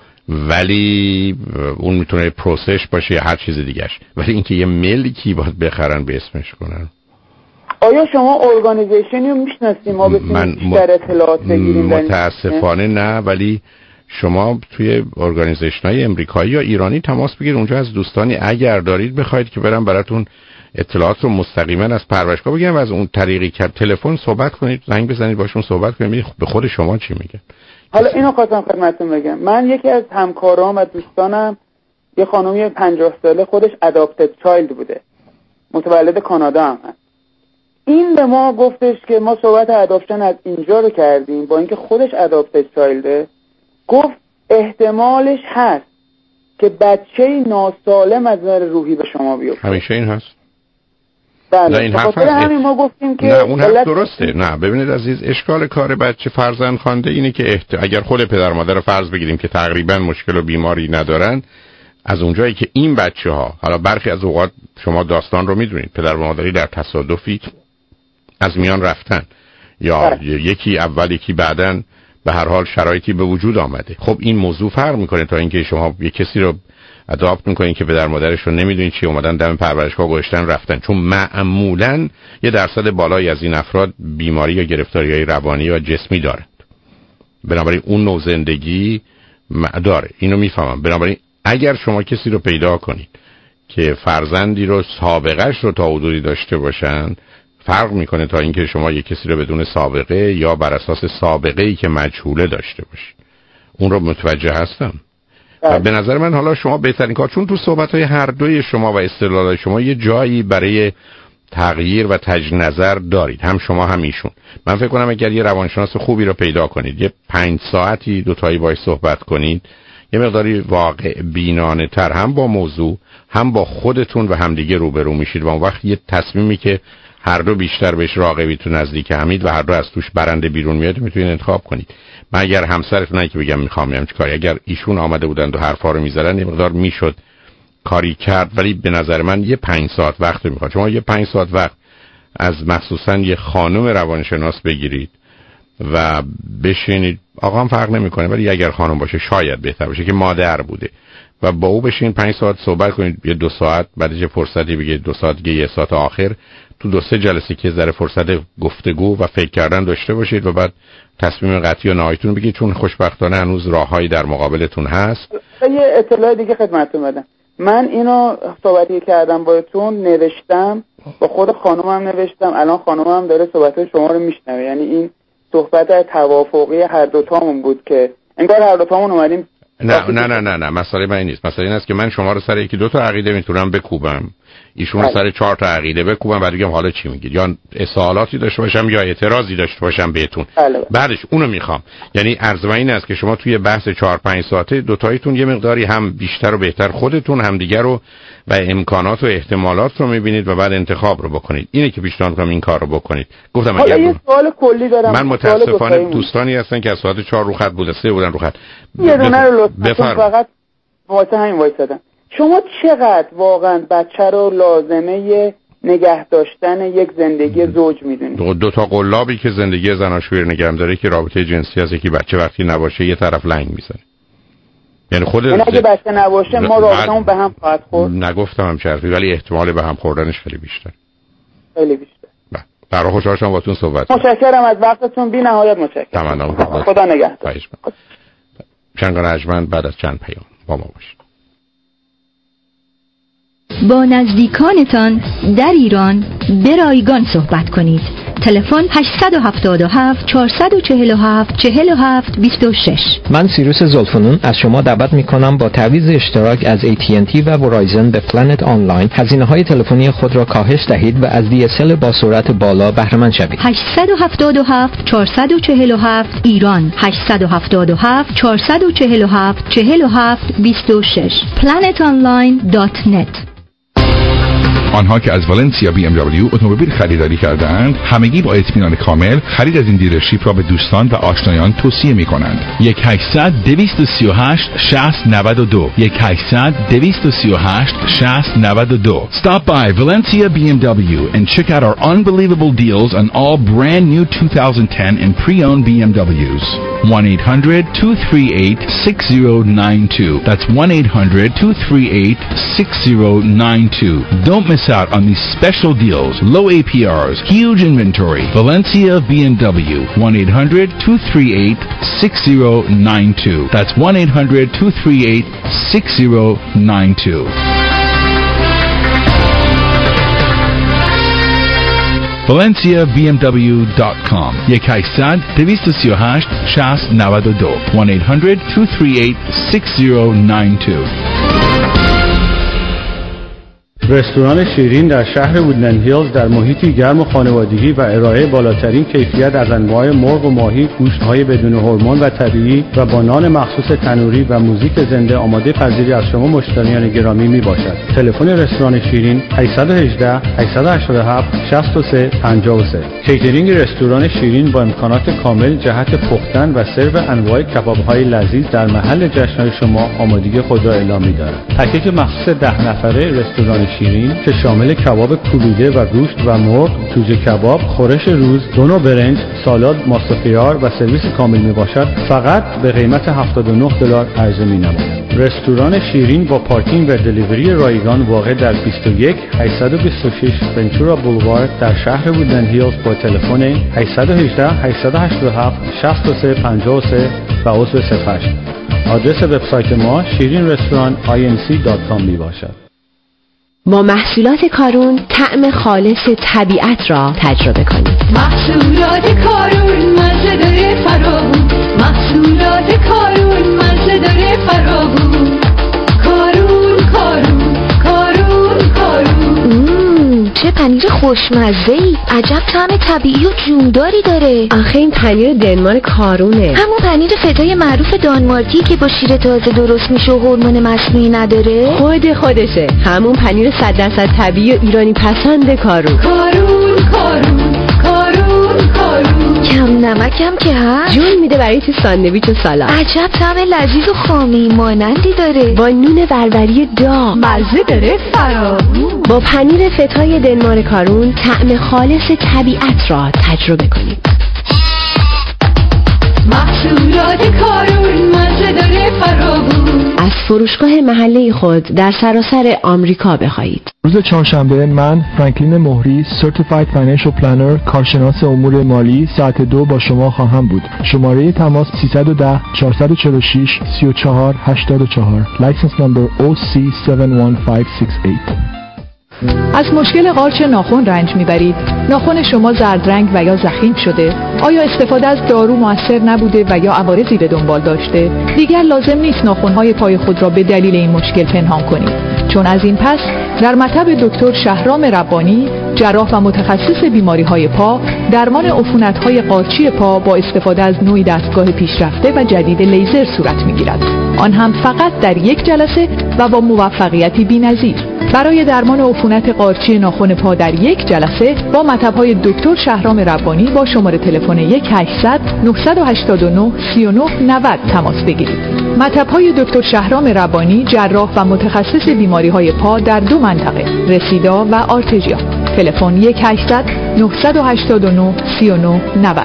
ولی اون میتونه پروسش باشه یا هر چیز دیگهش، ولی اینکه یه ملکی باید بخرن به اسمش کنن. آیا شما ارگانیزیشنی رو میشناسید ما بتونیم بیشتر اطلاعات بگیریم؟ متاسفانه نه، ولی شما توی ارگانیزیشن‌های امریکایی یا ایرانی تماس بگیرید، اونجا از دوستانی اگر دارید بخواید که برن براتون اطلاعات رو مستقیما از پرورشگاه بگیرن و از اون طریقی که تلفن صحبت کنید، زنگ بزنید باشون صحبت کنید به خود شما چی میگن. حالا اینو خواستم خدمتتون بگم، من یکی از همکارام و دوستانم یه خانومی 50 ساله خودش اداپتد چایلد بوده، متولد کانادا هم هست. این به ما گفتش که ما صحبت اداپشن از اینجا رو کردیم، با اینکه خودش اداپتد چایلده، گفت احتمالش هست که بچه ناسالم از نظر روحی به شما بیفته. همیشه این هست. بله، این حرف همین ما گفتیم که نه اون حرف درسته. نه ببینید عزیز، اشکال کار بچه فرزند خوانده اینه که اگر خود پدر مادر فرض بگیریم که تقریبا مشکل و بیماری ندارن، از اونجایی که این بچه ها، حالا برخی از اوقات شما داستان رو میدونید، پدر و مادری در تصادفی از میان رفتن یا یکی اول یکی بعدن، به هر حال شرایطی به وجود آمده. خب این موضوع فرق میکنه تا اینکه شما یک کسی رو اداپت میکنین که پدر مادرش رو نمیدونید چی، اومدن دم پرورشگاه گذاشتن رفتن، چون معمولاً یه درصد بالایی از این افراد بیماری یا گرفتاری‌های روانی یا جسمی دارند. بنابراین اون نوع زندگی داره، اینو میفهمم. بنابراین اگر شما کسی رو پیدا کنید که فرزندی رو سابقهش رو تا حدودی داشته باشن، فرق میکنه تا اینکه شما یک کسی رو بدون سابقه یا بر اساس سابقه‌ای که مجهوله داشته باشید. اون رو متوجه هستم. و به نظر من حالا شما بهترین کار، چون تو صحبت‌های هر دوی شما و استدلال‌های شما یه جایی برای تغییر و نظر دارید، هم شما هم ایشون. من فکر کنم اگر یه روانشناس خوبی رو پیدا کنید، یه 5 ساعتی دوتایی باهاش صحبت کنید، یه مقداری واقع بینانه تر هم با موضوع هم با خودتون و همدیگه روبرو میشید و اون وقت یه تصمیمی که هر دو بیشتر بهش راغبیتون نزدیک همید و هر دو از توش برنده بیرون میاد میتونید انتخاب کنید. من اگر همسرتون نه که بگم میخوام چه کاری، اگر ایشون آمده بودند و حرفا رو میزدن یه مقدار میشد کاری کرد، ولی به نظر من یه 5 ساعت وقت میخواد. شما یه 5 ساعت وقت از مخصوصا یه خانم روانشناس بگیرید و بشینید، آقا هم فرق نمیکنه، ولی اگر خانم باشه شاید بهتر باشه که مادر بوده و با او بشین 5 ساعت صحبت کنید، یه 2 ساعت بعدش یه فرصتی بگید 2 ساعت دیگه، 1 ساعت آخر تو 2-3 جلسه که ذره فرصت گفتگو و فکر کردن داشته باشید و بعد تصمیم قطعی و نهاییتون بگید، چون خوشبختانه هنوز راههایی در مقابلتون هست. یه اطلاع دیگه خدمتتون بدم، من اینو صحبتی کردم باتون، نوشتم با خود خانومم نوشتم، الان خانومم داره صحبت‌های شما رو میشنوه، یعنی این صحبت توافقی هر دو تامون بود که انگار هر دو تامون اومدیم. نه مسئله من این نیست. مسئله این است که من شما رو سر 1-2 تا عقیده میتونم بکوبم، ایشون رو سر 4 تا عقیده بکوبم، بعد بگم حالا چی میگید، یا سوالاتی داشته باشم یا اعتراضی داشته باشم بهتون، بعدش اونو میخوام. یعنی عرض من این است که شما توی بحث 4-5 ساعته دوتاییتون یه مقداری هم بیشتر و بهتر خودتون هم دیگر رو و امکانات و احتمالات رو میبینید و بعد انتخاب رو بکنید. اینه که پیشنهاد میکنم این کار رو بکنید. گفتم اگر یه سوال کلی دارم، من متاسفانه دوستانی هستن که از ساعت 4 رو خط بوده، 3 بودن رو خط، یه دونه رو لطفا فقط واسه همین وایسادم. شما چقدر واقعا بچه رو لازمه نگه داشتن یک زندگی زوج میدونید؟ 2 تا قلابی که زندگی زناشویی نگه داره که رابطه جنسی از یکی بچه وقتی نباشه یه طرف لنگ میزنه. یعنی خود اگه بچه نباشه ما رابطمون به هم خواهد خورد. نگفتم هم چرفی، ولی احتمال به هم خوردنش خیلی بیشتر. خیلی بیشتر. برای خوشحال شدم باهاتون صحبت. متشکرم از وقتتون، بی نهایت متشکرم. تمام. خدا نگهدار. شنگان ارجمند بعد از چند پیام با ما باشید. با نزدیکانتان در ایران به رایگان صحبت کنید. تلفن 877 447 47 26. من سیروس زلفنون از شما دعوت میکنم با تعویض اشتراک از AT&T و ورایزن به پلنت آنلاین هزینه‌های تلفنی خود را کاهش دهید و از DSL با سرعت بالا بهره مند شوید. 877 447 ایران 877 447 47 26 planetonline.net. آنها که از ولنسیا BMW اتومبیل خریداری کردند همگی با اطمینان کامل خرید از این دیلرشیپ را به دوستان و آشنایان توصیه می‌کنند. 1-800-238-6092 1-800-238-6092. Stop by Valencia BMW and check out our unbelievable deals on all brand new 2010 and pre-owned BMWs. 1-800-238-6092. That's 1-800-238-6092. Don't miss out on these special deals, low APRs, huge inventory. Valencia BMW. 1-800-238-6092. That's 1-800-238-6092. ValenciaBMW.com 1-800-238-6092 1-800-238-6092. رستوران شیرین در شهر وودلند هیلز در محیطی گرم و خانوادگی و ارائه بالاترین کیفیت از انواع مرغ و ماهی، گوشت‌های بدون هورمون و طبیعی و با نان مخصوص تنوری و موزیک زنده آماده پذیری از شما مشتریان گرامی میباشد. تلفن رستوران شیرین 818 887 63 53. کیترینگ رستوران شیرین با امکانات کامل جهت پختن و سرو انواع کباب‌های لذیذ در محل جشن‌های شما آمادگی خود را اعلام می‌دارد. پکیج مخصوص 10 نفره رستوران شیرین که شامل کباب کلوده و گوشت و مرغ، جوجه کباب، خورش روز، دو نوع برنج، سالاد، ماست خیار و سرویس کامل میباشد فقط به قیمت $79 عرضه مینماید. رستوران شیرین با پارکینگ و دلیوری رایگان واقع در 21826 ونچورا بولوارد در شهر وودلند هیلز با تلفن 818 887 63 53 و عضو صفحه. آدرس وبسایت ما shirinrestaurantinc.com میباشد. با محصولات کارون طعم خالص طبیعت را تجربه کنید. محصولات کارون مزه داره فراوون، محصولات کارون مزه داره فراوون. کارون کارون کارون کارون. چه پنیر خوشمزه‌ای، عجب طعم طبیعی و جونداری داره. آخه این پنیر دنمارک کارونه، همون پنیر فتای معروف دانمارکی که با شیر تازه درست میشه و هورمون مصنوعی نداره. خودشه همون پنیر 100% طبیعی و ایرانی پسند کارون. کارون کارون کارون کارون. کم نمکم که هست، جون میده برای تو ساندویچ و سالاد. عجب طعم لذیذ و خامی مانندی داره، با نون بربری داغ مزه داره فراوون. با پنیر فتای دنمارک کارون طعم خالص طبیعت را تجربه کنید. محصولات کارون مزه داره فراوون. از فروشگاه محله خود در سراسر آمریکا بخواهید. روز چهارشنبه من فرانکلین مهری Certified Financial Planner کارشناس امور مالی ساعت 2 با شما خواهم بود. شماره تماس 310 446 34 84 License number OC71568. از مشکل قارچ ناخن رنج میبرید؟ ناخن شما زرد رنگ و یا ضخیم شده؟ آیا استفاده از دارو مؤثر نبوده و یا عوارضی به دنبال داشته؟ دیگر لازم نیست ناخن‌های پای خود را به دلیل این مشکل پنهان کنید، چون از این پس در مطب دکتر شهرام ربانی، جراح و متخصص بیماری‌های پا، درمان عفونت‌های قارچی پا با استفاده از نوعی دستگاه پیشرفته و جدید لیزر صورت می‌گیرد، آن هم فقط در یک جلسه و با موفقیتی بی‌نظیر. برای درمان عفونت قارچی ناخن پا در یک جلسه با مطب‌های دکتر شهرام ربانی با شماره تلفن 1-800-989-3990 تماس بگیرید. مطب‌های دکتر شهرام ربانی، جراح و متخصص بیماری‌های پا در 2 منطقه، رسیدا و آرتژیا. تلفن 1-800-989-3990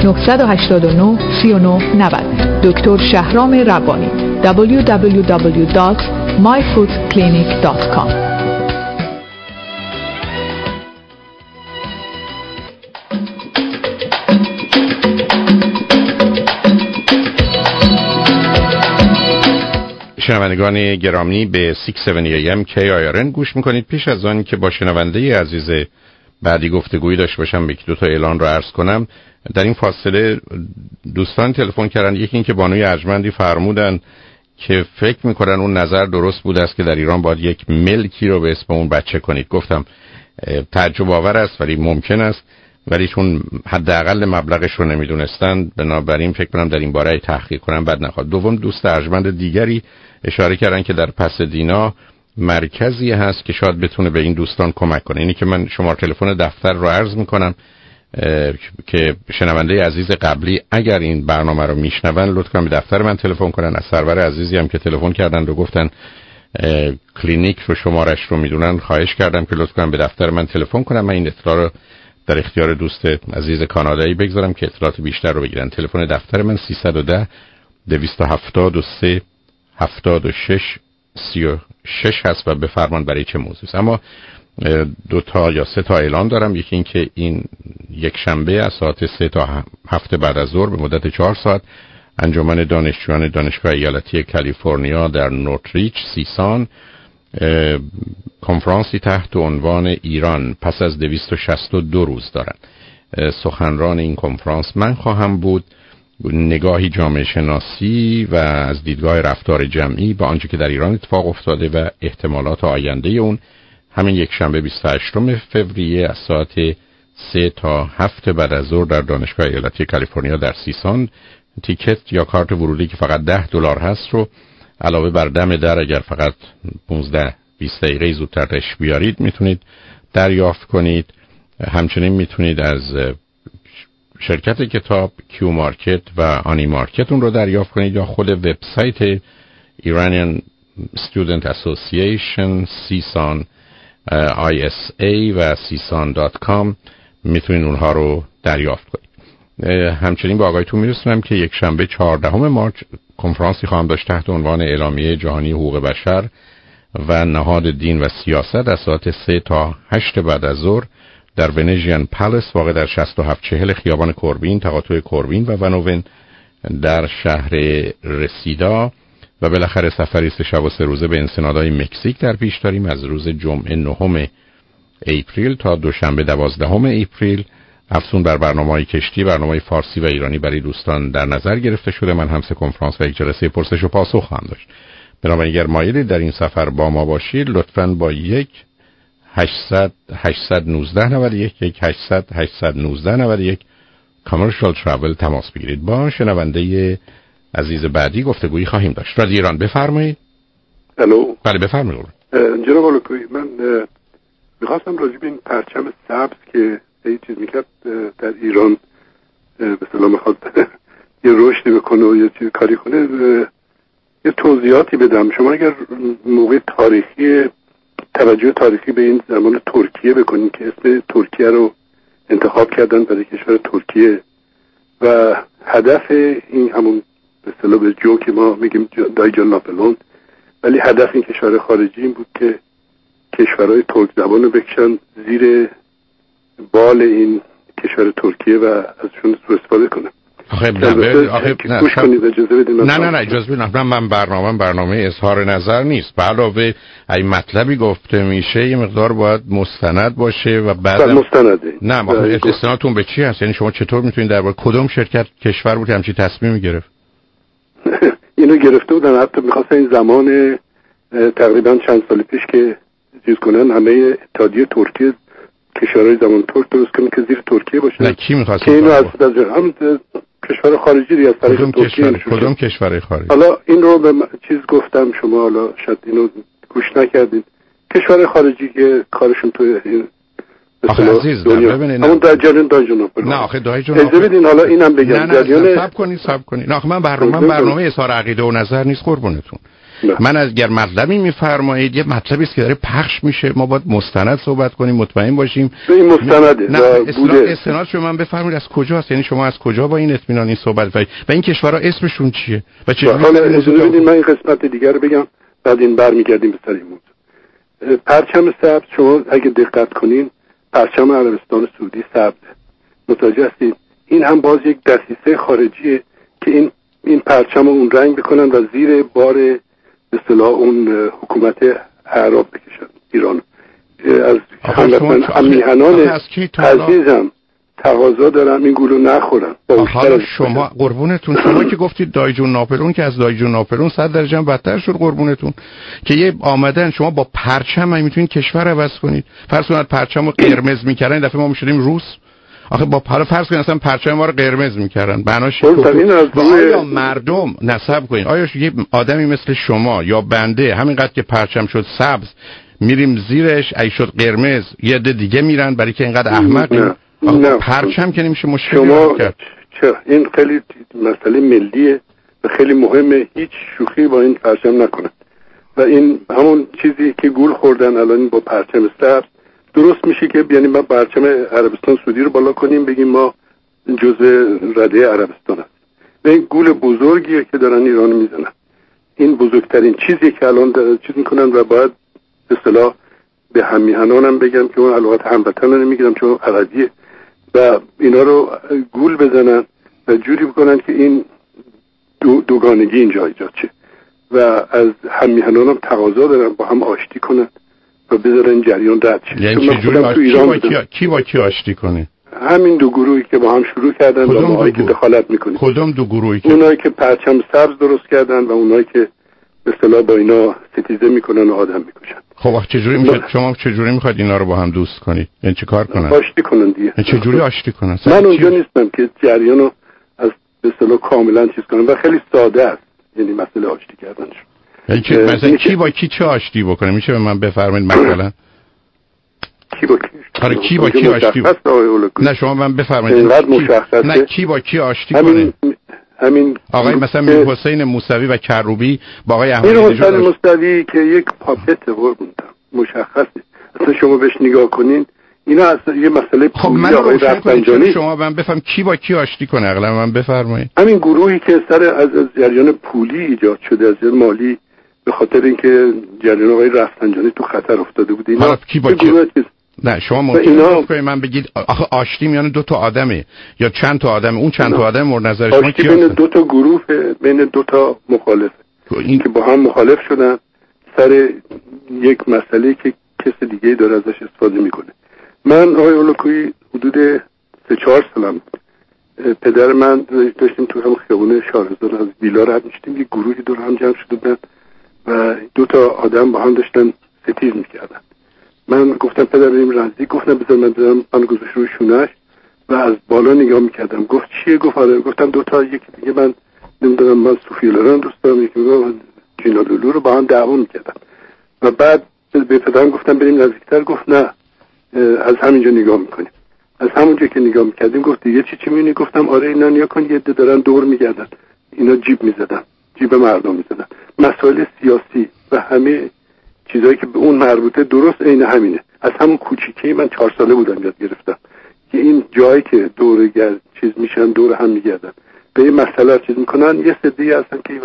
989-3990. دکتر شهرام ربانی. www.myfootclinic.com. شنوندگان گرامی به 670 AM KIRN گوش میکنید. پیش از آن که با شنونده عزیز بعدی گفتگویی داشته باشم یکی دو تا اعلان رو عرض کنم. در این فاصله دوستان تلفن کردن. یکی این که بانوی ارجمندی فرمودن که فکر میکنن اون نظر درست بوده است که در ایران باید یک ملکی رو به اسم اون بچه کنید. گفتم تعجب آور است ولی ممکن است، ولی چون حداقل مبلغش رو نمیدونستن بنابراین فکر کنم در این باره تحقیق کنم بد نخواد. دوم دوست ارجمند دیگری اشاره کردن که در پسدینا مرکزی هست که شاید بتونه به این دوستان کمک کنه. اینی که من شماره تلفن دفتر رو عرض میکنم که شنونده عزیز قبلی اگر این برنامه رو میشنون لطفاً به دفتر من تلفن کنن. از سرور عزیزی هم که تلفن کردن و گفتن کلینیک رو شمارش رو میدونن، خواهش کردم که لطفاً به دفتر من تلفن کنن. من این اطلاع رو در اختیار دوست عزیز کانادایی بگذارم که اطلاعات بیشتر رو بگیرن. تلفن دفتر من 310 273 76 36 هست و بفرمان برای چه موضوعی است. اما 2 تا یا 3 تا اعلان دارم. یکی این که این یک شنبه از ساعت 3 تا 7 بعد از ظهر به مدت 4 ساعت انجمن دانشجویان دانشگاه ایالتی کالیفرنیا در نورتریچ سیسان کنفرانسی تحت عنوان ایران پس از 262 روز دارن. سخنران این کنفرانس من خواهم بود. نگاهی جامعه شناسی و از دیدگاه رفتار جمعی به آنچه که در ایران اتفاق افتاده و احتمالات آینده اون. همین یک شنبه 28 فوریه از ساعت 3 تا 7 بعد از ظهر در دانشگاه ایالتی کالیفرنیا در سیسان. تیکت یا کارت ورودی که فقط $10 هست رو علاوه بر دم در اگر فقط 15-20 دقیقه زودتر تشریف بیارید میتونید دریافت کنید. همچنین میتونید از شرکت کتاب کیو مارکت و آنی مارکت اون رو دریافت کنید یا خود وبسایت Iranian Student Association سیسان ISA و sisan.com میتونید اونها رو دریافت کنید. همچنین به آگاهیتون میرسونم که یک شنبه 14 مارس کنفرانسی خواهم داشت تحت عنوان اعلامیه جهانی حقوق بشر و نهاد دین و سیاست از ساعت 3 تا 8 بعد از ظهر در ونیژین پالیس واقع در 6740 خیابان کوربین تقاطع کوربین و ونوون در شهر رسیدا. و بالاخره سفری 3 شب و 3 روزه به انسنادهای مکزیک در پیش داریم از روز جمعه 9 اپریل تا دوشنبه 12 اپریل. افزون بر برنامه‌های کشتی، برنامه‌های فارسی و ایرانی برای دوستان در نظر گرفته شده. من هم 3 کنفرانس و یک جلسه پرسش و پاسخ خواهم داشت. بنابراین اگر مایلید در این سفر با ما باشید لطفاً با 1-800-819-91 کامرشال ترافل تماس بگیرید. با شنونده عزیز بعدی گفتگویی خواهیم داشت. رادیو ایران بفرمایید. الو. بله بفرمایید. جناب آلوکویی، من می‌خواستم راجع به این پرچم سبز که یه چیز میکرد در ایران به اصطلاح میخواد یه رشدی بکنه و یه چیز کاری کنه یه توضیحاتی بدم. شما اگر موقع تاریخی توجه تاریخی به این زمان ترکیه بکنید که اسم ترکیه رو انتخاب کردن برای کشور ترکیه و هدف این همون به اصطلاح به جو که ما میگیم دایجان ناپلون، ولی هدف این کشور خارجی این بود که کشورهای ترک زبان رو بکشن زیر بال این کشور ترکیه و ازشون سوء استفاده کنن. گوش کنید اجازه بدید. نه اجازه بدید. من برنامه اظهار نظر نیست. به علاوه این مطلبی گفته میشه یه مقدار باید مستند باشه و بعد مستنده. نه استنادتون به چی هست؟ یعنی شما چطور میتونید درباره کدوم شرکت کشور بود همچین تصمیمی گرفت؟ اینو گرفته بودن حتی می‌خواستن این زمان تقریبا چند سال پیش که چیز کنن همه اتحادیه ترکیه کشورهای زمان ترک درست کنن که زیر ترکیه باشه. نه کی می‌خواد؟ که اینو از هم کشور خارجی ری از طریق ترکیه. کدوم کشور خارجی؟ حالا این رو به چیز گفتم شما حالا شاید اینو گوش نکردید. کشور خارجی که کارشون تو این آخه عزیز ببینید همون در جریان دایجان نه آخه دایجان اجازه بدین حالا اینم بگم. نه صبر کنید. نه آخه من برنامه اظهار عقیده و نظر نیست قربونتون. من اگر مطلبی میفرمایید یه مطلبی است که داره پخش میشه ما باید مستند صحبت کنیم مطمئن باشیم. این مستنده. نه استناد شما من بفرمایید از کجاست؟ یعنی شما از کجا با این اطمینان این صحبت و این کشورها اسمشون چیه؟ و چه اجازه بدین من این قسمت دیگه رو بگم بعد این برمیگردیم به سر این موضوع. پرچم سبز شما اگه دقت کنین پرچم عربستان سعودی سبز متوجه هستید؟ این هم باز یک دسیسه خارجیه که این پرچم رو اون رنگ بکنن و زیر بار به اصطلاح اون حکومت اعراب بکشن ایران. از میهنان عزیزم تقاضا دارم این گولو نخورن. حالا شما قربونتون شما که گفتید دایجون ناپلون که از دایجون ناپلون 100 درجه بدتر شد قربونتون که یه آمدن شما با پرچم میتونید کشور عوض کنید. فرض کنید پرچمو قرمز میکردن دفعه ما میشدیم روس آخه با فرض کنید اصلا پرچم ما رو قرمز میکردن بناش آیا مردم نصب کنین آیا یه آدمی مثل شما یا بنده همینقدر که پرچم شد سبز میریم زیرش ای شد قرمز یه عده دیگه میرن برای که اینقدر احمقیم؟ نه پرچم که نمیشه مشکلی شما چرا این خیلی مسئله ملیه و خیلی مهمه، هیچ شوخی با این پرچم نکنن و این همون چیزی که گول خوردن الان با پرچم سبز درست میشه که یعنی ما پرچم عربستان سعودی رو بالا کنیم بگیم ما جزء رده عربستان هست. این گول بزرگیه که دارن ایران میزنن. این بزرگترین چیزی که الان چیز میکنن و باید به اصطلاح به هممیهنانم بگم که اون علاقات هموطن رو میگیرم چون عربیه و اینا رو گول بزنن و جوری بکنن که این دوگانگی اینجا ایجاد شه و از هممیهنانم تقاضا دارن با هم آشتی کنن و بذارن جریان رد شه. یعنی کی با کی آشتی کنه؟ همین دو گروهی که با هم شروع کردن و ما که دخالت میکنیم. کدوم دو گروهی؟ اونایی که پرچم سبز درست کردن و اونایی که به اصطلاح با اینا ستیزه میکنن و آدم میکشن. خب چجوری میشه شما چجوری میخواید اینا رو با هم دوست کنید؟ یعنی چه کار کنن؟ آشتی کنن دیگه. چجوری آشتی کنن؟ من اونجا نیستم که جریان رو از به اصطلاح کاملا چیز کنم و خیلی ساده است یعنی مسئله آشتی کردنش. یعنی که مثلا کی با کی چه آشتی بکنه؟ میشه به من بفرمایید مثلا کی با کی؟ آره کی با کی آشتی نه شما من بفرمایید اینقدر مشخصه نه کی با کی آشتی کنه؟ همین آقای مثلا میر حسین موسوی و کروبی با آقای احمدی میر حسین موسوی که یک پاپت قربونم مشخصه اصلا شما بهش نگاه کنین اینا اصلا یه مسئله خب من آقای رفسنجانی شما من بفهم کی با کی آشتی کنه اقلا من بفرمایید همین گروهی که سر از جریان پولی ایجاد شده از مالی به خاطر اینکه جریان آقای رفسنجانی تو خطر افتاده بود اینا کی با کی نه شما ممکنه که من بگید آخه آشتی میان دو تا آدمه یا چند تا آدمه اون چند تا آدم مورد نظر شما کی بین دو تا گروه بین دو تا مخالف این که با هم مخالف شدن سر یک مسئله که کس دیگه داره ازش استفاده میکنه. من آقای اولوکویی حدود 3-4 سالم پدر من داشتیم تو هم خیابون شاهرزاد از ویلا رد میشتیم یه گروهی دور هم جمع شده بودن و دو تا آدم با هم داشتن ستیز میکردن. من گفتم پدر بریم نزدیک گفتم بذار من برم من گذاشت روی شونه‌اش و از بالا نگاه میکردم گفت چیه گفت آره گفتم دو تا یکی دیگه من نمیدونم من صوفی لوران دوست دارم یکی میگم جینا لولو رو با هم دعوا میکردن و بعد به پدرم گفتم بریم نزدیکتر گفت نه از همینجا نگاه میکنیم. از همونجا که نگاه میکردیم گفت دیگه چی میبینی گفتم آره اینا نیا کن یه عده دارن دور میگردن اینا جیب میزدن جیب مردم میزدن مسائل سیاسی و همه چیزایی که به اون مربوطه درست عین همینه. از همون کوچیکی من 4 ساله بودم یاد گرفتم که این جایی که دور چیز میشن دور هم میگردن به این مسئله چیز میکنن یه سدی هستن که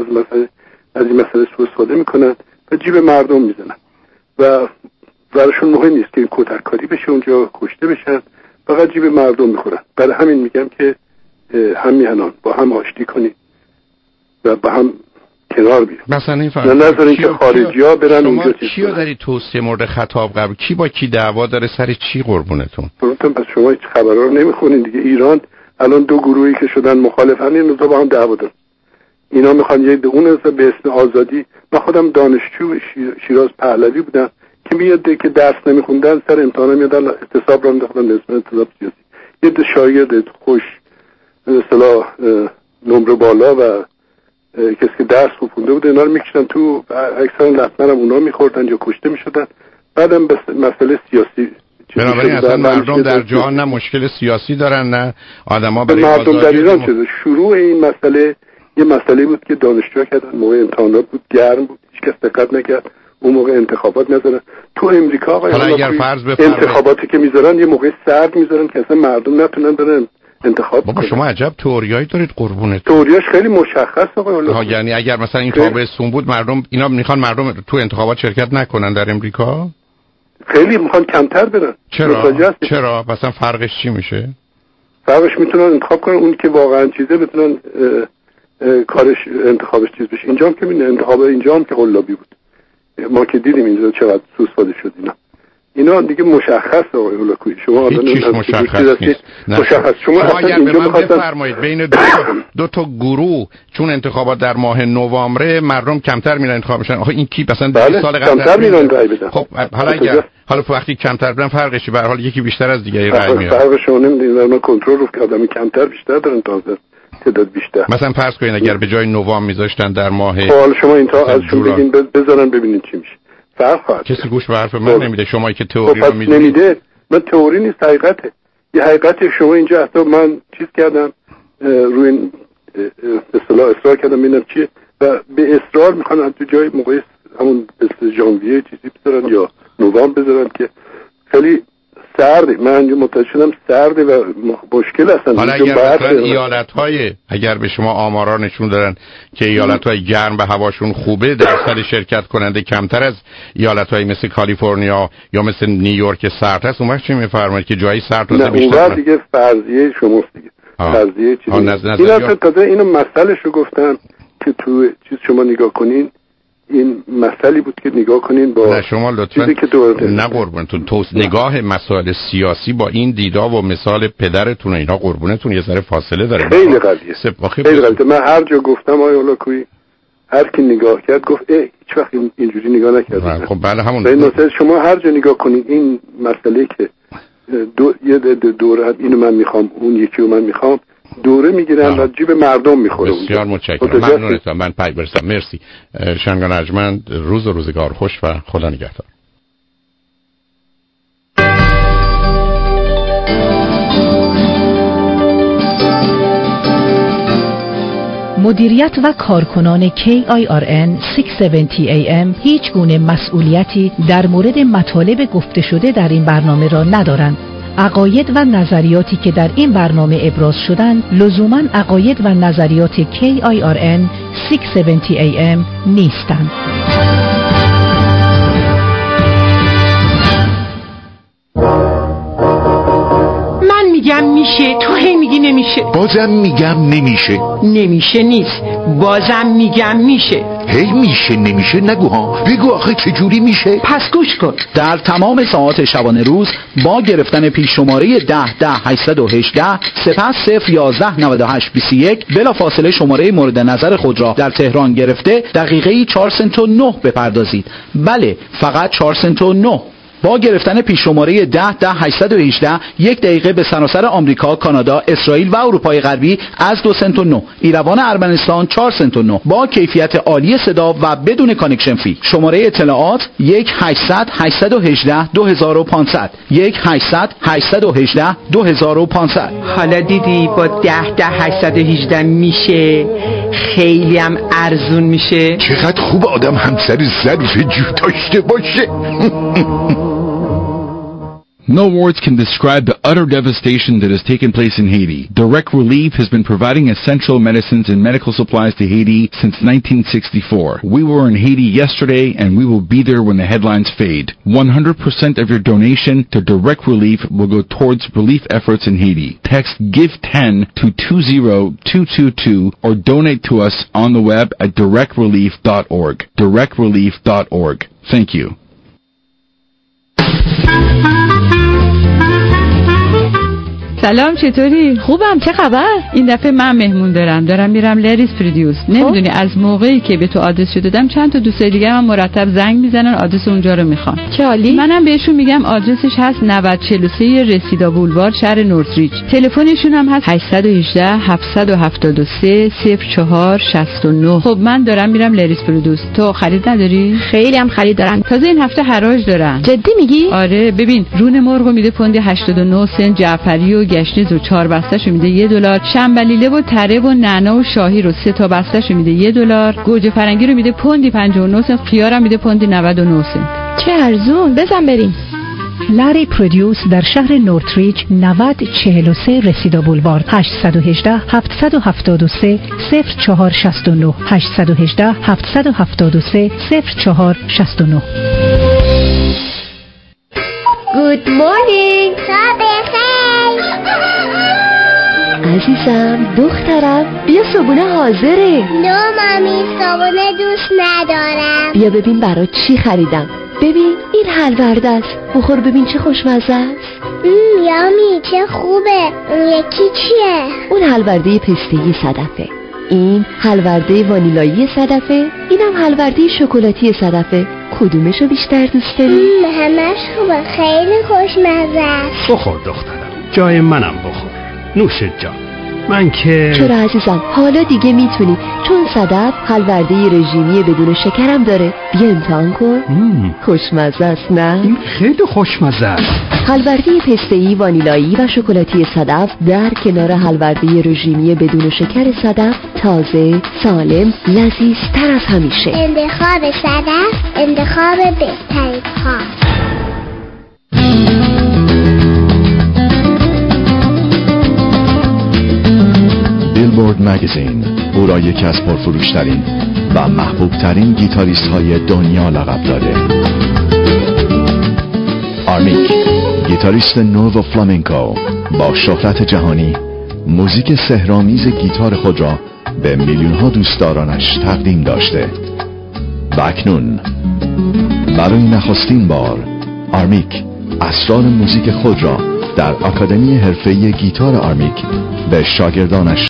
از این مسئله سوء استفاده میکنن و جیب مردم میزنن و براشون مهم نیست که کتککاری بشه اونجا کشته بشن فقط جیب مردم میخورن. برای همین میگم که هم میهنان با هم آشتی کنید و با هم کنار بیرون مثلا این نه نذارین که خارجی‌ها برن اونجا کیو داری توصیه مورد خطاب قرار کی با کی دعوا داره سر چی قربونتون پس شما هیچ خبرا رو نمیخونین دیگه. ایران الان دو گروهی که شدن مخالفن این دو با هم دعوا دارن اینا میخوان یه اون به اسم آزادی. من خودم دانشجو شیراز پهلوی بودم که میاد که درس نمیخوندن سر امتحانا میادن احتساب رو میدادن به اسم احتساب سیاسی یه ده شاگرد خوش به اصطلاح نمره بالا و کسی که درس خونده بود اینا رو میکشن تو اکثر لطمه هم اونا میخوردن یا کشته میشدن. بعدم به مسئله سیاسی بنابراین اصلا مردم در جهان نه مشکل سیاسی دارن نه آدما برای مردم در ایران شده. شروع این مسئله یه مسئله بود که دانشجوها کردن موقع امتحانات بود گرم بود هیچ کس دقت نکرد اون موقع انتخابات نذارن. تو امریکا اگر فرض انتخاباتی که میذارن یه موقع سرد میذارن که اصلا مردم نتونن برن انتخاب بابا شما عجب تئوریایی دارید قربونت. تئوریاش خیلی مشخص آقا. یعنی اگر مثلا این تابستون بود مردم اینا میخوان مردم تو انتخابات شرکت نکنن در امریکا خیلی میخوان کمتر برن. چرا مثلا فرقش چی میشه؟ فرقش میتونن انتخاب کنن اون که واقعا چیزه بتونن کارش انتخابش چیز بشه. اینجام که انتخاب اینجام که قلابی بود ما که دیدیم اینجا چقدر سوء استفاده شد اینا اینا دیگه مشخصه آقای هولاکویی. شما هیچ مشخص نیست. مشخخص. شما اگر به من بفرمایید بین دو تا گروه چون انتخابات در ماه نوامبر مردم کمتر میرن انتخاب میشن، آخه این کی مثلا 20 سال قبل کمتر میرن رای بدن. خب حالا وقتی کمتر بدن فرقش چیه؟ به هر حال یکی بیشتر از دیگری رای میاره. فرقش رو نمیدونم، ما کنترل رو که آدمی کمتر بیشتر دارن تازه تعداد بیشتر. مثلا فرض کنین اگر به جای نوامبر میذاشتن در ماه حالا شما این تا ازشون بگین بذارن ببینید چی میشه. فرق خواهد. کسی گوش به حرف من نمیده. شما که تئوری رو میدونید. نمیده. من تئوری نیست، حقیقته. یه حقیقتی شما اینجا حتی من چیز کردم روی این اصطلاح اصرار کردم ببینم چیه و به اصرار میخوان تو جای موقع همون ژانویه چیزی بذارن یا نوامبر بذارن که خیلی سرده. من اینجا متوجه شدم سرده و مشکل هستن. حالا اگر به شما آمارا نشون دادن که ایالت‌های گرم به هواشون خوبه درصد شرکت کننده کمتر از ایالت‌های مثل کالیفرنیا یا مثل نیویورک سرد هست، اون وقت چی می‌فرمایید که جایی سرد تازه بیشتر؟ نه اون دیگه فرضیه شماست دیگه. فرضیه چیزی. این اصلا تازه اینو مسئله‌ش رو گفتم که تو چیز شما نگاه کنین. این مسئله بود که نگاه کنین با نه شما لطفاً نه قربونتون نگاه مسائل سیاسی با این دیدا و مثال پدرتون اینا قربونتون یه ذره فاصله داره. خیلی قضیه خیلی قضیه. من هر جا گفتم آقای هولاکویی هر کی نگاه کرد گفت هیچ وقت اینجوری نگاه نکردم. خب بله همون مثلا شما هر جا نگاه کنین این مسئله که یه دوره اینو من میخوام اون یکی رو من میخوام دوره میگیرن و جیب مردم میخوره. بسیار متشکرم. ممنونتم. من پای برسم. مرسی. شنگان ارجمند، روز و روزگار خوش و خدا نگهدار. مدیریت و کارکنان KIRN 670 AM هیچ گونه مسئولیتی در مورد مطالب گفته شده در این برنامه را ندارند. عقاید و نظریاتی که در این برنامه ابراز شدند لزوماً عقاید و نظریات KIRN 670 AM نیستند. من میگم میشه، تو هی میگی نمیشه. بازم میگم نمیشه. نمیشه نیست، بازم میگم میشه. هی میشه نمیشه نگو ها، بگو آخه چجوری میشه. پس گوش کن. در تمام ساعات شبانه روز با گرفتن پیش شماره 10 818 سپس 011 98 21 بلا فاصله شماره مورد نظر خود را در تهران گرفته دقیقه‌ای 4 سنت و 9 بپردازید. بله فقط 4 سنت و 9. با گرفتن پیش شماره 10 818 1 دقیقه به سراسر آمریکا، کانادا، اسرائیل و اروپای غربی از 2 سنت و 9. ایروان ارمنستان 4 سنت و 9 با کیفیت عالی صدا و بدون کانکشن فی. شماره اطلاعات 1 800 818 2500 1 800 818 2500. حالا دیدی با 10 818 میشه، خیلی هم ارزون میشه. چقدر خوب آدم همسر ظرف جو داشته باشه. No words can describe the utter devastation that has taken place in Haiti. Direct Relief has been providing essential medicines and medical supplies to Haiti since 1964. We were in Haiti yesterday and we will be there when the headlines fade. 100% of your donation to Direct Relief will go towards relief efforts in Haiti. Text GIVE10 to 20222 or donate to us on the web at directrelief.org. directrelief.org. Thank you. سلام، چطوری؟ خوبم. چه خبر؟ این دفعه من مهمون دارم میرم لریس پردیوس. نمیدونی از موقعی که به تو آدرس دادم چند تا دوستای دیگه هم مرتب زنگ میزنن آدرس اونجا رو میخوان. چه عالی. منم بهشون میگم آدرسش هست 9043 رسیدا بولوار شهر نورتریچ. تلفنشون هم هست 818 773 0469. خب من دارم میرم لریس پردیوس. تو خرید نداری؟ خیلی هم خرید دارن. تازه این هفته حراج دارن. جدی میگی؟ آره ببین رون مرغو میده پوند 89 سنت، جعفری و گشنیز و 4 بسته‌شو میده $1، شنبلیله و تره و نعنا و شاهی رو 3 تا بسته‌شو میده $1، گوجه فرنگی رو میده پوند 59 سنت، خیارم میده پوند 99 سنت. چه ارزون. بزن بریم. لری پرودیوس در شهر نورتریچ 9043 رسیدا بولوار 818 773 0469 818 773 0469. Good morning. عزیزم، دخترم، بیا صبونه حاضره. نه مامی، صبونه دوست ندارم. بیا ببین برات چی خریدم. ببین این حلورده است. بخور ببین چه خوشمزه است. یامی چه خوبه. اون یکی چیه؟ اون حلورده پسته‌ای صدفه. این حلورده وانیلایی صدفه. اینم حلورده شکلاتی صدفه. کدومشو بیشتر دوست داری؟ همش خوبه، خیلی خوشمزه است. بخور دخترم، جای منم بخور. نوش جان. من که چرا عزیزم، حالا دیگه میتونی، چون صدف حلورده رژیمی بدون شکرم داره. بیا امتحان کن. خوشمزه است نه؟ این خیلی خوشمزه است. حلورده پسته‌ای وانیلایی و شکلاتی صدف در کنار حلورده رژیمی بدون شکر صدف، تازه، سالم، لذیذتر از همیشه. انتخاب صدف انتخاب بهترین ها. بیلبورد مگزین او را یکی از پرفروشترین و محبوبترین گیتاریست های دنیا لقب داده. آرمیک، گیتاریست نو و فلامنکو با شهرت جهانی، موزیک سحرآمیز گیتار خود را به میلیون ها دوستدارانش تقدیم داشته. و اکنون برای نخستین بار آرمیک اسرار موزیک خود را در آکادمی حرفه‌ای گیتار آرمیک به شاگردانش